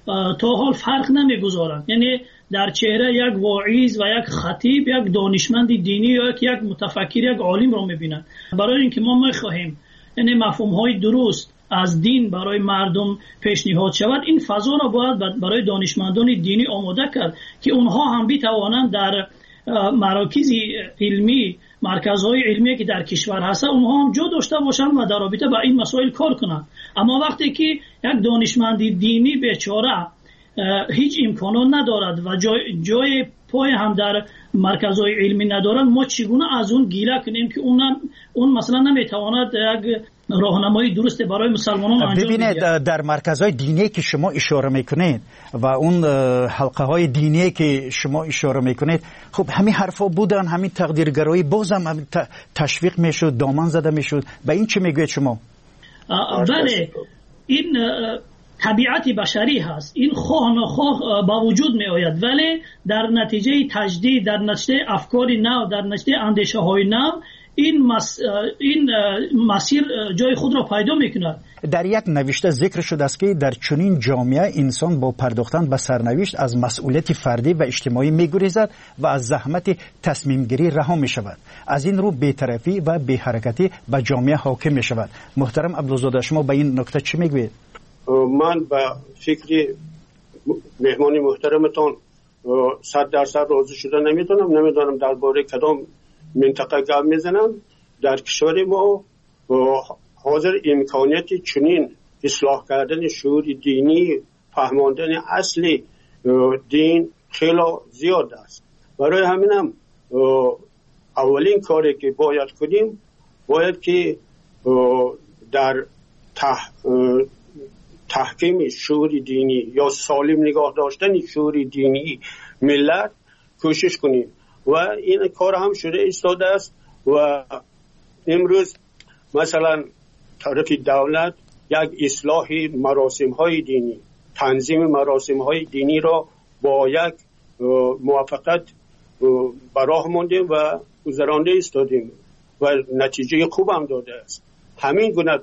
تا حال فرق نمیگذارند. یعنی در چهره یک واعظ و یک خطیب، یک دانشمند دینی یا یک متفکر، یک عالم را میبینند. برای اینکه ما میخواهیم یعنی مفهوم های درست از دین برای مردم پیشنهاد شود، این فضا را باید برای دانشمندان دینی آماده کرد که اونها هم بتوانند در مراکز علمی، مرکزهای علمی که در کشور هست اونها هم جا داشته باشند و در رابطه با این مسائل کار کنند. اما وقتی که یک دانشمند دینی بیچاره هیچ امکانات ندارد و جای پای هم در مرکزهای علمی ندارد، ما چگونه از اون گیله کنیم که اون مثلا نمیتواند یک راهنمایی درست برای مسلمانان انجام بده؟ ببینید در مرکزهای دینی که شما اشاره میکنید و اون حلقه های دینی که شما اشاره میکنید، خب همین حرفا بودن، همین تقدیرگرایی بازم تشویق میشد، دامن زده میشد. به این چی میگوید شما؟ بله، این طبیعت بشری هست، این خواه نخواه با وجود می آید، ولی در نتیجه تجدید، در نتیجه افکار نو، در نتیجه اندیشه های نو این مسیر جای خود را پیدا می کند. در یک نوشته ذکر شده است که در چنین جامعه انسان با پرداختن به سرنوشت از مسئولیت فردی و اجتماعی می گریزد و از زحمت تصمیم گیری رها می شود. از این رو بی‌طرفی و بی‌حرکتی به جامعه حاکم می شود. محترم عبدالزاده، شما به این نکته چی میگوید؟ من به فکر مهمان محترمتان 100% راضی شده نمیدونم درباره کدام منطقه گپ میزنم. در کشور ما حاضر امکانیت چنین اصلاح کردن شعور دینی، فهماندن اصل دین خیلی زیاد است. برای همینم اولین کاری که باید کنیم، باید که در تحکیم شعور دینی یا سالم نگاه داشتن شعور دینی ملت کوشش کنیم و این کار هم شده ایستاده است. و امروز مثلا طرف دولت یک اصلاح مراسم های دینی، تنظیم مراسم های دینی را با یک موافقت براه ماندیم و گذرانده ایستادیم و نتیجه خوب هم داده است. همین گونه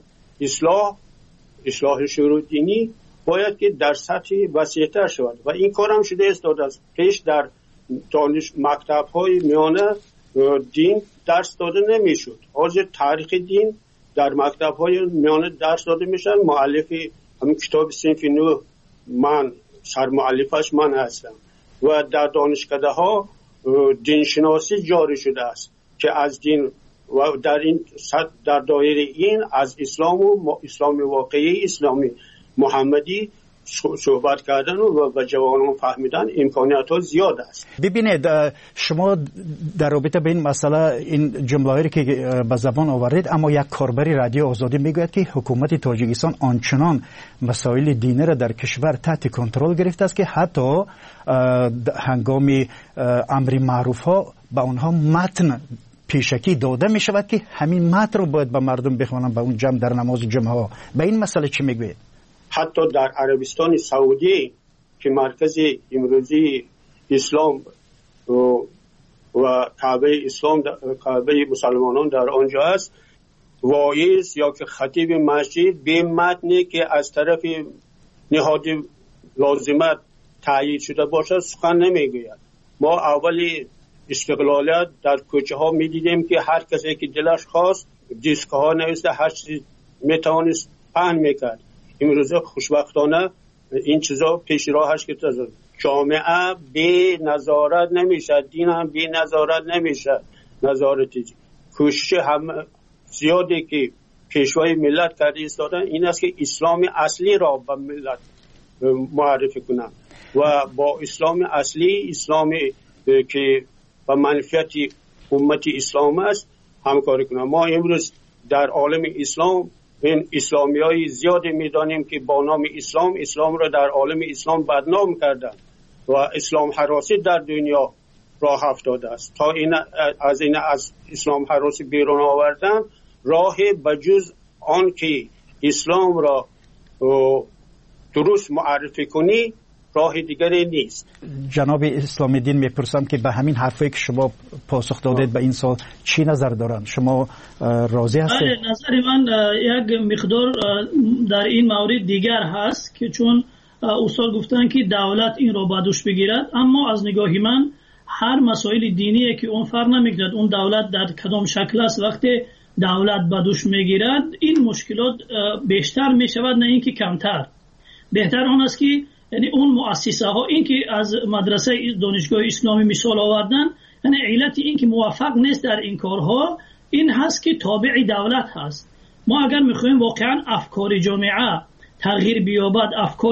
اصلاح شعور دینی باید که در سطح وسیع‌تر شود و این کار هم شده ایستاده است. پیش در دانش مکتب‌های میانه دین درس داده نمی‌شد. حاضر تاریخ دین در مکتب‌های میانه درس داده میشن. مؤلف همین کتاب صنف نو من سرمؤلفش من هستم و در دانشکده‌ها دینشناسی جاری شده است که از دین و در دایره این از اسلام و اسلام واقعی، اسلامی محمدی صحبت کردن و جوانان فهمیدن امکانیت ها زیاد است. ببینید شما در رابطه به این مسئله این جمله‌ای که به زبان آورید، اما یک کاربر رادیو آزادی میگوید که حکومت تاجیکستان آنچنان مسائل دینی را در کشور تحت کنترل گرفته است که حتی هنگام امر معروف ها به اونها متن پیشکی داده می شود که همین متن رو باید به مردم بخوانند به اون جمع در نماز جمعه ها. به این مسئله چی میگوید؟ حتی در عربستان سعودی که مرکز امروزی اسلام و کعبه اسلام، کعبه مسلمانان در آنجا است، واعظ یا که خطیب مسجد به متنی که از طرف نهاد لازمت تایید شده باشد سخن نمیگوید. ما اولی استقلالیت در کوچه ها می دیدیم که هر کسی که دلش خواست دیسک ها نوشته، هر چیزی می توانست پهن میکرد. امروز خوشبختانه این چیزا پیش راهش که جامعه بی نظارت نمیشه، دین هم بی نظارت نمیشه. نظارتی کوشش هم زیادی که پیشوای ملت کرده ایستادن این است که اسلام اصلی را به ملت معرفی کنند و با اسلام اصلی، اسلامی که و منفیت امت اسلام است همکاری کنند. ما امروز در عالم اسلام این اسلامی های زیادی میدانیم که با نام اسلام را در عالم اسلام بدنام کردند و اسلام هراسی در دنیا راه افتاده است. تا از اسلام هراسی بیرون آوردن راه بجز آن که اسلام را درست معرفی کنی راه دیگری نیست. جناب اسلام دین میپرسم که به همین حرفی که شما پاسخ دادید به این سال چی نظر دارند؟ شما راضی هستید؟ نظر من یک مقدار در این مورد دیگر هست که چون استاد گفتن که دولت این رو به دوش بگیرد، اما از نگاه من هر مسائل دینیه که اون فرق نمیکند اون دولت در کدام شکل است، وقتی دولت به دوش میگیرد این مشکلات بیشتر میشود نه اینکه کمتر. بهتر آن است که یعنی اون مؤسسه ها این که از مدرسه دانشگاه اسلامی مثال آوردن، یعنی علت این که موفق نیست در این کارها این هست که تابع دولت هست. ما اگر میخوایم واقعا افکار جامعه تغییر بیابد، افکار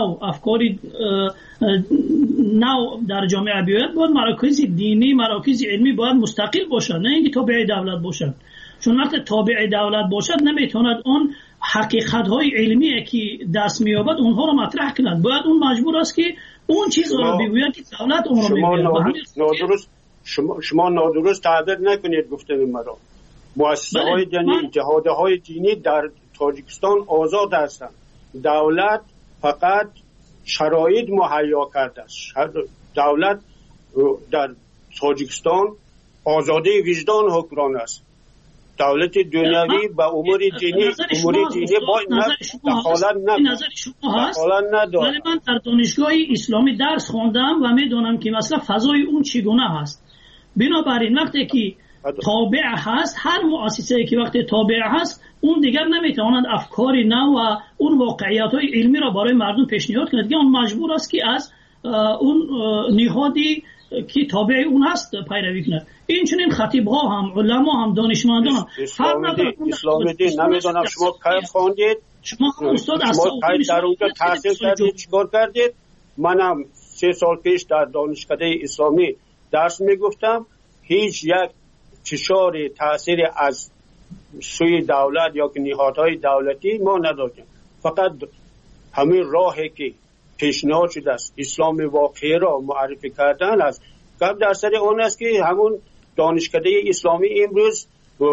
نو در جامعه بیاید، باید مراکز دینی، مراکز علمی باید مستقل باشند، نه اینکه تابع دولت باشند. چون وقتی تابع دولت باشد نمیتواند اون حقیقت‌های علمی که دست می‌یابد اونها رو مطرح کند. باید اون مجبور است که اون چیزا رو بگوید که دولت اون رو بگوید. شما نادرست تعبیر نکنید گفتن مرا. مؤسسه‌های دینی، جهادهای دینی در تاجیکستان آزاد هستند. دولت فقط شرایط مهیا کرده است. دولت در تاجیکستان آزادی وجدان حکمران است. دولت دنیوی به امور دینی باید دخالت ندارد. ولی من در دانشگاه اسلامی درس خواندم و میدونم که مثلا فضای اون چگونه هست. بنابراین وقتی که تابع هست، هر مؤسسه‌ای که وقتی تابع هست اون دیگر نمیتواند افکار نو و اون واقعیت‌های علمی را برای مردم پیشنهاد کند، که اون مجبور است که از اون نهادی که تابع اون هست پیروی کند. این چنین خطیب‌ها هم، علما هم، دانشمندان هم. اسلام دین نمیدونم شما کی خواندید، شما استاد در اونجا تحصیل کردید، چیکار کردید؟ منم 3 سال پیش در دانشکده اسلامی درس میگفتم. هیچ یک فشار تاثیر از سوی دولت یا نهادهای دولتی ما نداشتیم. فقط همین راهی که پیشنهاد شده است اسلام واقعی را معرفی کردن است. گپ در سر اون است که همون دانشکده اسلامی امروز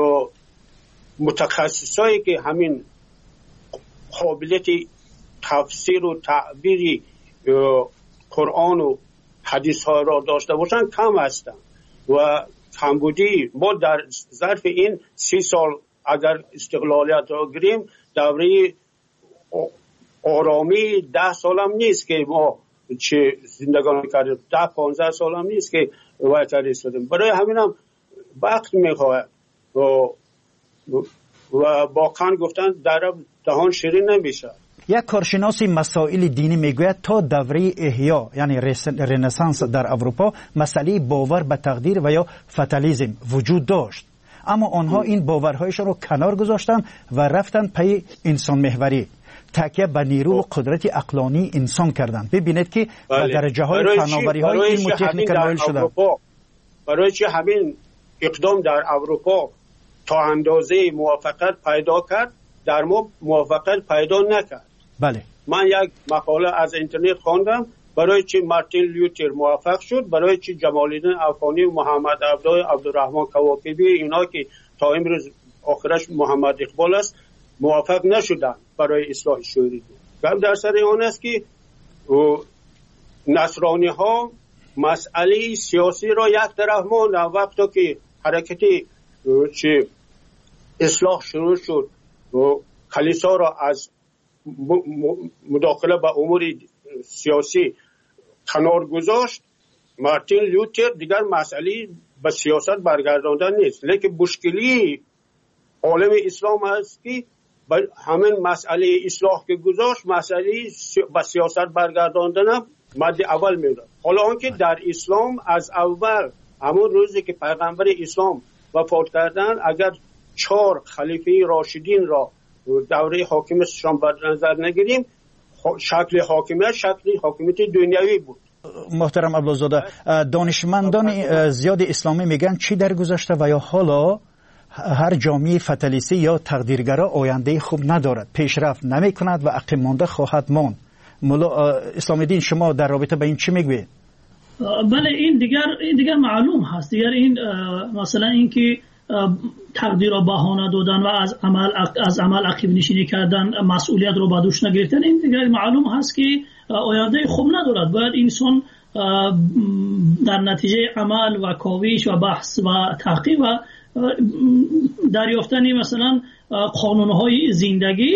متخصصایی که همین قابلیت تفسیر و تعبیر قرآن و حدیث ها را داشته باشند کم هستند و کمبودی. ما در ظرف این 30 سال اگر استقلالیت را گیریم، دوره آرامی 10 سال هم نیست که ما چه زندگانی کردیم، 10-15 سال هم نیست که وایتر ایستادیم. برای همین هم وقت میخواهد و با کن گفتن در دهان شیرین نمیشه. یک کارشناس مسائل دینی میگوید تا دوره احیا یعنی رنسانس در اروپا مسئله باور به تقدیر و یا فتالیسم وجود داشت، اما آنها این باورهایش را کنار گذاشتن و رفتن پی انسان محوری، تکیه به نیرو و قدرت عقلانی انسان کردند. ببینید که به درجه های فناوری های علم و تکنیک نائل شدند. برای چه همین اقدام در اروپا تا اندازه موافقت پیدا کرد، در ما موافقت پیدا نکرد. بله. من یک مقاله از اینترنت خواندم برای چی مارتین لوتر موفق شد، برای چی جمال الدین افغانی و محمد عبدالرحمن کواکبی اینا که تا امروز آخرش محمد اقبال است موفق نشدن برای اصلاح شوری. گپ در سر اون است که نصرانی ها مسئله سیاسی را یک طرف ماندن. وقتی که حرکتی چه اصلاح شروع شد و کلیسا را از مداخله به امور سیاسی کنار گذاشت، مارتین لوتر دیگر مسئله به سیاست برگرداندن نیست، لیکن مشکلی عالم اسلام است که همین مسئله اصلاح که گذاشت مسئله به سیاست برگرداندن مد اول میداد. حالا آنکه در اسلام از اول همون روزی که پیغمبر اسلام وفات کردن، اگر 4 خلیفه راشدین را دوره حاکمیتشان بر نظر نگیریم، شکل حاکمیت دنیوی بود. محترم عبدالزاده، دانشمندان زیاد اسلامی میگن چی در گذشته و یا حالا هر جامعه فتالیستی یا تقدیرگرا آینده خوب ندارد، پیشرفت نمی کند و عقب مانده خواهد ماند. مولا اسلام دین شما در رابطه با این چی میگوید؟ بله، این دیگر معلوم هست. دیگر این مثلا این که تقدیر را بهانه دادن و از عمل عقب نشینی کردن، مسئولیت رو به دوش نگرفتن، این دیگر معلوم هست که آینده خوب ندارد. باید انسان در نتیجه عمل و کاوش و بحث و تحقیق و دریافتن مثلا قانونهای زندگی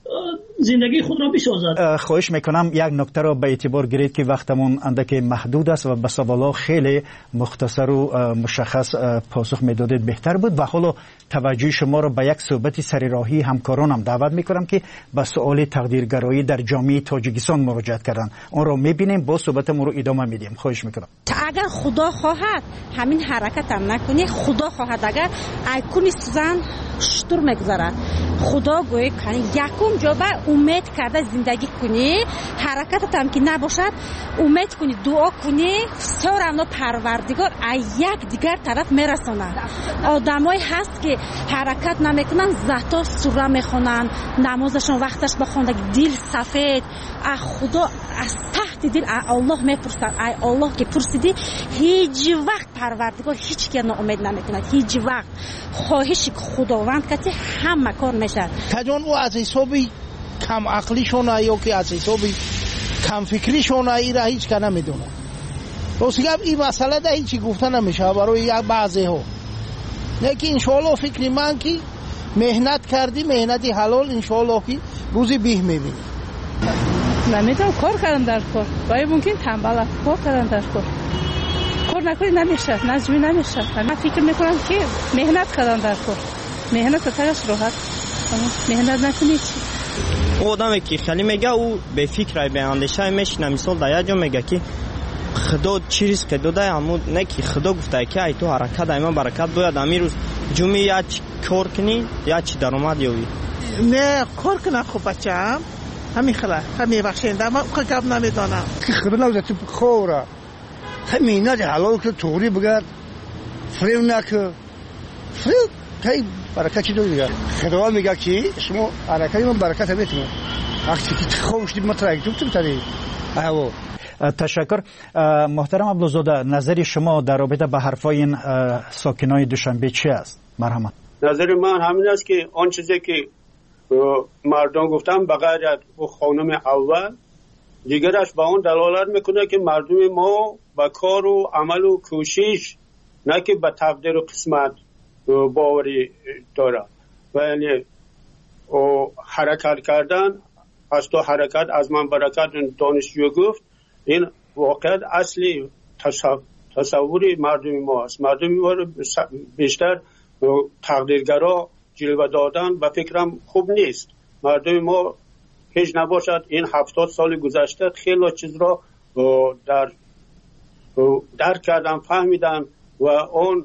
زندگی خود را بسازد. خواهش میکنم یک نکته را به اعتبار گیرید که وقتمون اندک محدود است و به سوالا خیلی مختصر و مشخص پاسخ میدادید بهتر بود و حالا توجه شما را به یک صحبت سرراهی همکارانم دعوت میکنم که به سوال تقدیرگرایی در جامعه تاجیکستان مراجعت کردن. آن را میبینیم، با صحبتمون رو ادامه میدیم. خواهش میکنم. اگر خدا خواهد همین حرکت هم نکنی، خدا خواهد اگر ایکون سوزن شطور میگذارد، خدا گوی کنی یکم جا به امید کرده زندگی کنی، حرکتت هم که نباشد امید کنی، دعا کنی، سورانو پروردگار یک دیگر طرف میرساند. آدمایی هست که حرکت نمیکنن، زهتا سوره میخونن، نمازشون وقتش بخوندن، دل سفید، خدا از تحت دل الله میپرسد. ای الله که پرسیدی هیچ وقت پروردگار هیچ کی ناامید نمیکند، هیچ وقت. خواهش خداوند کتی همه کار میشه. کجان او از حسابی کم عقلی شونه یا که از حسابی کم فکری شونه ای را هیچ که نمیدونه. راستی این مسئله ده هیچی گفته نمیشه برای یک بعضی ها. لیکن انشاءالله فکری من که مهنت کردی، مهنتی حلال، انشاءالله که روزی بیه میبینی. نمیدونم کار کردن در کار باید ممکن تنباله کار کردن در کار نکنی نمیشه، نجمی نمیشه. من فکر میکنم که مهنت کردن در کار، مهنت ترش راحت، مهنت نکنی چی. او آدمی که خیلی میگه او به فکر به اندیشه میشینه. مثال در جا میگه که خدا چیز که داده، اما نه که خدا گفته که ای تو حرکت ایمان برکت باید امی روز جمعه یا کار کنی یا چی درآمد یابی. نه کار کنه خوب بچه‌ام همین خلا همین بخشنده ما کار نمیدونم که خبر نوزه تو خوره همین نه حلال که توری بگرد فریو نکه فریو که برکت چی داری دیگر. خدا میگه که شما حرکت ایمان برکت میتونه وقتی که خوش دید مطرح تو تری. تشکر. محترم عبدالزاده، نظر شما در رابطه به حرفای این ساکنای دوشنبه چی است؟ مرحمت. نظر من همین است که آن چیزی که مردم گفتم بغیر از خانم اول دیگرش به اون دلالت میکنه که مردم ما با کار و عمل و کوشش نه که به تقدیر و قسمت باوری داره و یعنی حرکت کردن از تو حرکت از من برکت. دانشجو گفت این واقعا اصلی تصوری مردم ما است. مردم ما بیشتر تقدیرگرا جلوه دادن و فکرم خوب نیست. مردم ما هیچ نباشد این 70 سال گذشته خیلی چیز را درک کردن، فهمیدن و اون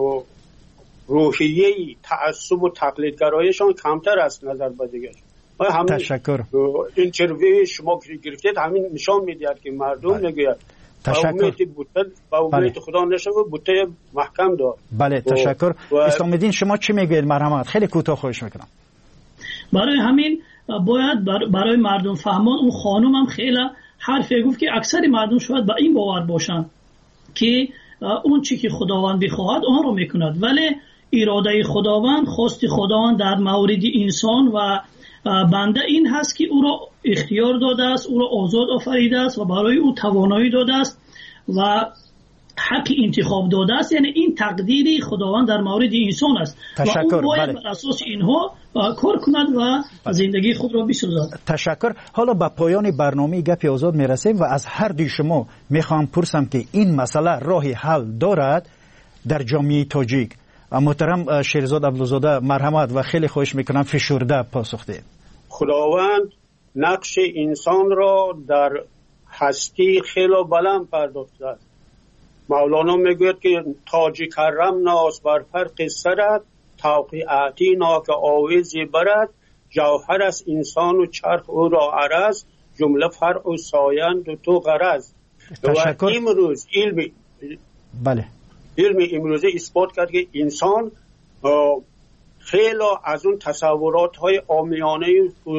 روحیه تعصب و تقلیدگرایشان کمتر است نظر به دیگر. تشکر. اینترویو شما گرفتید همین نشان میدهد که مردم نگوید با امید خدا نشوه بوته محکم دار. بله تشکر. اسلام الدین شما چی میگوید؟ مرحمت. خیلی کوتاه خواهش میکنم. برای همین باید برای مردم فهمان اون خانم هم خیلی حرفی گفت که اکثر مردم شاید با این باور باشن که اون چی که خداوند بخواهد آن رو میکند، ولی اراده خداوند، خواست خداوند در مورد انسان و بنده این هست که او را اختیار داده است، او را آزاد آفریده است و برای او توانایی داده است و حق انتخاب داده است. یعنی این تقدیری خداوند در مورد انسان است تشکر. و او باید بر اساس اینها کار کند و زندگی خود را بسازد. تشکر. حالا به پایان برنامه گپ آزاد میرسیم و از هر دوی شما میخوام پرسم که این مسئله راه حل دارد در جامعه تاجیک؟ محترم شیرزاد عبدالزاده مرحمت و خیلی خواهش میکنم فشرده پاسخ دهید. خداوند نقش انسان را در هستی خیلی بلند پرداخته. مولانا میگوید که تاج کرم ناز بر فرق سرت، توقیعاتی ناک آویزی برد، جوهر از انسان و چرخ او را عرض، جمله فرع و سایند و تو غرض. و امروز علم امروزه اثبات کرد که انسان خیلی از اون تصورات های عامیانه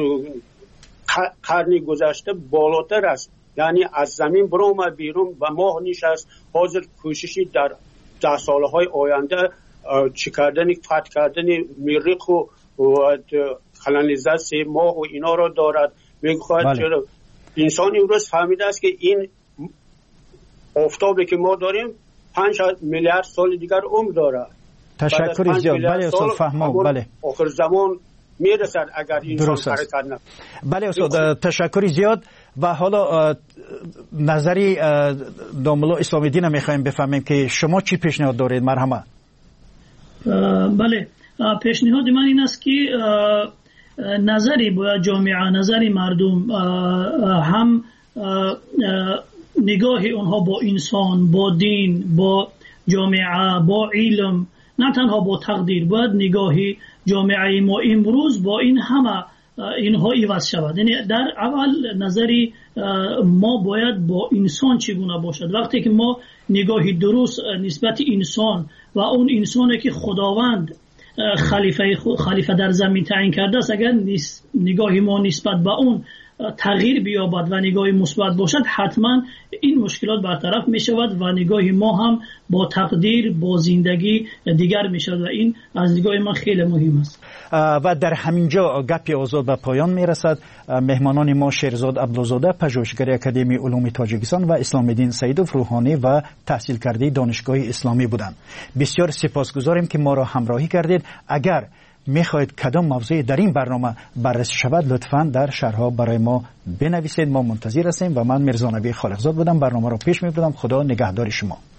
قرن گذشته بالاتر است. یعنی از زمین برآمد بیرون و ماه نشست، حاضر کوششی در 10 سالهای آینده چی کردن، فتح کردن مریخ و کلونیزاسیون ماه و اینا را دارد. میگوید انسان امروز فهمیده است که این آفتابی که ما داریم 5 میلیارد سال دیگر عمر دارد. تشکر زیاد. بله استاد فهمم. بله آخر زمان میرسد اگر انسان حرکت نکنه. بله استاد، تشکر زیاد. و حالا نظری داملا اسلامی دین میخوایم بفهمیم که شما چی پیشنهاد دارید؟ مرحمت. بله، پیشنهاد من این است که نظری باید جامعه، نظری مردم هم نگاه اونها با انسان، با دین، با جامعه، با علم، نه تنها با تقدیر، باید نگاهی جامعه ما امروز با این همه اینها عوض شود. یعنی در اول نظری ما باید با انسان چگونه باشد. وقتی که ما نگاهی درست نسبت انسان و اون انسانی که خداوند خلیفه در زمین تعیین کرده است، اگر نگاهی ما نسبت به اون تغییر بیابد و نگاهی مثبت باشد، حتما این مشکلات برطرف می شود و نگاهی ما هم با تقدیر، با زندگی دیگر می شود و این از نگاه من خیلی مهم است. و در همینجا گپی آزاد به پایان می رسد. مهمانان ما شیرزاد عبدالزاده، پژوهشگر اکادمی علوم تاجیکستان و اسلام دین سیدوف روحانی و تحصیل کرده دانشگاه اسلامی بودند. بسیار سپاسگزاریم که ما را همراهی کردید. اگر میخواهید کدام موضوعی در این برنامه بررسی شود، لطفاً در شرح‌ها برای ما بنویسید. ما منتظر هستیم و من میرزا نبی خالقزاد بودم، برنامه را پیش میبردم. خدا نگهدار شما.